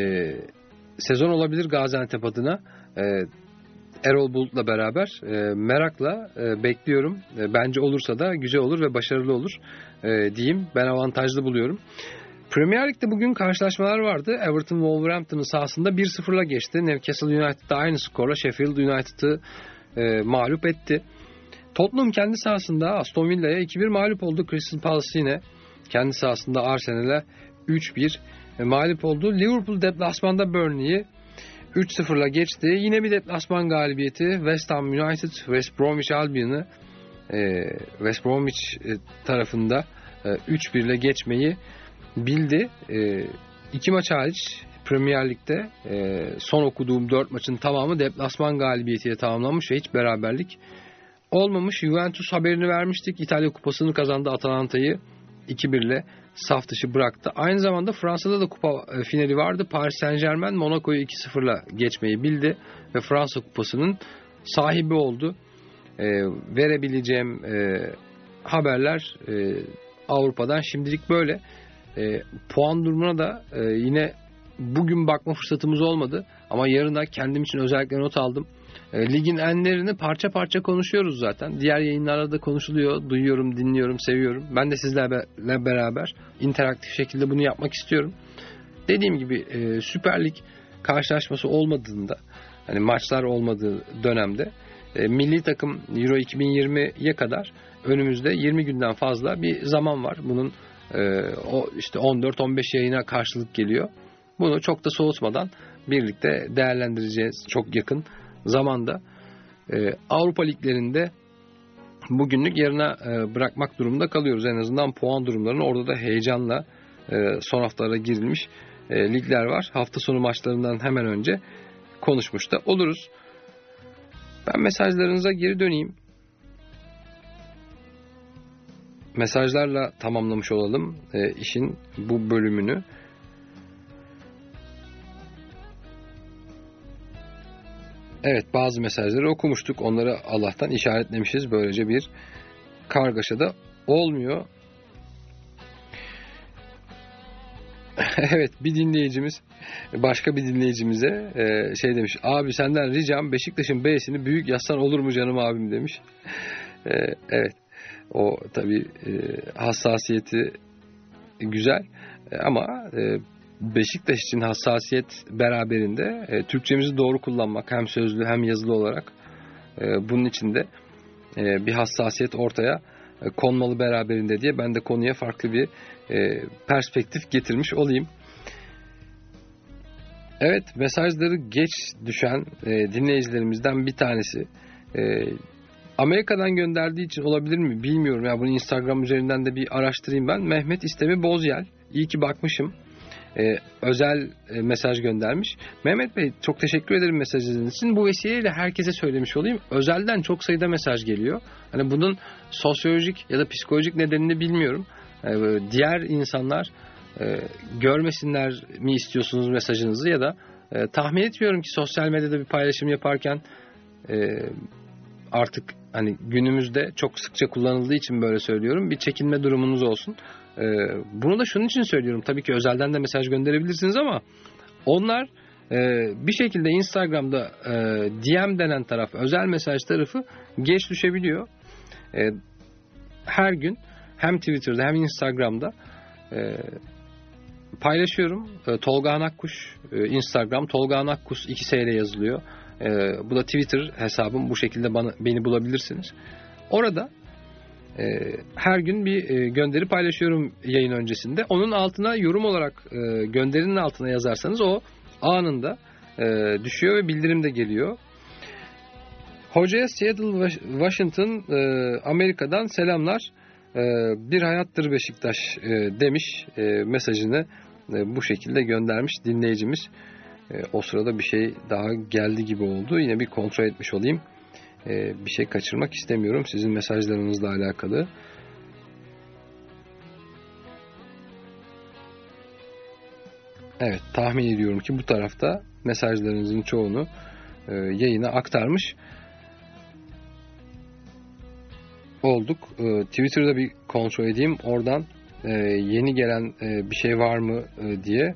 sezon olabilir Gaziantep adına. Erol Bulut'la beraber merakla bekliyorum. Bence olursa da güzel olur ve başarılı olur diyeyim. Ben avantajlı buluyorum. Premier Lig'de bugün karşılaşmalar vardı. Everton Wolverhampton'ın sahasında 1-0'la geçti. Newcastle United da aynı skorla Sheffield United'ı mağlup etti. Tottenham kendi sahasında Aston Villa'ya 2-1 mağlup oldu. Crystal Palace yine kendi sahasında Arsenal'e 3-1 mağlup oldu. Liverpool deplasmanda Burnley'i 3-0'la geçti. Yine bir deplasman galibiyeti. West Ham United, West Bromwich Albion'ı West Bromwich tarafında 3-1'le geçmeyi bildi. 2 maç hariç Premier Lig'de son okuduğum 4 maçın tamamı deplasman galibiyetiyle tamamlanmış ve hiç beraberlik olmamış. Juventus haberini vermiştik. İtalya Kupası'nı kazandı. Atalanta'yı 2-1'le saf dışı bıraktı. Aynı zamanda Fransa'da da kupa finali vardı. Paris Saint-Germain Monaco'yu 2-0'la geçmeyi bildi ve Fransa Kupası'nın sahibi oldu. Verebileceğim haberler Avrupa'dan şimdilik böyle. Puan durumuna da yine bugün bakma fırsatımız olmadı ama yarın da kendim için özellikle not aldım. Ligin enlerini parça parça konuşuyoruz zaten. Diğer yayınlarda da konuşuluyor. Duyuyorum, dinliyorum, seviyorum. Ben de sizlerle beraber interaktif şekilde bunu yapmak istiyorum. Dediğim gibi Süper Lig karşılaşması olmadığında, hani maçlar olmadığı dönemde milli takım Euro 2020'ye kadar önümüzde 20 günden fazla bir zaman var. Bunun o işte 14-15 yayına karşılık geliyor. Bunu çok da soğutmadan birlikte değerlendireceğiz çok yakın zamanda. Avrupa liglerinde bugünlük yarına bırakmak durumunda kalıyoruz. En azından puan durumlarını orada da heyecanla son haftalara girilmiş ligler var. Hafta sonu maçlarından hemen önce konuşmuş da oluruz. Ben mesajlarınıza geri döneyim. Mesajlarla tamamlamış olalım işin bu bölümünü. Evet, bazı mesajları okumuştuk. Onları Allah'tan işaretlemişiz. Böylece bir kargaşa da olmuyor. Evet, bir dinleyicimiz başka bir dinleyicimize şey demiş. Abi senden ricam Beşiktaş'ın B'sini büyük yazsan olur mu canım abim demiş. Evet. O tabii hassasiyeti güzel ama Beşiktaş için hassasiyet beraberinde Türkçemizi doğru kullanmak hem sözlü hem yazılı olarak bunun için de bir hassasiyet ortaya konmalı beraberinde diye ben de konuya farklı bir perspektif getirmiş olayım. Evet, mesajları geç düşen dinleyicilerimizden bir tanesi Amerika'dan gönderdiği için olabilir mi bilmiyorum. Ya bunu Instagram üzerinden de bir araştırayım ben. Mehmet İstemi Bozyel. İyi ki bakmışım. Özel mesaj göndermiş. Mehmet Bey çok teşekkür ederim mesajınız için. Bu vesileyle herkese söylemiş olayım. Özelden çok sayıda mesaj geliyor. Hani bunun sosyolojik ya da psikolojik nedenini bilmiyorum. Diğer insanlar görmesinler mi istiyorsunuz mesajınızı ya da tahmin etmiyorum ki sosyal medyada bir paylaşım yaparken artık hani günümüzde çok sıkça kullanıldığı için böyle söylüyorum. Bir çekinme durumunuz olsun. Bunu da şunun için söylüyorum. Tabii ki özelden de mesaj gönderebilirsiniz ama onlar bir şekilde Instagram'da DM denen taraf, özel mesaj tarafı geç düşebiliyor. Her gün hem Twitter'da hem Instagram'da paylaşıyorum. Tolga Akkuş Instagram, Tolga Akkuş 2S ile yazılıyor. Bu da Twitter hesabım. Bu şekilde beni bulabilirsiniz. Orada her gün bir gönderi paylaşıyorum yayın öncesinde. Onun altına yorum olarak gönderinin altına yazarsanız o anında düşüyor ve bildirim de geliyor. Hocaya Seattle, Washington, Amerika'dan selamlar. Bir hayattır Beşiktaş demiş, mesajını bu şekilde göndermiş dinleyicimiz. O sırada bir şey daha geldi gibi oldu. Yine bir kontrol etmiş olayım. Bir şey kaçırmak istemiyorum sizin mesajlarınızla alakalı. Evet, tahmin ediyorum ki bu tarafta mesajlarınızın çoğunu yayına aktarmış olduk. Twitter'da bir kontrol edeyim. Oradan yeni gelen bir şey var mı diye.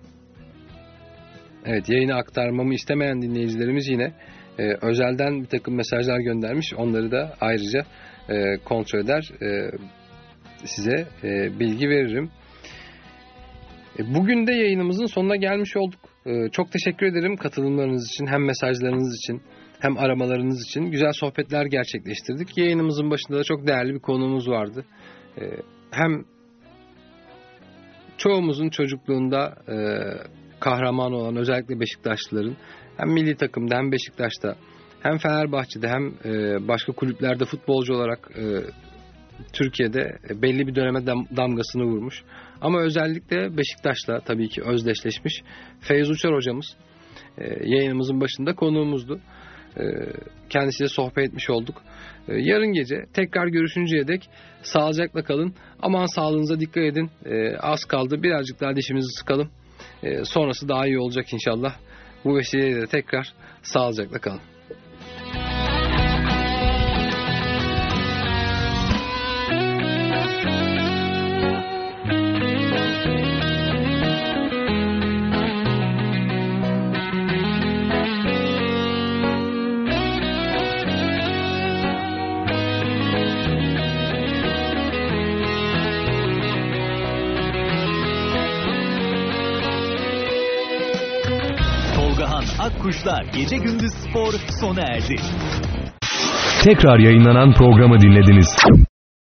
Evet, yayına aktarmamı istemeyen dinleyicilerimiz yine özelden bir takım mesajlar göndermiş. Onları da ayrıca kontrol eder. Size bilgi veririm. Bugün de yayınımızın sonuna gelmiş olduk. Çok teşekkür ederim katılımlarınız için, hem mesajlarınız için, hem aramalarınız için. Güzel sohbetler gerçekleştirdik. Yayınımızın başında da çok değerli bir konuğumuz vardı. Hem çoğumuzun çocukluğunda kahraman olan özellikle Beşiktaşlıların hem milli takımda hem Beşiktaş'ta hem Fenerbahçe'de hem başka kulüplerde futbolcu olarak Türkiye'de belli bir döneme damgasını vurmuş. Ama özellikle Beşiktaş'la tabii ki özdeşleşmiş Feyyaz Uçar hocamız yayınımızın başında konuğumuzdu. Kendisiyle sohbet etmiş olduk. Yarın gece tekrar görüşünceye dek sağlıcakla kalın. Aman sağlığınıza dikkat edin. Az kaldı. Birazcık daha dişimizi sıkalım. Sonrası daha iyi olacak inşallah. Bu vesileyle de tekrar sağlıcakla kalın. Akkuş'la Gece Gündüz Spor sona erdi. Tekrar yayınlanan programı dinlediniz.